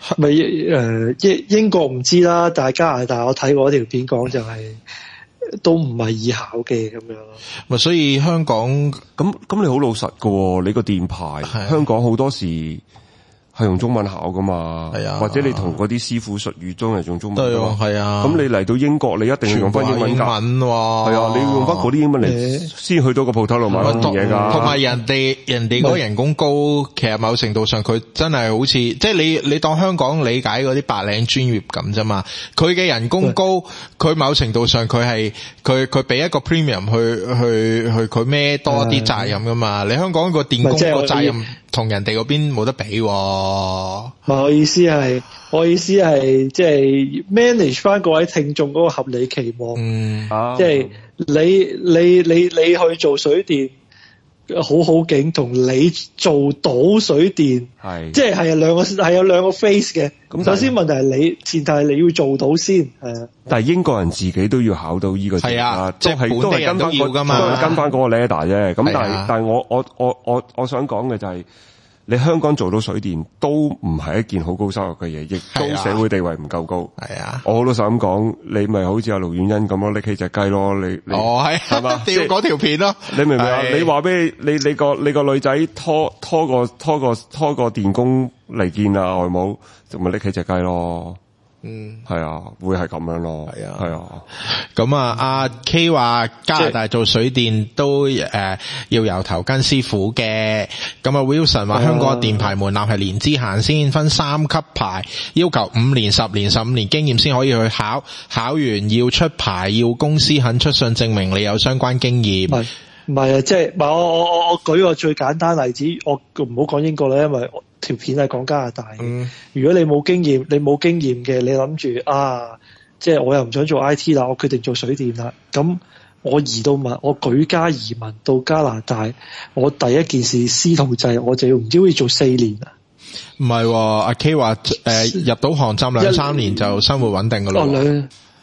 英國唔知啦，但係加拿大我睇過條片講就係都唔係易考嘅咁樣咯。 咪所以香港咁你好老實㗎喎，你個電牌香港好多時係用中文考噶嘛，係啊，或者你同嗰啲師傅術語中係用中文噶嘛，係啊。咁你嚟到英國，你一定要用翻英文㗎，係啊，你要用翻嗰啲英文嚟先去到個鋪頭度買嗰啲嘢㗎。 同埋人哋嗰個人工高，其實某程度上佢真係好似，即係你當香港理解嗰啲白領專業咁啫嘛。佢嘅人工高，佢某程度上佢係佢俾一個 premium 去佢孭多啲責任噶嘛。你香港個電工個責任同人哋嗰邊冇得比。 我意思係即係 manage 翻各位聽眾嗰個合理期望，即係你去做水電好景，同你做到水電係即係有兩個 face 嘅。咁首先問題係前提係你要做到先，係啊。但係英國人自己都要考到呢個係啊，即係都係跟翻個跟翻嗰個 ladder 啫。咁但係我想講嘅就係。你香港做到水電都唔係一件好高收入嘅嘢，亦都社會地位唔夠高。係啊，我好老實咁講，你咪好似阿盧婉欣咁咯，拎起隻雞咯，你係嘛？掉嗰條片咯，你明唔明啊？你話俾你個女仔拖個電工嚟見啊外母，就咪拎起隻雞咯。係啊，會係咁樣咯。係啊。 咁阿 K 話加拿大做水電都要由頭跟師傅嘅。咁Wilson 話香港電牌門檻係年資限先，分3級牌，要求5年、10年、15年經驗先可以去考。考完要出牌，要公司肯出信證明你有相關經驗。唔係啊，即係我舉個最簡單例子，我唔好講英國啦，因為條片係講加拿大。如果你冇經驗嘅，你諗住即係我又唔想做 IT 啦，我決定做水電啦。咁我舉家移民到加拿大，我第一件事師徒制，我就要唔知好似做4年啊。 唔係，阿 K 話入到行站2-3年就生活穩定噶咯。係，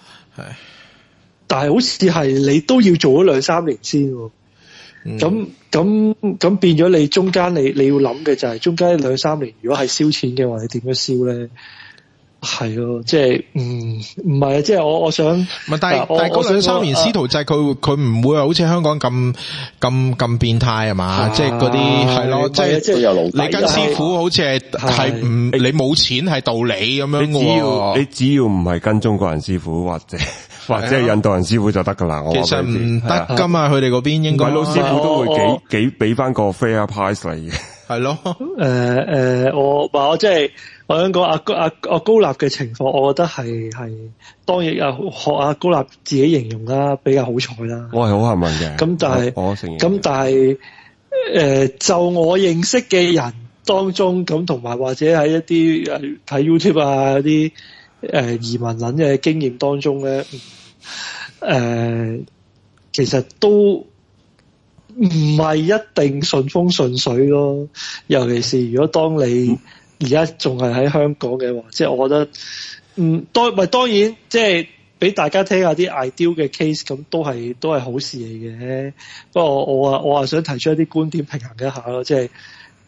但係好似係你都要做咗2-3年先。咁變咗你中間你要諗嘅就係中間2-3年，如果係燒錢嘅話，你點樣燒咧？係咯，即係唔係啊！即係我想， 但係嗰2-3年師徒制，佢唔會好似香港咁變態係嘛？即係嗰啲係咯，即係你跟師傅好似係你冇錢係道理咁樣嘅。 你只要唔係跟中國人師傅或者係印度人師傅就得噶啦。 其實唔得噶嘛，佢哋嗰邊應該鬼佬師傅都會幾俾翻個 fair price 嚟嘅。 係咯。 我即係我想講阿高立嘅情況，我覺得係當然學阿高立自己形容啦，比較好彩啦。 我係好幸運嘅。 咁但係我承認。 咁但係就我認識嘅人當中，咁同埋或者喺一啲睇 YouTube 啊啲移民撚嘅經驗當中咧，其實都唔係一定順風順水咯，尤其是如果當你而家仲係喺香港嘅話，即係我覺得，當然即係俾大家聽下啲 ideal 嘅 case， 咁都係好事嚟嘅。不過我想提出一啲觀點平衡一下咯，即係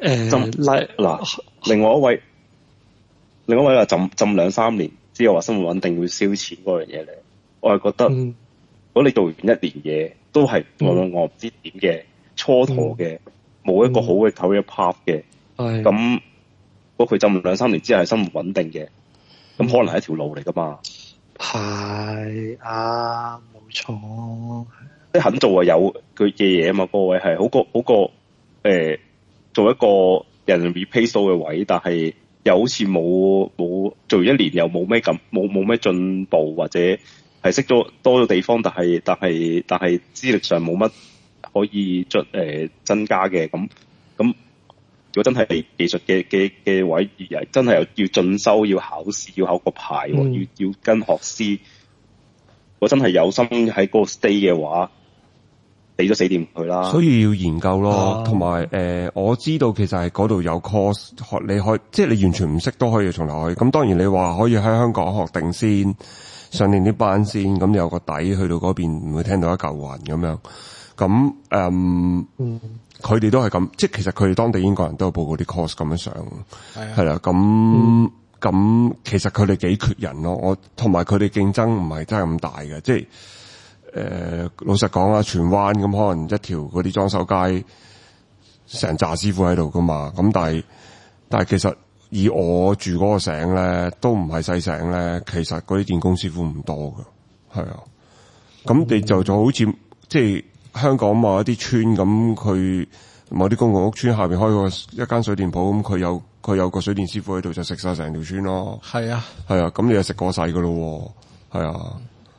另外一位話浸2-3年之後話生活穩定會燒錢嗰樣嘢咧，我係覺得，如果你做完1年嘢都係我唔知點嘅蹉跎嘅，冇一個好嘅 career path 嘅，咁如果佢浸2-3年之後係生活穩定嘅，咁可能係一條路嚟噶嘛。 係啊，冇錯。 即係肯做有佢嘅嘢啊嘛，個位係好過做一個人 replace 到嘅位，但係又好似冇做完1年又冇咩進步，或者係識咗多咗地方，但係資歷上冇乜可以增加嘅，咁如果真係技術嘅位，真係要進修，要考試，要考個牌，要跟學師。如果真係有心喺嗰個 stay 嘅話，死都死掂佢啦。所以要研究咯，同埋我知道其實係嗰度有 course 學，你可以即係你完全唔識都可以從頭去。咁當然你話可以喺香港學定先，上定啲班先，咁有個底，去到嗰邊唔會聽到一嚿雲咁樣。咁佢哋都係咁，即係其實佢哋當地英國人都有報過啲 course 咁樣上，係啦。咁其實佢哋幾缺人咯。我同埋佢哋競爭唔係真係咁大嘅，即係老實講啊，荃灣咁可能一條嗰啲裝修街成紮師傅喺度噶嘛。咁但係其實以我住嗰個省咧，都唔係細省咧，其實嗰啲電工師傅唔多噶，係啊。咁你就好似即係香港某一啲村咁，佢某啲公共屋村下邊開個一間水電鋪，咁佢有個水電師傅喺度，就食晒成條村咯。係啊，咁你就食過晒噶咯，係啊。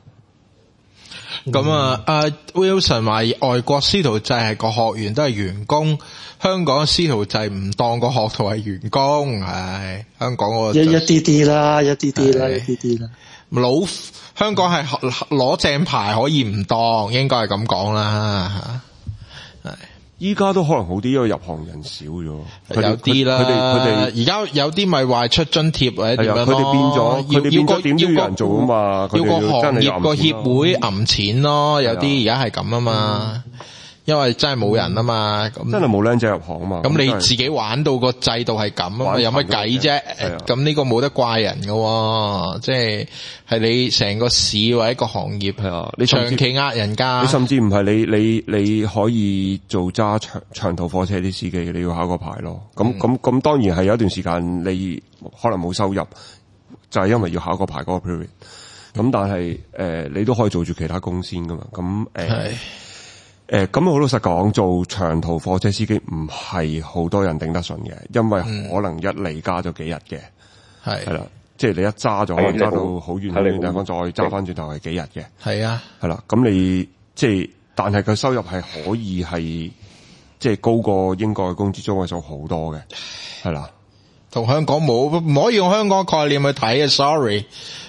咁阿 Wilson 話外國師徒制係個學員都係員工，香港師徒制唔當個學徒係員工，係香港嗰個一啲啦，一啲啦。 香港係攞正牌可以唔當，應該係咁講啦。係依家都可能好啲，因為入行人少咗， 有啲啦。佢哋而家有啲咪話出津貼或者點樣咯。佢哋變咗點都要人做啊嘛。要個行業個協會揞錢咯。有啲而家係咁啊嘛。因為真係冇人啊嘛，咁真係冇靚仔入行啊嘛。 咁你自己玩到個制度係咁啊嘛，有乜計啫？咁呢個冇得怪人噶，即係你成個市或者一個行業係啊，你長期呃人家， 你甚至唔係你可以做揸長途貨車啲司機，你要考個牌咯。咁當然係有一段時間你可能冇收入，就係因為要考個牌嗰個 period。咁但係你都可以做住其他工先噶嘛。咁咁好老實講，做長途貨車司機唔係好多人頂得順嘅，因為可能一嚟加咗幾日嘅，係啦，即係你一揸咗，可能揸到好遠嘅地方，再揸翻轉頭係幾日嘅，係啊，係啦，咁你即係，但係佢收入係可以係即係高過英國嘅工資中位數好多嘅，係啦， 同香港唔可以用香港概念去睇嘅 ，sorry。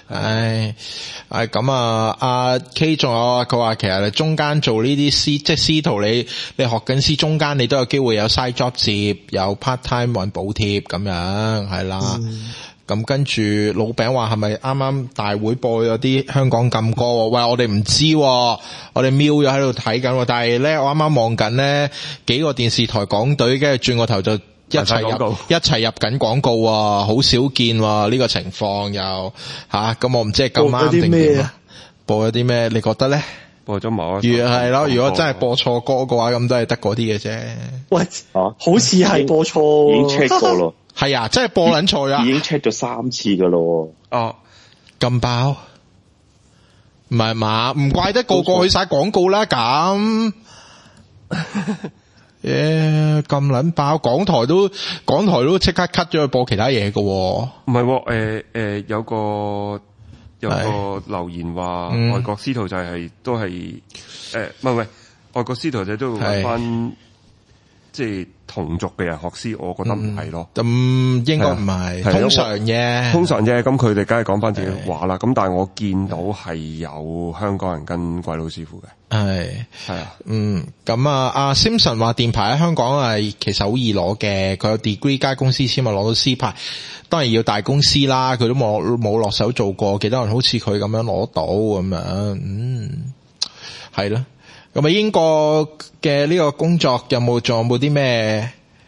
咁啊，阿 K 仲有佢話其實你中間做呢啲即係師徒，你學緊師中間你都有機會有 side job 接，有 part time 揾補貼咁樣，係啦。咁跟住老餅話係咪啱啱大會播咗啲香港禁歌？喂，我哋唔知，我哋瞄咗喺度睇緊，但係咧我啱啱望緊咧幾個電視台港隊，跟住轉個頭就一齊入緊廣告啊，好少見呢個情況又吓，咁我唔知係咁啱定點啊？播咗啲咩？你覺得咧？ 播咗某一係咯，如果真係播錯歌嘅話，咁都係得嗰啲嘅啫。 喂，好似係播錯， 已經 check 過咯。 係啊，真係播撚錯啊！ 已經 check 咗3次噶咯。 哦，咁爆？唔係嘛？唔怪得個個去晒廣告啦，咁。 咁撚爆，港台都即刻 cut 咗去播其他嘢㗎喎。 唔係，有個留言話，外國司徒制都係唔係外國司徒制都會揾翻即係同族嘅人學師，我覺得唔係咯。 咁應該唔係，通常啫。咁佢哋梗係講翻自己話啦。咁但係我見到係有香港人跟鬼佬師傅嘅。係啊。咁阿 Simpson 話電牌喺香港係其實好易攞嘅，佢有 degree 加公司簽咪攞到 C 牌。當然要大公司啦，佢都冇落手做過，幾多人好似佢咁樣攞到咁樣。係咯。咁英國嘅呢個工作仲有冇啲咩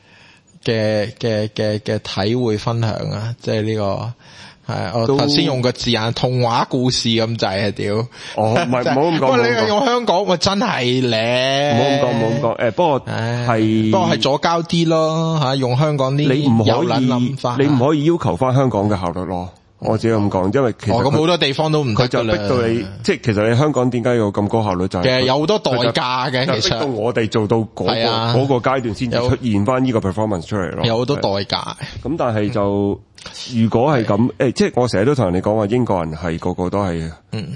嘅體會分享啊？即係呢個係我頭先用個字眼童話故事咁滯啊！屌， 唔係唔好咁講。 你係用香港，我真係咧。 唔好咁講。不過係左膠啲咯吓，用香港啲有諗法。 你唔可以要求翻香港嘅效率咯。我只係咁講，因為其實咁好多地方都唔得， 佢就逼到你，即係其實你香港點解要咁高效率就係？ 其實有好多代價嘅，其實逼到我哋做到嗰個階段先至出現翻呢個 performance 出嚟咯。 有好多代價。 咁但係就如果係咁，即係我成日都同人哋講話，英國人係個個都係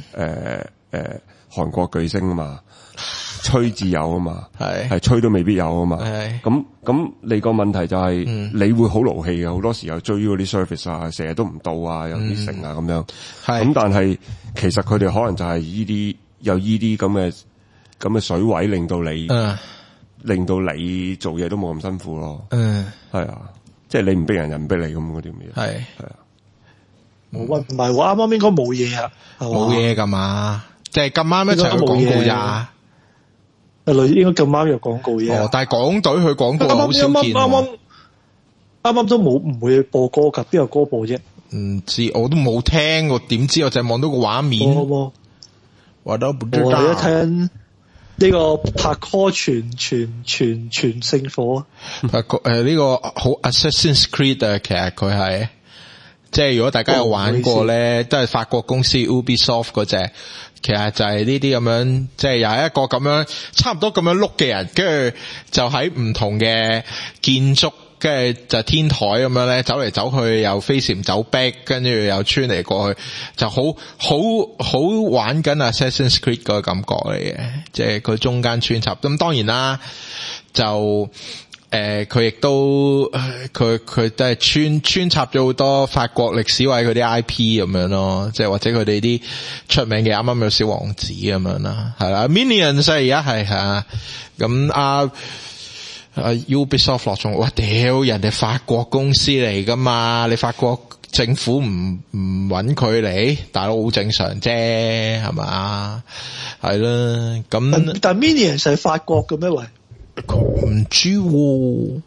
韓國巨星啊嘛。吹自有啊嘛，係吹都未必有啊嘛。咁你個問題就係你會好勞氣嘅，好多時候追嗰啲 service 啊，成日都唔到啊，有啲成啊咁樣。咁但係其實佢哋可能就係有依啲咁嘅水位，令到你做嘢都冇咁辛苦咯。係啊，即係你唔逼人，人唔逼你咁嗰啲嘢。係啊， 唔係喎，啱啱應該冇嘢啊， 冇嘢噶嘛，即係咁啱一齊去廣告咋。 應該咁啱有廣告嘢。 但係港隊去廣告好少見。 啱啱都唔會播歌㗎，邊有歌播啫？ 唔知，我都冇聽過，點知我就望到個畫面。我都唔知道。 我哋睇緊呢個拍 call 全聖火。 呢個好 Assassin's Creed 啊，其實佢係。即係如果大家有玩過咧，都係法國公司 Ubisoft 嗰隻，其實就係呢啲咁樣，即係又係一個咁樣差唔多咁樣碌嘅人，跟住就喺唔同嘅建築，跟住就天台咁樣咧，走嚟走去，又飛檐走壁，跟住又穿嚟過去，就好玩緊 Assassin's Creed 個感覺嚟嘅，即係佢中間穿插。咁當然啦，就佢亦都佢都係穿插咗好多法國歷史位佢啲 IP 咁樣咯，即係或者佢哋啲出名嘅啱啱有小王子咁樣啦，係啦 Minions 而家係吓咁Ubisoft 落咗，哇屌人哋法國公司嚟噶嘛，你法國政府唔搵佢嚟，大佬好正常啫，係嘛？係啦，咁但 Minions 係法國嘅咩喂？ 唔知喎，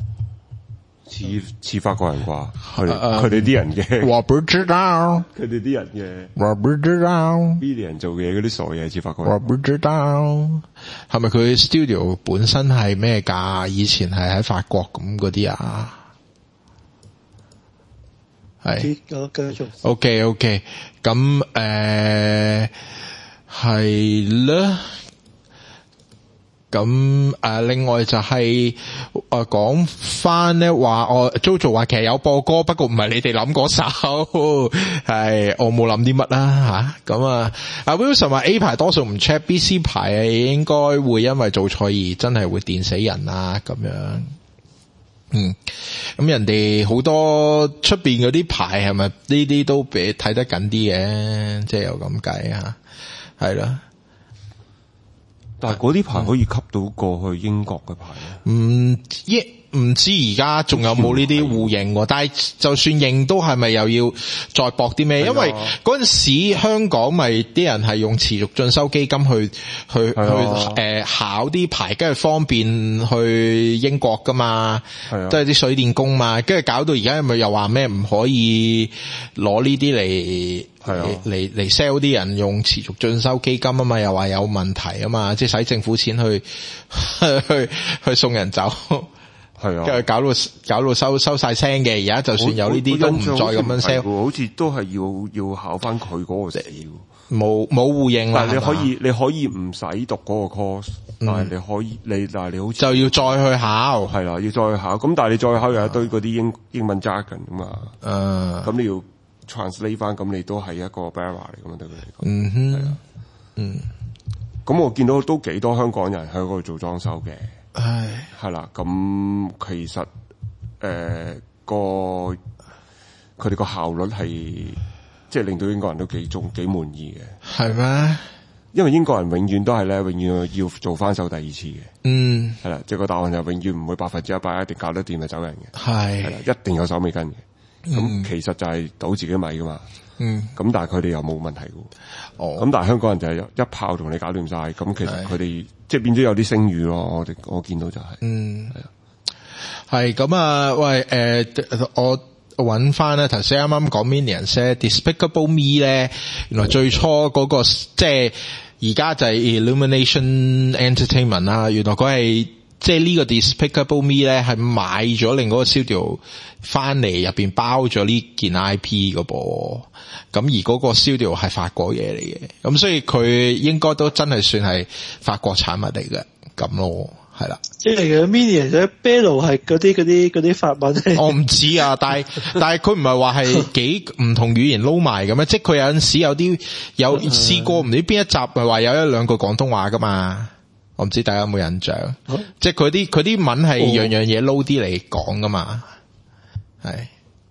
似法國人啩？佢哋啲人嘅， 我不知道。 佢哋啲人嘅， 我不知道。 啲人做嘢嗰啲傻嘢似法國人。 我不知道，係咪佢 studio 本身係咩㗎？以前係喺法國咁嗰啲啊？係。繼續。OK，咁係啦。咁另外就係講翻咧話，Jojo 話其實有播歌，不過唔係你哋諗嗰首，係我冇諗啲乜啦吓。咁阿 Wilson 話 A 牌多數唔 check，BC 牌應該會因為做錯而真係會電死人啊咁樣。咁人哋好多出邊嗰啲牌係咪呢啲都俾睇得緊啲嘅，即係有咁計啊，係啦。 但係嗰啲牌可以吸到過去英國嘅牌咧？ 唔知而家仲有冇呢啲互認喎？但係就算認都係咪又要再搏啲咩？因為嗰陣時香港咪啲人係用持續進修基金去考啲牌，跟住方便去英國噶嘛，都係啲水電工嘛，跟住搞到而家咪又話咩唔可以攞呢啲嚟 sell 啲人用持續進修基金啊嘛，又話有問題啊嘛，即係使政府錢去送人走。 係啊， 跟住搞到收晒聲嘅，而家就算有呢啲都唔再咁樣 sell， 好似都係要考翻佢嗰個試， 冇互應啦。 但係你可以唔使讀嗰個 course，但係你可以但係你好似就要再去考， 係啦，要再去考。咁但係你再考有一堆嗰啲英文 jargon 啊嘛，咁你要 translate 翻，咁你都係一個 barrier 嚟噶嘛，對佢嚟講。咁我見到都幾多香港人喺嗰度做裝修嘅。係啦，咁其實佢哋個效率係即係令到英國人都幾滿意嘅。係咩？因為英國人永遠都係咧，永遠要做翻手第二次嘅。係啦，即係個答案就永遠唔會100%一定搞得掂就走人嘅。係啦，一定有手尾跟嘅。咁其實就係倒自己米噶嘛。咁但係佢哋又冇問題嘅。咁但係香港人就係一炮同你搞掂晒。咁其實佢哋即係變咗有啲聲譽咯。我見到就係。係咁啊！喂，我揾翻咧，頭先啱啱講 Minions 咧 Despicable Me 咧，原來最初嗰個即係而家就係 Illumination Entertainment 啦。原來佢係即係呢個 Despicable Me 咧係買咗另嗰個 studio 翻嚟，入邊包咗呢件 IP 嘅噃。咁而嗰個 studio 係法國嘢嚟嘅，咁所以佢應該都真係算係法國產物嚟嘅咁咯。係啦，即係嘅 Minions 咧 Bello 係嗰啲法文。我唔知啊，但係佢唔係話係幾唔同語言撈埋咁樣，即係佢有陣時有試過唔知邊一集係話有一兩句廣東話噶嘛，我唔知大家有冇印象？即係佢啲文係樣樣嘢撈啲嚟講噶嘛，係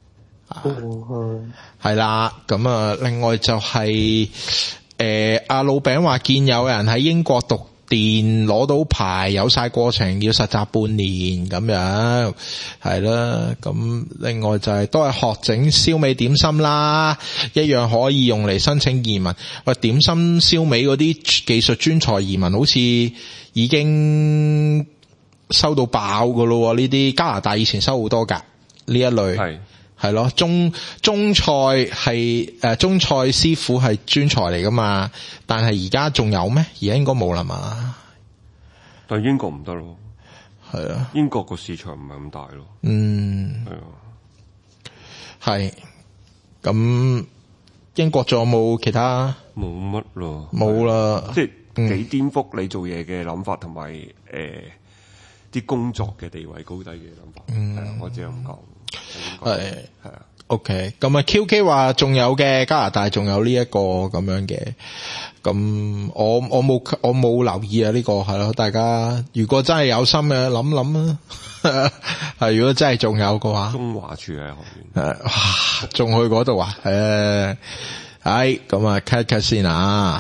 係啦，咁啊，另外就係阿老餅話見有人喺英國讀電攞到牌，有晒過程，要實習半年咁樣，係啦。咁另外就係都係學整燒味點心啦，一樣可以用嚟申請移民。喂，點心燒味嗰啲技術專才移民好似已經收到爆噶咯，呢啲加拿大以前收好多噶呢一類。係咯，中菜係中菜師傅係專才嚟噶嘛，但係而家仲有咩？而家應該冇啦嘛。 但係英國唔得咯，係啊，英國個市場唔係咁大咯。係啊， 係。咁英國仲有冇其他？ 冇乜咯， 冇啦， 即係幾顛覆你做嘢嘅諗法，同埋啲工作嘅地位高低嘅諗法。係啊，我只係咁講。係啊 ，OK， 咁啊 ，QK 話仲有嘅加拿大仲有呢一個咁樣嘅，咁我冇留意啊呢個係咯，大家如果真係有心嘅諗諗啊，係如果真係仲有嘅話，中華廚藝學院哇，仲去嗰度啊，係咁啊 cut 先啊。